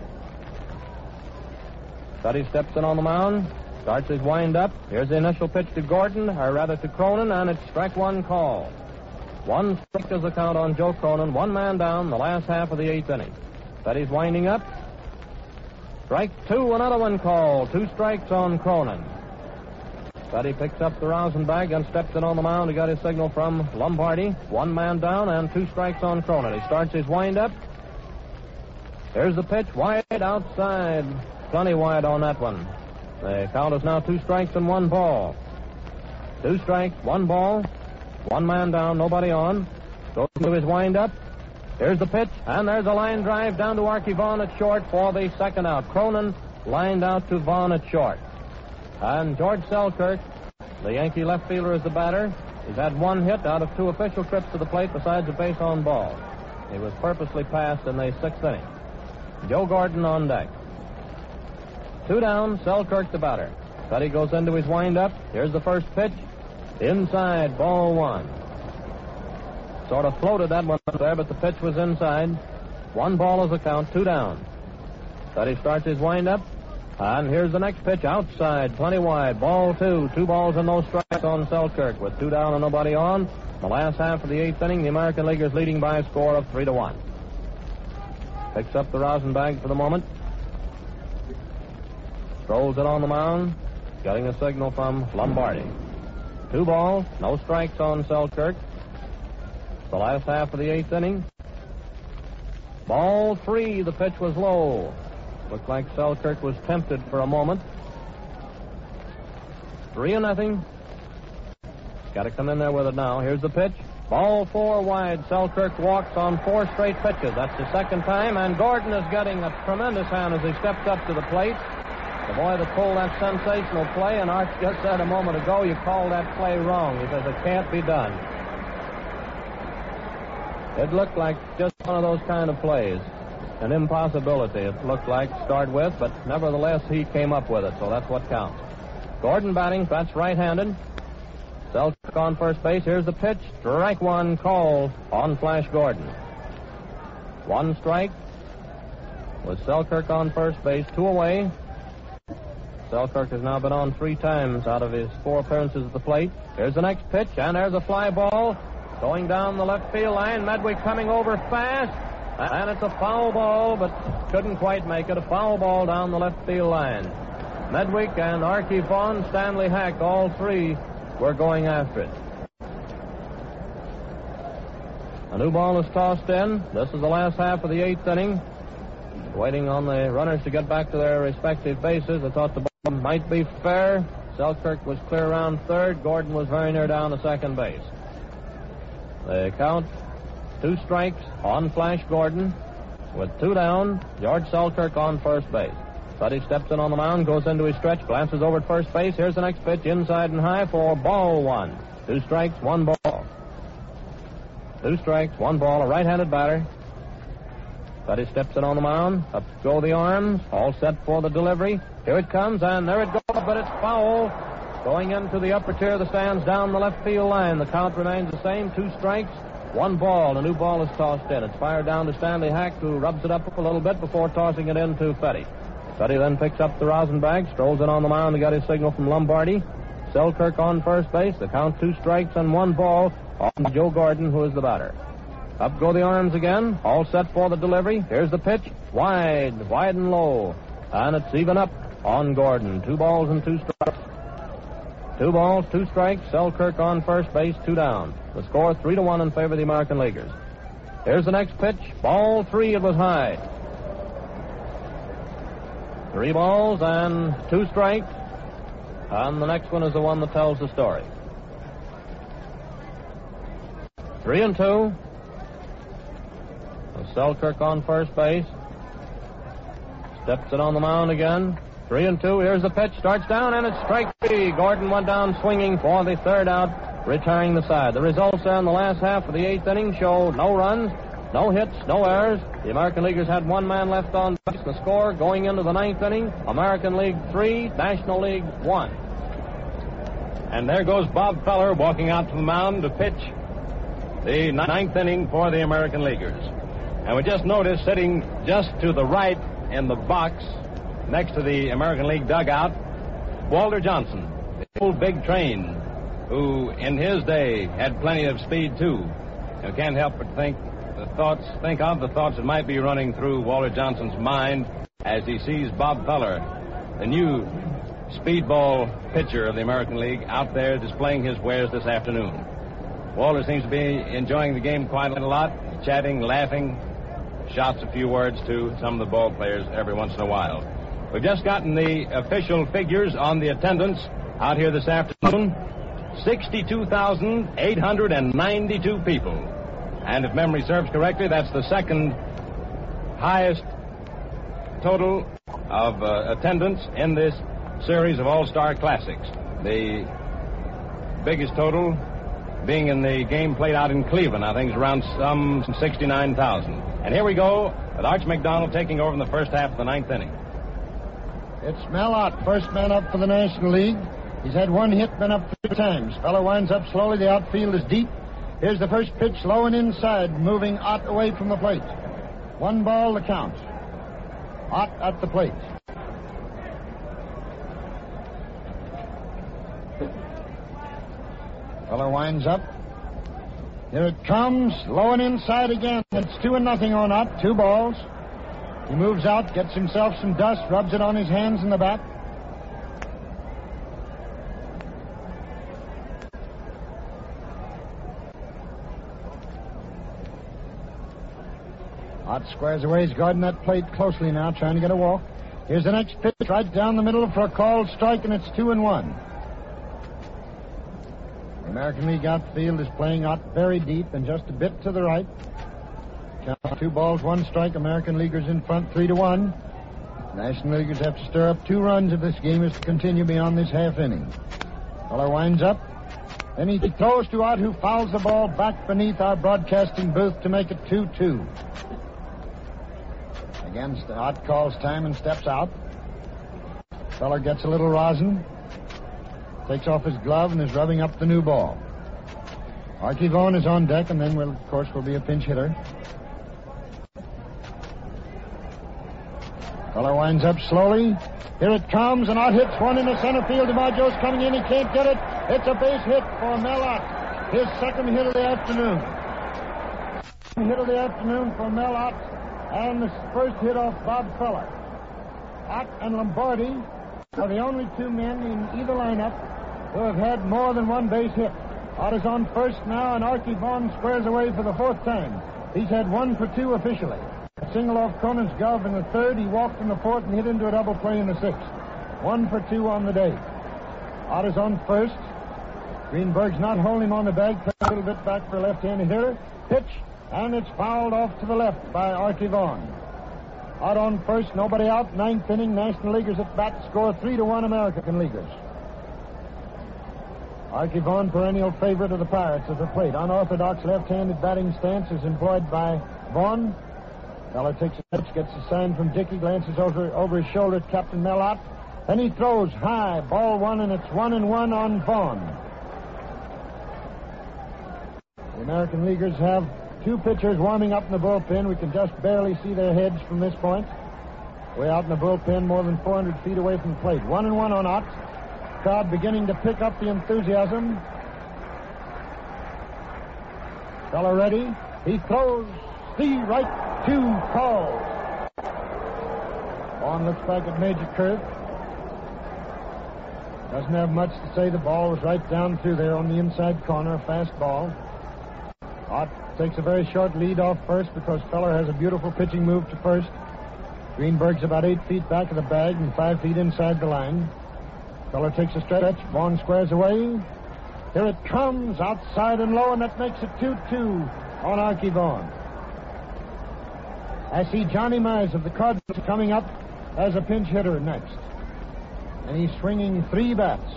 Petty steps in on the mound, starts his wind-up. Here's the initial pitch to Gordon, or rather to Cronin, and it's strike 1 call. 1 strike is the count on Joe Cronin. 1 man down the last half of the 8th inning. Petty's winding up. Strike 2, another one called. 2 strikes on Cronin. Petty picks up the rosin bag and steps in on the mound to get his signal from Lombardi. 1 man down and 2 strikes on Cronin. He starts his windup. Here's the pitch, wide outside. Plenty wide on that one. The count is now 2 strikes and 1 ball. 2 strikes, 1 ball. 1 man down, nobody on. Goes to his windup. Here's the pitch, and there's a line drive down to Archie Vaughan at short for the second out. Cronin lined out to Vaughan at short. And George Selkirk, the Yankee left fielder, is the batter. He's had 1 hit out of 2 official trips to the plate besides a base on ball. He was purposely passed in the 6th inning. Joe Gordon on deck. 2 down, Selkirk the batter. Petty goes into his windup. Here's the first pitch. Inside, ball 1. Sort of floated that one there, but the pitch was inside. 1 ball is the count, 2 down. Petty starts his windup. And here's the next pitch, outside, plenty wide, ball 2. 2 balls and no strikes on Selkirk with 2 down and nobody on. The last half of the 8th inning, the American Leaguers leading by a score of 3-1. Picks up the rosin bag for the moment. Throws it on the mound, getting a signal from Lombardi. 2 balls, no strikes on Selkirk. The last half of the 8th inning. Ball 3, the pitch was low. Looked like Selkirk was tempted for a moment. 3-0. Got to come in there with it now. Here's the pitch. Ball 4 wide. Selkirk walks on 4 straight pitches. That's the second time, and Gordon is getting a tremendous hand as he steps up to the plate. The boy that pulled that sensational play, and Art just said a moment ago, you called that play wrong. He says it can't be done. It looked like just one of those kind of plays. An impossibility, it looked like, to start with, but nevertheless, he came up with it, so that's what counts. Gordon batting, that's right-handed. Selkirk on first base. Here's the pitch. Strike 1 called on Flash Gordon. 1 strike with Selkirk on first base, 2 away. Selkirk has now been on 3 times out of his 4 appearances at the plate. Here's the next pitch, and there's a fly ball going down the left field line. Medwick coming over fast, and it's a foul ball, but couldn't quite make it. A foul ball down the left field line. Medwick and Archie Vaughan, Stanley Hack, all 3 were going after it. A new ball is tossed in. This is the last half of the 8th inning. Waiting on the runners to get back to their respective bases. I thought the ball might be fair. Selkirk was clear around third. Gordon was very near down to second base. The count, 2 strikes on Flash Gordon. With 2 down, George Selkirk on first base. Petty steps in on the mound, goes into his stretch, glances over at first base. Here's the next pitch, inside and high for ball 1. 2 strikes, 1 ball. 2 strikes, 1 ball, a right-handed batter. Petty steps in on the mound. Up go the arms, all set for the delivery. Here it comes, and there it goes, but it's foul. Going into the upper tier of the stands down the left field line. The count remains the same, 2 strikes, 1 ball. A new ball is tossed in. It's fired down to Stanley Hack, who rubs it up a little bit before tossing it in to Petty. Petty then picks up the rosin bag, strolls in on the mound to get his signal from Lombardi. Selkirk on first base. The count 2 strikes and 1 ball on Joe Gordon, who is the batter. Up go the arms again, all set for the delivery. Here's the pitch, wide and low. And it's even up on Gordon. 2 balls and 2 strikes. 2 balls, 2 strikes. Selkirk on first base, 2 down. The score 3-1 in favor of the American Leaguers. Here's the next pitch, ball 3, it was high. 3 balls and 2 strikes. And the next one is the one that tells the story. 3-2. Selkirk on first base. Steps it on the mound again. 3-2. Here's the pitch. Starts down, and it's strike 3. Gordon went down swinging for the third out, retiring the side. The results in the last half of the 8th inning show no runs, no hits, no errors. The American Leaguers had 1 man left on base. The score going into the 9th inning, American League 3, National League 1. And there goes Bob Feller walking out to the mound to pitch the 9th inning for the American Leaguers. And we just noticed, sitting just to the right in the box next to the American League dugout, Walter Johnson, the old big train, who in his day had plenty of speed too. You can't help but think of the thoughts that might be running through Walter Johnson's mind as he sees Bob Feller, the new speedball pitcher of the American League, out there displaying his wares this afternoon. Walter seems to be enjoying the game quite a lot, chatting, laughing, shouts a few words to some of the ball players every once in a while. We've just gotten the official figures on the attendance out here this afternoon. 62,892 people. And if memory serves correctly, that's the second highest total of attendance in this series of All-Star Classics. The biggest total being in the game played out in Cleveland. I think it's around some 69,000. And here we go with Arch McDonald taking over in the first half of the ninth inning. It's Mel Ott, first man up for the National League. He's had one hit, been up 3 times. Feller winds up slowly. The outfield is deep. Here's the first pitch, low and inside, moving Ott away from the plate. 1 ball to count. Ott at the plate. Feller winds up. Here it comes, low and inside again. It's 2-0 on Ott, 2 balls. He moves out, gets himself some dust, rubs it on his hands and the back. Ott squares away. He's guarding that plate closely now, trying to get a walk. Here's the next pitch, right down the middle for a called strike, and it's 2-1. The American League outfield is playing Ott very deep and just a bit to the right. Count 2 balls, 1 strike. American Leaguers in front, 3-1. National Leaguers have to stir up 2 runs if this game is to continue beyond this half inning. Feller winds up. Then he throws to Ott, who fouls the ball back beneath our broadcasting booth to make it 2-2. Again, Ott calls time and steps out. Feller gets a little rosin, takes off his glove, and is rubbing up the new ball. Archie Vaughan is on deck, and then, will be a pinch hitter. Feller winds up slowly. Here it comes, and Ott hits one in the center field. DiMaggio's coming in. He can't get it. It's a base hit for Mel Ott. His second hit of the afternoon. Hit of the afternoon for Mel Ott. And the first hit off Bob Feller. Ott and Lombardi are the only 2 men in either lineup who have had more than 1 base hit. Ott is on first now, and Archie Vaughan squares away for the 4th time. He's had 1 for 2 officially. A single off Conan's glove in the 3rd. He walked in the 4th and hit into a double play in the 6th. 1 for 2 on the day. Ott is on first. Greenberg's not holding him on the bag. A little bit back for a left-handed hitter. Pitch. And it's fouled off to the left by Archie Vaughan. Out on first, nobody out. 9th inning, National Leaguers at bat, score 3-1 American Leaguers. Archie Vaughan, perennial favorite of the Pirates, at the plate. Unorthodox left-handed batting stance is employed by Vaughan. Feller takes a pitch, gets a sign from Dickey, glances over his shoulder at Captain Mel Ott. Then he throws high, ball 1, and it's 1-1 on Vaughan. The American Leaguers have 2 pitchers warming up in the bullpen. We can just barely see their heads from this point. Way out in the bullpen, more than 400 feet away from the plate. 1-1 on Ott. Crowd beginning to pick up the enthusiasm. Feller ready. He throws the right to call. Vaughan looks back at Major Kurth. Doesn't have much to say. The ball was right down through there on the inside corner, a fast ball. Ott takes a very short lead off first because Feller has a beautiful pitching move to first. Greenberg's about 8 feet back of the bag and 5 feet inside the line. Feller takes a stretch. Vaughan squares away. Here it comes, outside and low, and that makes it 2-2 on Archie Vaughan. I see Johnny Mize of the Cardinals coming up as a pinch hitter next. And he's swinging 3 bats.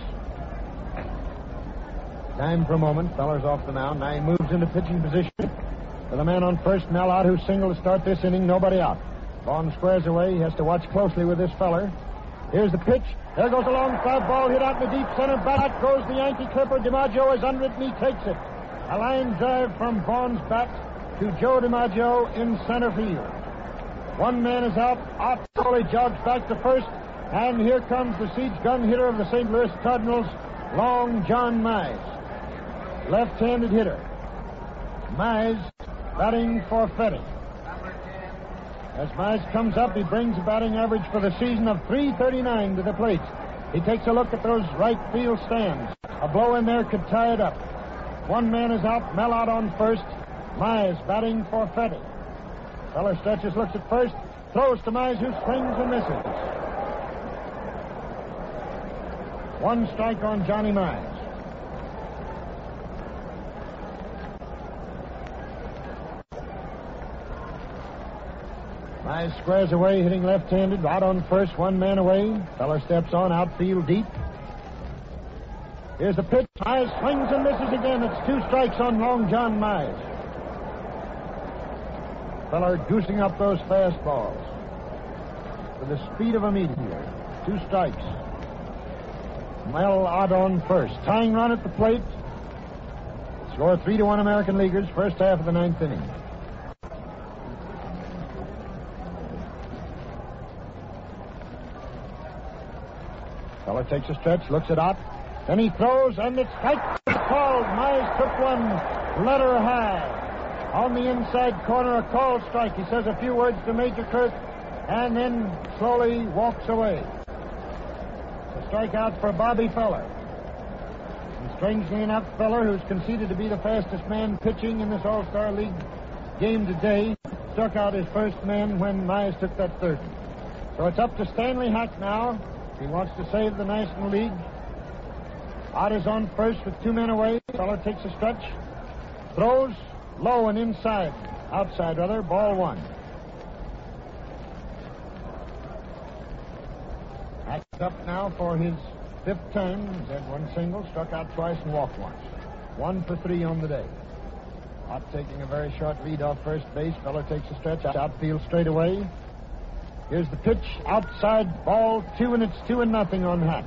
Time for a moment. Feller's off the mound. Now he moves into pitching position with a man on first, Mel Ott, who's single to start this inning. Nobody out. Vaughan squares away. He has to watch closely with this feller. Here's the pitch. There goes a long fly ball hit out in the deep center. Back goes the Yankee Clipper. DiMaggio is under it, and he takes it. A line drive from Vaughan's bat to Joe DiMaggio in center field. 1 man is out. Ott slowly jogs back to first, and here comes the siege gun hitter of the St. Louis Cardinals, Long John Mize. Left-handed hitter. Mize batting for Fetty. As Mize comes up, he brings a batting average for the season of .339 to the plate. He takes a look at those right field stands. A blow in there could tie it up. One man is out, Mel out on first. Mize batting for Fetty. Feller stretches, looks at first, throws to Mize, who swings and misses. One strike on Johnny Mize. Mize squares away, hitting left-handed, out on first, one man away. Feller steps on, outfield deep. Here's the pitch. Mize swings and misses again. It's 2 strikes on Long John Mize. Feller goosing up those fastballs with the speed of a meteor. 2 strikes. Mel out on first. Tying run at the plate. Score 3-1 American Leaguers, first half of the 9th inning. Feller takes a stretch, looks at Ott. Then he throws, and it's strike called. Mize took one letter high. On the inside corner, a called strike. He says a few words to Major Kirk, and then slowly walks away. A strikeout for Bobby Feller. And strangely enough, Feller, who's conceded to be the fastest man pitching in this All-Star League game today, struck out his first man when Mize took that third. So it's up to Stanley Hack now. He wants to save the National League. Ott is on first with 2 men away. Feller takes a stretch. Throws low and inside. Outside, rather. Ball 1. Hack's up now for his 5th time. He's had 1 single, struck out twice, and walked once. 1 for 3 on the day. Ott taking a very short lead off first base. Feller takes a stretch. Outfield straight away. Here's the pitch, outside, ball 2, and it's 2-0 on Hack.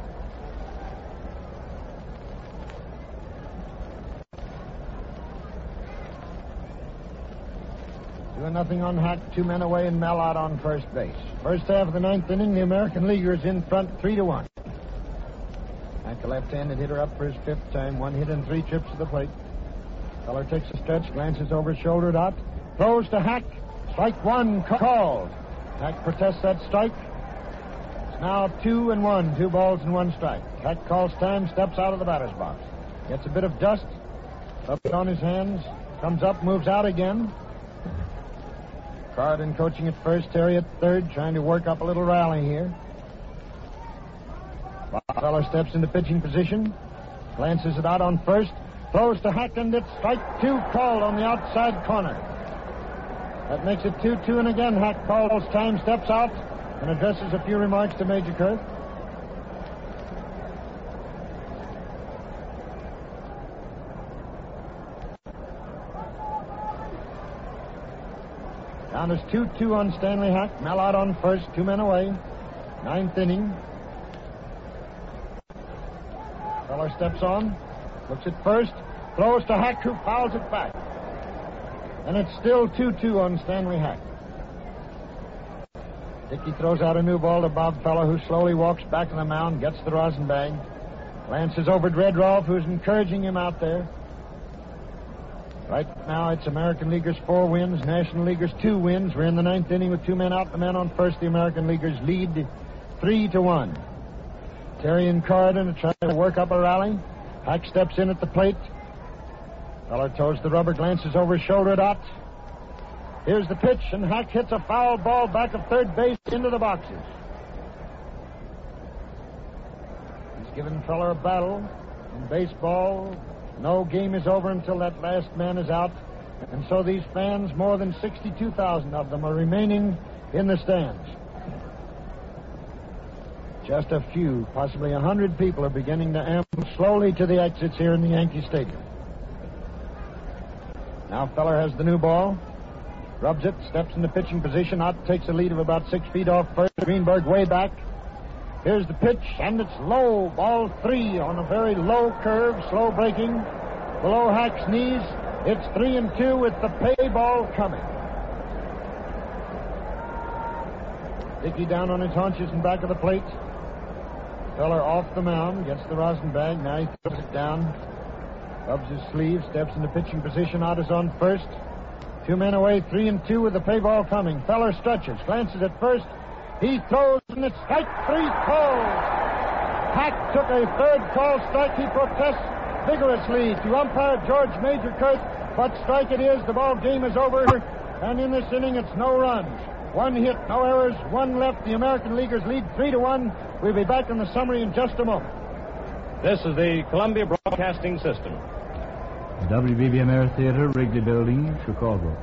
Nothing on Hack, 2 men away, and Mel out on first base. First half of the 9th inning, the American Leaguers in front, 3-1. Hack, a left-handed hitter, up for his 5th time, 1 hit and 3 trips to the plate. Feller takes a stretch, glances over his shoulder at Ott, throws to Hack. Strike 1 called. Hack protests that strike. It's now 2-1, 2 balls and 1 strike. Hack calls time, steps out of the batter's box. Gets a bit of dust, rubs it on his hands, comes up, moves out again. Carden coaching at first, Terry at third, trying to work up a little rally here. Feller steps into pitching position, glances it out on first, throws to Hack, and it's strike 2 called on the outside corner. That makes it 2-2, and again Hack calls time, steps out, and addresses a few remarks to Major Kirk. Down is 2-2 on Stanley Hack. Mel out on first, 2 men away. 9th inning. Feller steps on, looks at first, throws to Hack, who fouls it back. And it's still 2-2 on Stanley Hack. Dickey throws out a new ball to Bob Feller, who slowly walks back to the mound, gets the rosin bag, glances over at Red Rolfe, who's encouraging him out there. Right now, it's American Leaguers 4 wins, National Leaguers 2 wins. We're in the 9th inning with 2 men out, the man on first. The American Leaguers lead 3-1. Terry and Carden are trying to work up a rally. Hack steps in at the plate. Feller toes the rubber, glances over his shoulder at Ott. Here's the pitch, and Hack hits a foul ball back of third base into the boxes. He's given Feller a battle. In baseball, no game is over until that last man is out. And so these fans, more than 62,000 of them, are remaining in the stands. Just a few, possibly 100 people, are beginning to amble slowly to the exits here in the Yankee Stadium. Now Feller has the new ball, rubs it, steps into pitching position. Ott takes a lead of about 6 feet off first. Greenberg way back. Here's the pitch, and it's low. Ball 3 on a very low curve, slow breaking. Below Hack's knees, it's 3-2 with the pay ball coming. Dickey down on his haunches in back of the plate. Feller off the mound, gets the rosin bag. Now he throws it down, rubs his sleeve, steps into pitching position. Ott is on first. 2 men away, 3-2 with the pay ball coming. Feller stretches, glances at first. He throws, and it's strike 3 called. Hack took a third call strike. He protests vigorously to umpire George Major Kirk, but strike it is. The ball game is over, and in this inning it's no runs. One hit, no errors, one left. The American Leaguers lead 3-1. We'll be back in the summary in just a moment. This is the Columbia Broadcasting System. WBBM Air Theater, Wrigley Building, Chicago.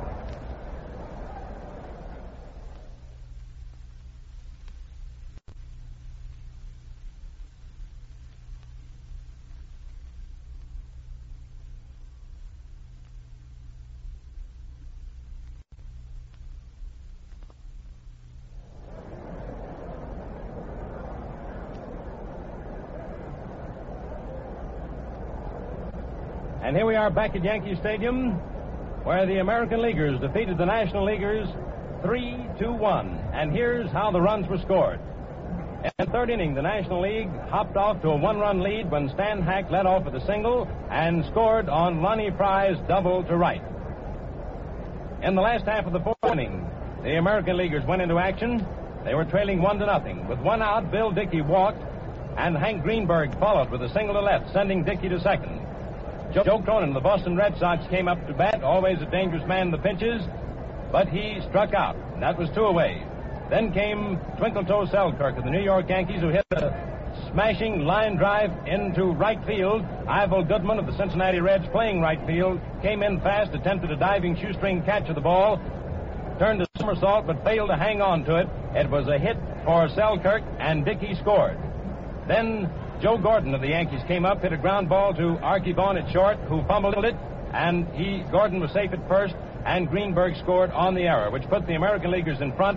And here we are back at Yankee Stadium, where the American Leaguers defeated the National Leaguers 3-1. And here's how the runs were scored. In the third inning, the National League hopped off to a one-run lead when Stan Hack led off with a single and scored on Lonnie Fry's double to right. In the last half of the fourth inning, the American Leaguers went into action. They were trailing 1-0. With one out, Bill Dickey walked, and Hank Greenberg followed with a single to left, sending Dickey to second. Joe Cronin, the Boston Red Sox, came up to bat, always a dangerous man in the pinches, but he struck out, and that was 2 away. Then came Twinkle Toe Selkirk of the New York Yankees, who hit a smashing line drive into right field. Ivel Goodman of the Cincinnati Reds, playing right field, came in fast, attempted a diving shoestring catch of the ball, turned a somersault, but failed to hang on to it. It was a hit for Selkirk, and Dickey scored. Then Joe Gordon of the Yankees came up, hit a ground ball to Archie Vaughan at short, who fumbled it, and Gordon was safe at first, and Greenberg scored on the error, which put the American Leaguers in front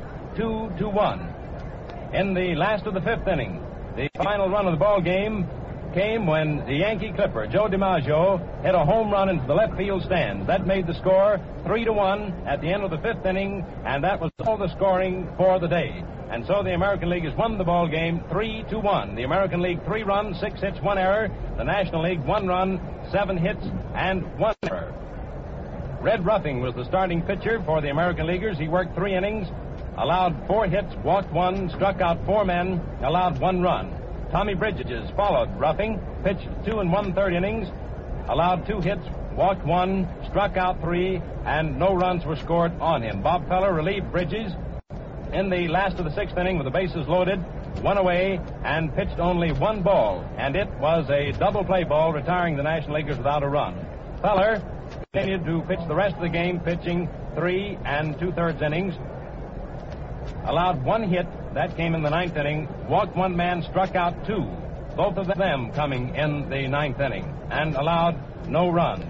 2-1. In the last of the fifth inning, the final run of the ball game came when the Yankee Clipper, Joe DiMaggio, hit a home run into the left field stands. That made the score 3-1 at the end of the fifth inning, and that was all the scoring for the day. And so the American League has won the ball game 3-1. The American League 3 runs, 6 hits, 1 error. The National League 1 run, 7 hits, and 1 error. Red Ruffing was the starting pitcher for the American Leaguers. He worked 3 innings, allowed 4 hits, walked 1, struck out 4 men, allowed 1 run. Tommy Bridges followed Ruffing, pitched 2 1/3 innings, allowed 2 hits, walked 1, struck out 3, and no runs were scored on him. Bob Feller relieved Bridges in the last of the sixth inning with the bases loaded, 1 away, and pitched only 1 ball, and it was a double play ball, retiring the National Leaguers without a run. Feller continued to pitch the rest of the game, pitching 3 2/3 innings, allowed 1 hit, that came in the 9th inning, walked 1 man, struck out 2, both of them coming in the 9th inning, and allowed no runs.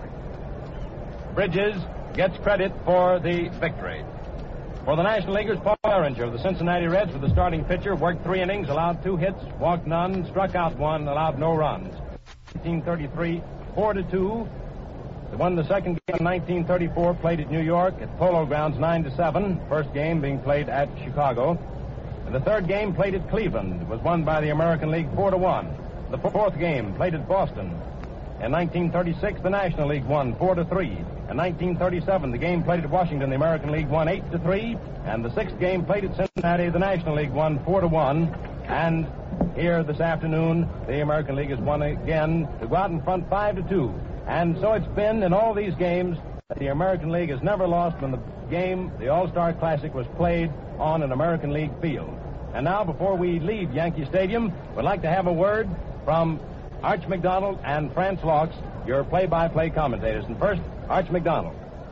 Bridges gets credit for the victory. For the National Leaguers, Paul Ehringer of the Cincinnati Reds was the starting pitcher, worked 3 innings, allowed 2 hits, walked none, struck out 1, allowed no runs. 1933, 4-2. They won the second game in 1934, played at New York at Polo Grounds 9-7, first game being played at Chicago. And the third game, played at Cleveland, was won by the American League 4-1. The fourth game, played at Boston. In 1936, the National League won 4-3. In 1937, the game played at Washington, the American League won 8-3. And the sixth game played at Cincinnati, the National League won 4-1. And here this afternoon, the American League has won again to go out in front 5-2. And so it's been in all these games that the American League has never lost when the game, the All-Star Classic, was played on an American League field. And now, before we leave Yankee Stadium, we'd like to have a word from Arch McDonald and Franz Laux, your play-by-play commentators. And first, Arch McDonald.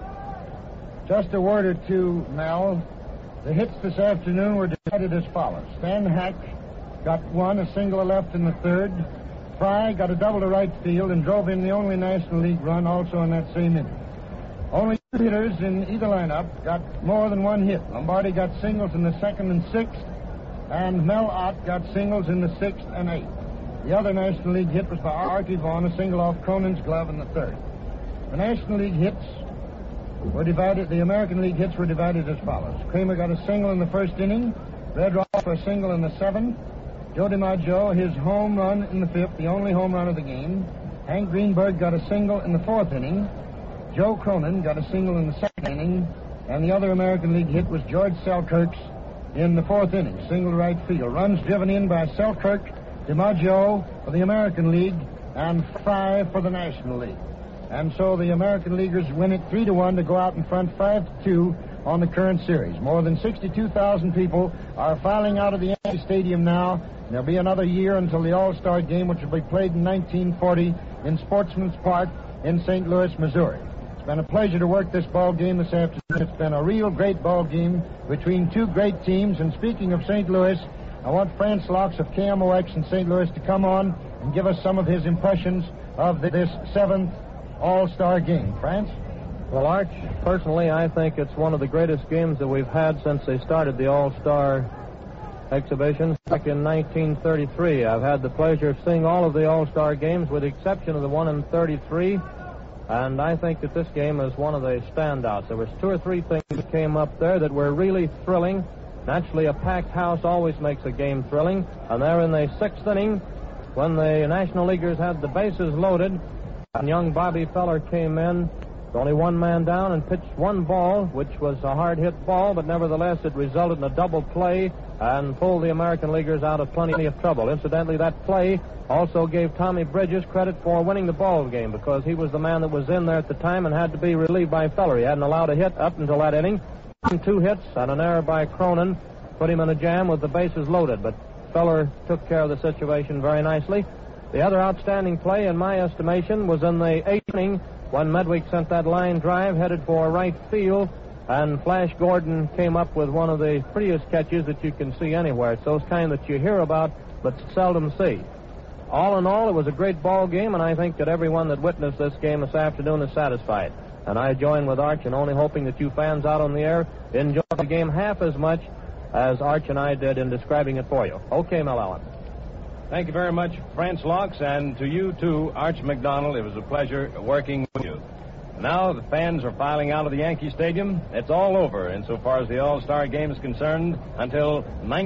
Just a word or two, Mel. The hits this afternoon were divided as follows. Stan Hack got 1, a single to left in the third. Fry got a double to right field and drove in the only National League run also in that same inning. Only 2 hitters in either lineup got more than 1 hit. Lombardi got singles in the 2nd and 6th, and Mel Ott got singles in the 6th and 8th. The other National League hit was by Archie Vaughan, a single off Cronin's glove in the 3rd. The National League hits were divided, the American League hits were divided as follows. Kramer got a single in the 1st inning, Red Rock for a single in the 7th, Joe DiMaggio, his home run in the 5th, the only home run of the game. Hank Greenberg got a single in the 4th inning. Joe Cronin got a single in the 2nd inning. And the other American League hit was George Selkirk's in the 4th inning, single to right field. Runs driven in by Selkirk DiMaggio for the American League, and Fry for the National League. And so the American Leaguers win it 3-1 to go out in front 5-2 on the current series. More than 62,000 people are filing out of the Yankee Stadium now. There'll be another year until the All-Star Game, which will be played in 1940 in Sportsman's Park in St. Louis, Missouri. It's been a pleasure to work this ball game this afternoon. It's been a real great ball game between two great teams. And speaking of St. Louis, I want France Locks of KMOX in St. Louis to come on and give us some of his impressions of this 7th All-Star Game. France? Well, Arch, personally, I think it's one of the greatest games that we've had since they started the All-Star exhibitions back in 1933. I've had the pleasure of seeing all of the All-Star games with the exception of the one in 33, and I think that this game is one of the standouts. There was 2 or 3 things that came up there that were really thrilling. Naturally, a packed house always makes a game thrilling, and there in the 6th inning, when the National Leaguers had the bases loaded, and young Bobby Feller came in, only one man down, and pitched one ball, which was a hard-hit ball, but nevertheless it resulted in a double play and pulled the American Leaguers out of plenty of trouble. Incidentally, that play also gave Tommy Bridges credit for winning the ball game, because he was the man that was in there at the time and had to be relieved by Feller. He hadn't allowed a hit up until that inning. 2 hits and an error by Cronin put him in a jam with the bases loaded, but Feller took care of the situation very nicely. The other outstanding play, in my estimation, was in the 8th inning when Medwick sent that line drive headed for right field, and Flash Gordon came up with one of the prettiest catches that you can see anywhere. It's those kind that you hear about but seldom see. All in all, it was a great ball game, and I think that everyone that witnessed this game this afternoon is satisfied. And I join with Arch in only hoping that you fans out on the air enjoy the game half as much as Arch and I did in describing it for you. Okay, Mel Allen. Thank you very much, France Locks, and to you, too, Arch McDonald. It was a pleasure working with you. Now the fans are filing out of the Yankee Stadium. It's all over insofar as the All-Star Game is concerned until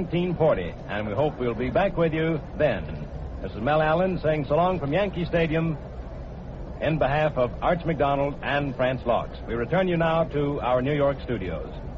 1940, and we hope we'll be back with you then. This is Mel Allen saying so long from Yankee Stadium in behalf of Arch McDonald and France Locks. We return you now to our New York studios.